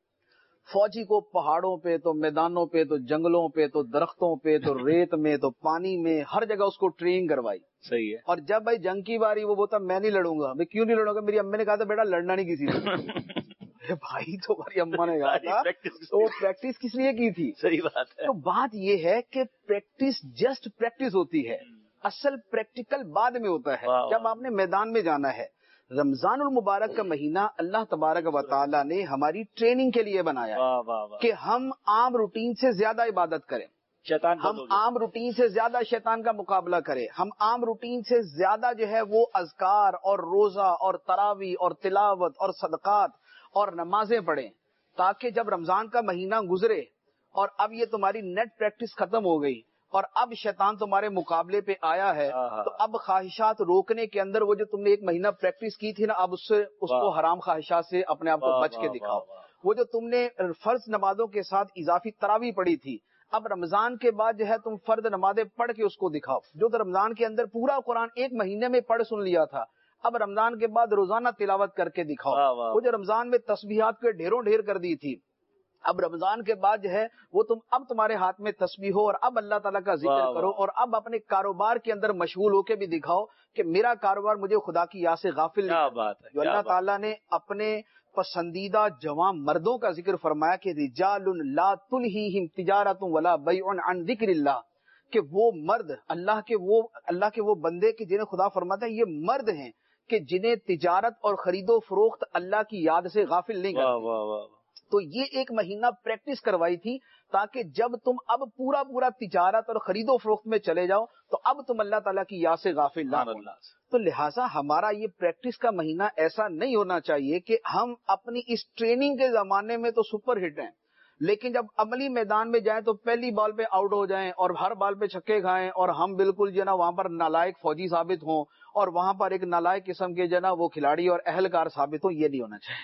फौजी को पहाड़ों पे तो मैदानों पे तो जंगलों पे तो दरख्तों पे तो रेत में तो पानी में हर जगह उसको ट्रेनिंग करवाई। सही है। और जब भाई जंग की बारी, वो बोलता मैं नहीं लड़ूंगा। मैं क्यों नहीं लड़ूंगा? मेरी अम्मा ने कहा था बेटा लड़ना नहीं किसी से। भाई तो हमारी अम्मा ने कहा था, तो वो प्रैक्टिस किस लिए की थी? सही बात है। तो बात ये है कि प्रैक्टिस जस्ट प्रैक्टिस होती है, असल प्रैक्टिकल बाद में होता है जब आपने मैदान में जाना है। रमजानुल मुबारक का महीना अल्लाह तबारक व तआला ने हमारी ट्रेनिंग के लिए बनाया है कि हम आम रूटीन से ज्यादा इबादत करें, शैतान हम आम रूटीन से ज्यादा शैतान का मुकाबला करें, हम आम रूटीन से ज्यादा जो है वो अज़कार और रोजा और तरावी और तिलावत और सदकात और नमाजें पढ़ें, ताकि जब रमजान का महीना गुजरे और अब ये तुम्हारी नेट प्रैक्टिस खत्म हो गई और अब शैतान तुम्हारे मुकाबले पे आया है, तो अब ख्वाहिशात रोकने के अंदर वो जो तुमने एक महीना प्रैक्टिस की थी ना, अब उससे उसको हराम ख्वाहिशात से अपने आप को बच के दिखाओ। वो जो तुमने फर्ज नमाजों के साथ इजाफी तरावी पढ़ी थी, अब रमजान के बाद जो है तुम फर्द नमाजें पढ़ के उसको दिखाओ। जो तो रमजान के अंदर पूरा कुरान एक महीने में पढ़ सुन लिया था, अब रमजान के बाद रोजाना तिलावत करके दिखाओ। वो जो रमजान में तस्बीहात के ढेरों ढेर कर दी थी, अब रमजान के बाद जो है वो तुम अब तुम्हारे हाथ में तस्बीह हो और अब अल्लाह ताला का जिक्र करो और अब अपने कारोबार के अंदर मशगूल होके भी दिखाओ कि मेरा कारोबार मुझे खुदा की याद से गाफिल नहीं। बात है, जो अल्लाह ताला ने अपने पसंदीदा जवान मर्दों का जिक्र फरमाया कि रिजालुन ला तुलहीहिम तिजारतुन वला बैउन अन जिक्रिल्लाह, कि वो मर्द अल्लाह के वो अल्लाह के वो बंदे कि जिन्हें खुदा फरमाता है ये मर्द हैं कि जिन्हें तिजारत और खरीदो फरोख्त अल्लाह की याद से गाफिल नहीं करते। तो ये एक महीना प्रैक्टिस करवाई थी ताकि जब तुम अब पूरा पूरा तिजारत और खरीदो फरोख्त में चले जाओ तो अब तुम अल्लाह ताला की याद से गाफिल ना हो। तो लिहाजा हमारा ये प्रैक्टिस का महीना ऐसा नहीं होना चाहिए कि हम अपनी इस ट्रेनिंग के जमाने में तो सुपर हिट हैं, लेकिन जब अमली मैदान में जाएं तो पहली बॉल पे आउट हो जाएं और हर बॉल पे छक्के खाएं और हम बिल्कुल जो ना वहां पर नालायक फौजी साबित हों और वहां पर एक नालायक किस्म के जो ना वो खिलाड़ी और अहलकार साबित हो। ये नहीं होना चाहिए।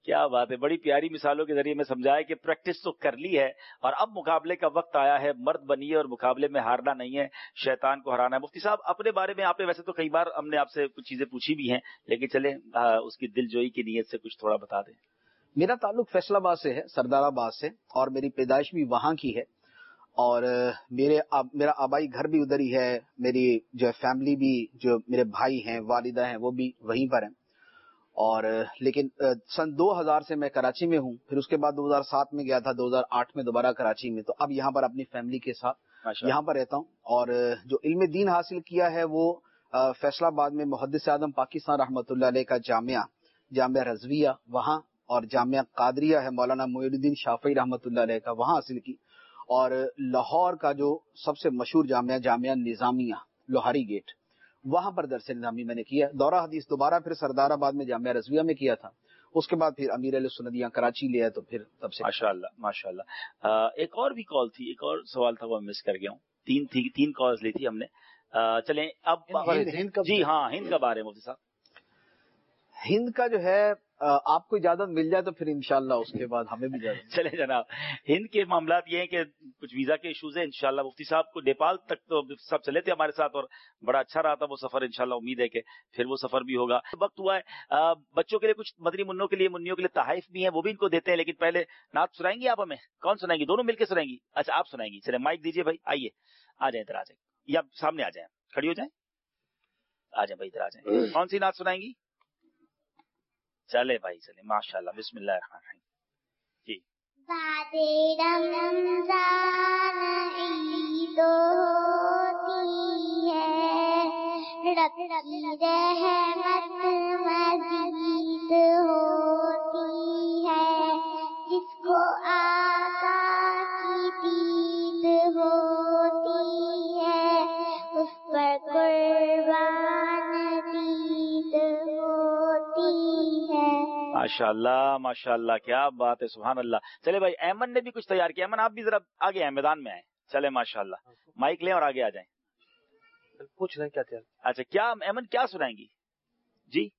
کیا بات ہے، بڑی پیاری مثالوں کے ذریعے میں سمجھایا کہ پریکٹس تو کر لی ہے اور اب مقابلے کا وقت آیا ہے، مرد بنیے اور مقابلے میں ہارنا نہیں ہے، شیطان کو ہرانا ہے۔ مفتی صاحب اپنے بارے میں آپ نے ویسے تو کئی بار ہم نے آپ سے کچھ چیزیں پوچھی بھی ہیں، لیکن چلیں اس کی دل جوئی کی نیت سے کچھ تھوڑا بتا دیں۔ میرا تعلق فیصل آباد سے ہے، سردار آباد سے، اور میری پیدائش بھی وہاں کی ہے، اور میرے میرا آبائی گھر بھی ادھر ہی ہے، میری جو فیملی بھی، جو میرے بھائی ہیں، والدہ ہیں، وہ بھی وہیں پر ہیں۔ اور لیکن سن دو ہزار سے میں کراچی میں ہوں، پھر اس کے بعد دو ہزار سات میں گیا تھا، دو ہزار آٹھ میں دوبارہ کراچی میں، تو اب یہاں پر اپنی فیملی کے ساتھ یہاں پر رہتا ہوں۔ اور جو علم دین حاصل کیا ہے وہ فیصل آباد میں محدث اعظم پاکستان رحمۃ اللہ علیہ کا جامعہ جامعہ رضویہ وہاں، اور جامعہ قادریہ ہے مولانا معین الدین شافعی رحمۃ اللہ علیہ کا، وہاں حاصل کی۔ اور لاہور کا جو سب سے مشہور جامعہ جامعہ نظامیہ لوہاری گیٹ، وہاں پر درس نظامی میں نے کیا۔ دورہ حدیث دوبارہ پھر سردار آباد میں جامعہ رضویہ میں کیا تھا، اس کے بعد پھر امیر علیہ سنت یہاں کراچی لیا، تو پھر تب سے ماشاء اللہ ماشاء اللہ۔ ایک اور بھی کال تھی، ایک اور سوال تھا وہ مس کر گیا ہوں، تین تھی تین کالز لی تھی ہم نے۔ چلیں اب جی ہاں ہند کا بارے میں مفتی صاحب۔ ہند کا جو ہے آپ کو اجازت مل جائے تو پھر انشاءاللہ اس کے بعد ہمیں بھی اجازت۔ چلے جناب، ہند کے معاملات یہ ہیں کہ کچھ ویزا کے ایشوز ہیں، انشاءاللہ مفتی صاحب کو نیپال تک تو سب چلے تھے ہمارے ساتھ اور بڑا اچھا رہا تھا وہ سفر، انشاءاللہ امید ہے کہ پھر وہ سفر بھی ہوگا۔ وقت ہوا ہے بچوں کے لیے کچھ مدنی منوں کے لیے منیوں کے لیے تحائف بھی ہیں، وہ بھی ان کو دیتے ہیں، لیکن پہلے نعت سنائیں گی آپ ہمیں؟ کون سنائیں گی؟ دونوں مل کے سنائیں گی؟ اچھا آپ سنائیں گی، چلے مائک دیجیے بھائی، آئیے آ جائیں ادھر آ جائیں، یا سامنے آ جائیں، کھڑی ہو جائیں، آ جائیں بھائی ادھر آ جائیں۔ کون سی نعت سنائیں گی؟ چلے بھائی چلے، ماشاء اللہ، بسم اللہ الرحمن الرحیم۔ جی بعد رمضان عید ہوتی ہے، ربی رحمت مزید ہوتی ہے، جس کو آقا کی دید ہوتی ہے، اس پر قربان دید ہوتی ہے۔ ماشاء اللہ ماشاء اللہ، کیا بات ہے، سبحان اللہ۔ چلے بھائی ایمن نے بھی کچھ تیار کیا، ایمن آپ بھی ذرا آگے آئیں، میدان میں آئیں، چلے ماشاء اللہ، مائک لیں اور آگے آ جائیں۔ پوچھ رہے کیا تیار؟ اچھا کیا ایمن کیا سنائیں گی؟ جی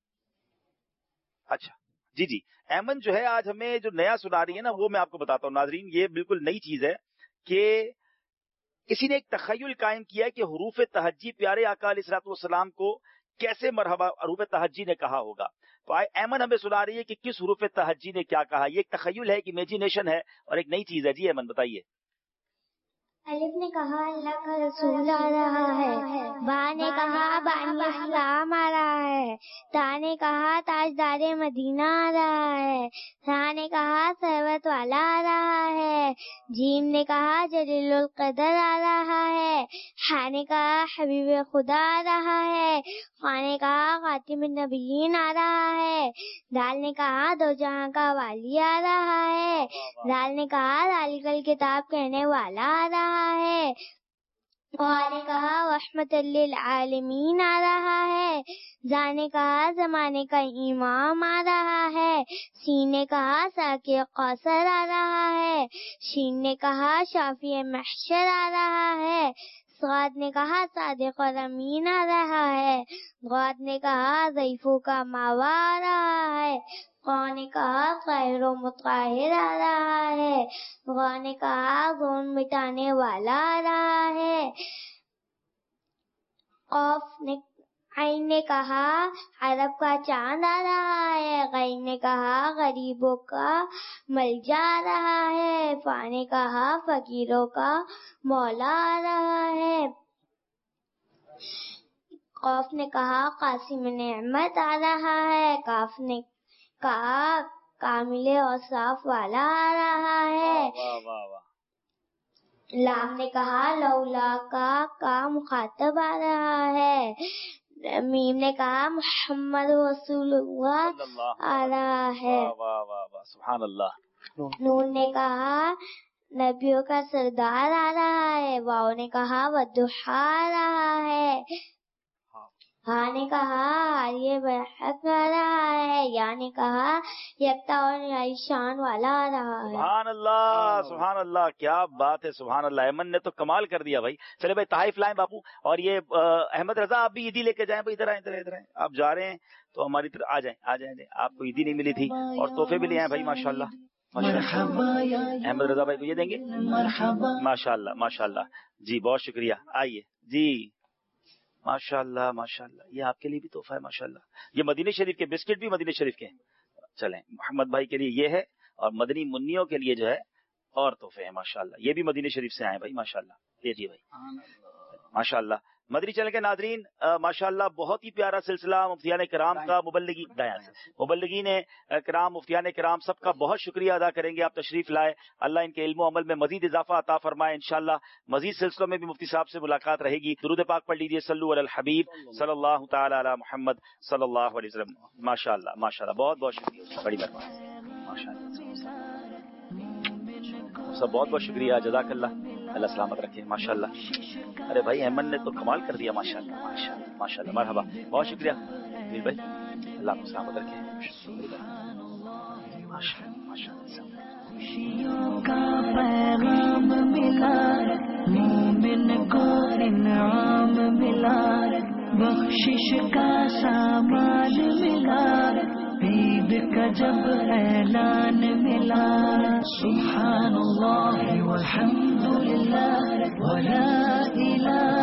اچھا جی جی ایمن جو ہے آج ہمیں جو نیا سنا رہی ہے نا، وہ میں آپ کو بتاتا ہوں ناظرین، یہ بالکل نئی چیز ہے کہ کسی نے ایک تخیل قائم کیا ہے کہ حروف تہجی پیارے آقا علیہ الصلوۃ والسلام کو کیسے مرحبا حروف تہجی نے کہا ہوگا۔ تو ایمن ہمیں سنا رہی ہے کہ کس حروف تہجی نے کیا کہا۔ یہ ایک تخیل ہے، ایک امیجینیشن ہے اور ایک نئی چیز ہے۔ جی ایمن بتائیے۔ الف نے کہا اللہ کا رسول آ رہا ہے، با نے کہا بانی اسلام آ رہا ہے، تا نے کہا تاجدار مدینہ آ رہا ہے، سا نے کہا ثروت والا آ رہا ہے، جیم نے کہا جلیل القدر آ رہا ہے، ہا نے کہا حبیب خدا آ رہا ہے، خا نے کہا خاتم النبیین آ رہا ہے، دال نے کہا دو جہاں کا والی آ رہا ہے، دال نے کہا ذالک الکتاب کہنے والا آ رہا ہے، قا نے کہا رحمت للعالمین آ رہا ہے، زا نے کہا زمانے کا امام آ رہا ہے، سین نے کہا ساقی قوثر آ رہا ہے، شین نے کہا شافی محشر آ رہا ہے، صاد نے کہا صادق اور امین آ رہا ہے، غاد نے کہا ضیفوں کا ماوا آ رہا ہے، قا نے کہا خیر و مطہر آ رہا ہے، غا نے کہا غون مٹانے والا آ رہا ہے، قاف نے عین نے کہا عرب کا چاند آ رہا ہے، غین نے کہا غریبوں کا ملجا آ رہا ہے، فا نے کہا فقیروں کا مولا آ رہا ہے، قاف نے کہا قاسم نعمت آ رہا ہے، کاف نے کہا کامل اوصاف والا آ رہا ہے، لام نے کہا لولا کا کا مخاطب آ رہا ہے، میم نے کہا محمد رسول اللہ آ رہا ہے، سبحان اللہ، نون نے کہا نبیوں کا سردار آ رہا ہے، واؤ نے کہا والضحیٰ آ رہا ہے، ہاں نے کہا یہ برحق والا ہے، یا نے کہا یکتا اور شان والا آ رہا ہے۔ سبحان اللہ سبحان اللہ، کیا بات ہے، سبحان اللہ، ایمن نے تو کمال کر دیا بھائی۔ چلے بھائی تحائف لائیں باپو، اور یہ احمد رضا آپ بھی عیدی لے کے جائیں بھائی، ادھر آئیں ادھر ادھر آئیں، آپ جا رہے ہیں تو ہماری طرف آ جائیں آ جائیں آپ کو عیدی نہیں ملی تھی اور تحفے بھی لے آئیں بھائی، ماشاء اللہ احمد رضا بھائی کو یہ دیں گے، ماشاء اللہ ماشاء اللہ، جی بہت شکریہ، آئیے جی، ماشاء اللہ ماشاء اللہ، یہ آپ کے لیے بھی تحفہ ہے ماشاء اللہ، یہ مدینہ شریف کے بسکٹ بھی مدینہ شریف کے ہیں، چلیں محمد بھائی کے لیے یہ ہے، اور مدنی منیوں کے لیے جو ہے اور تحفے ہیں ماشاء اللہ، یہ بھی مدینہ شریف سے آئے بھائی ماشاء اللہ، لیجیے بھائی ماشاء اللہ۔ مدنی چینل کے ناظرین ماشاء اللہ بہت ہی پیارا سلسلہ مفتیان کرام کا، مبلغی مبلغین کرام مفتیان کرام سب کا بہت شکریہ ادا کریں گے، آپ تشریف لائے، اللہ ان کے علم و عمل میں مزید اضافہ عطا فرمائے، انشاءاللہ مزید سلسلوں میں بھی مفتی صاحب سے ملاقات رہے گی۔ درود پاک پڑھ لیجیے، صلو علی الحبیب صلی اللہ تعالی علی محمد صلی اللہ علیہ وسلم، ماشاء اللہ ماشاء اللہ، بہت بہت شکریہ، بڑی مہربانی ماشاء اللہ، سب بہت بہت شکریہ، جزاک اللہ، اللہ سلامت رکھے ماشاء اللہ۔ ارے بھائی احمد نے تو کمال کر دیا ماشاء اللہ ماشاء اللہ ماشاء اللہ، مرحبا، بہت شکریہ جی بھائی، اللہ کو سلامت رکھے ماشاء اللہ ماشاء اللہ۔ خوشیوں کا پیغام ملا، مومن کو انعام ملا، بخشش کا سامان ملا، عید کا جب اعلان ملا، سبحان اللہ والحمد للہ ولا الہ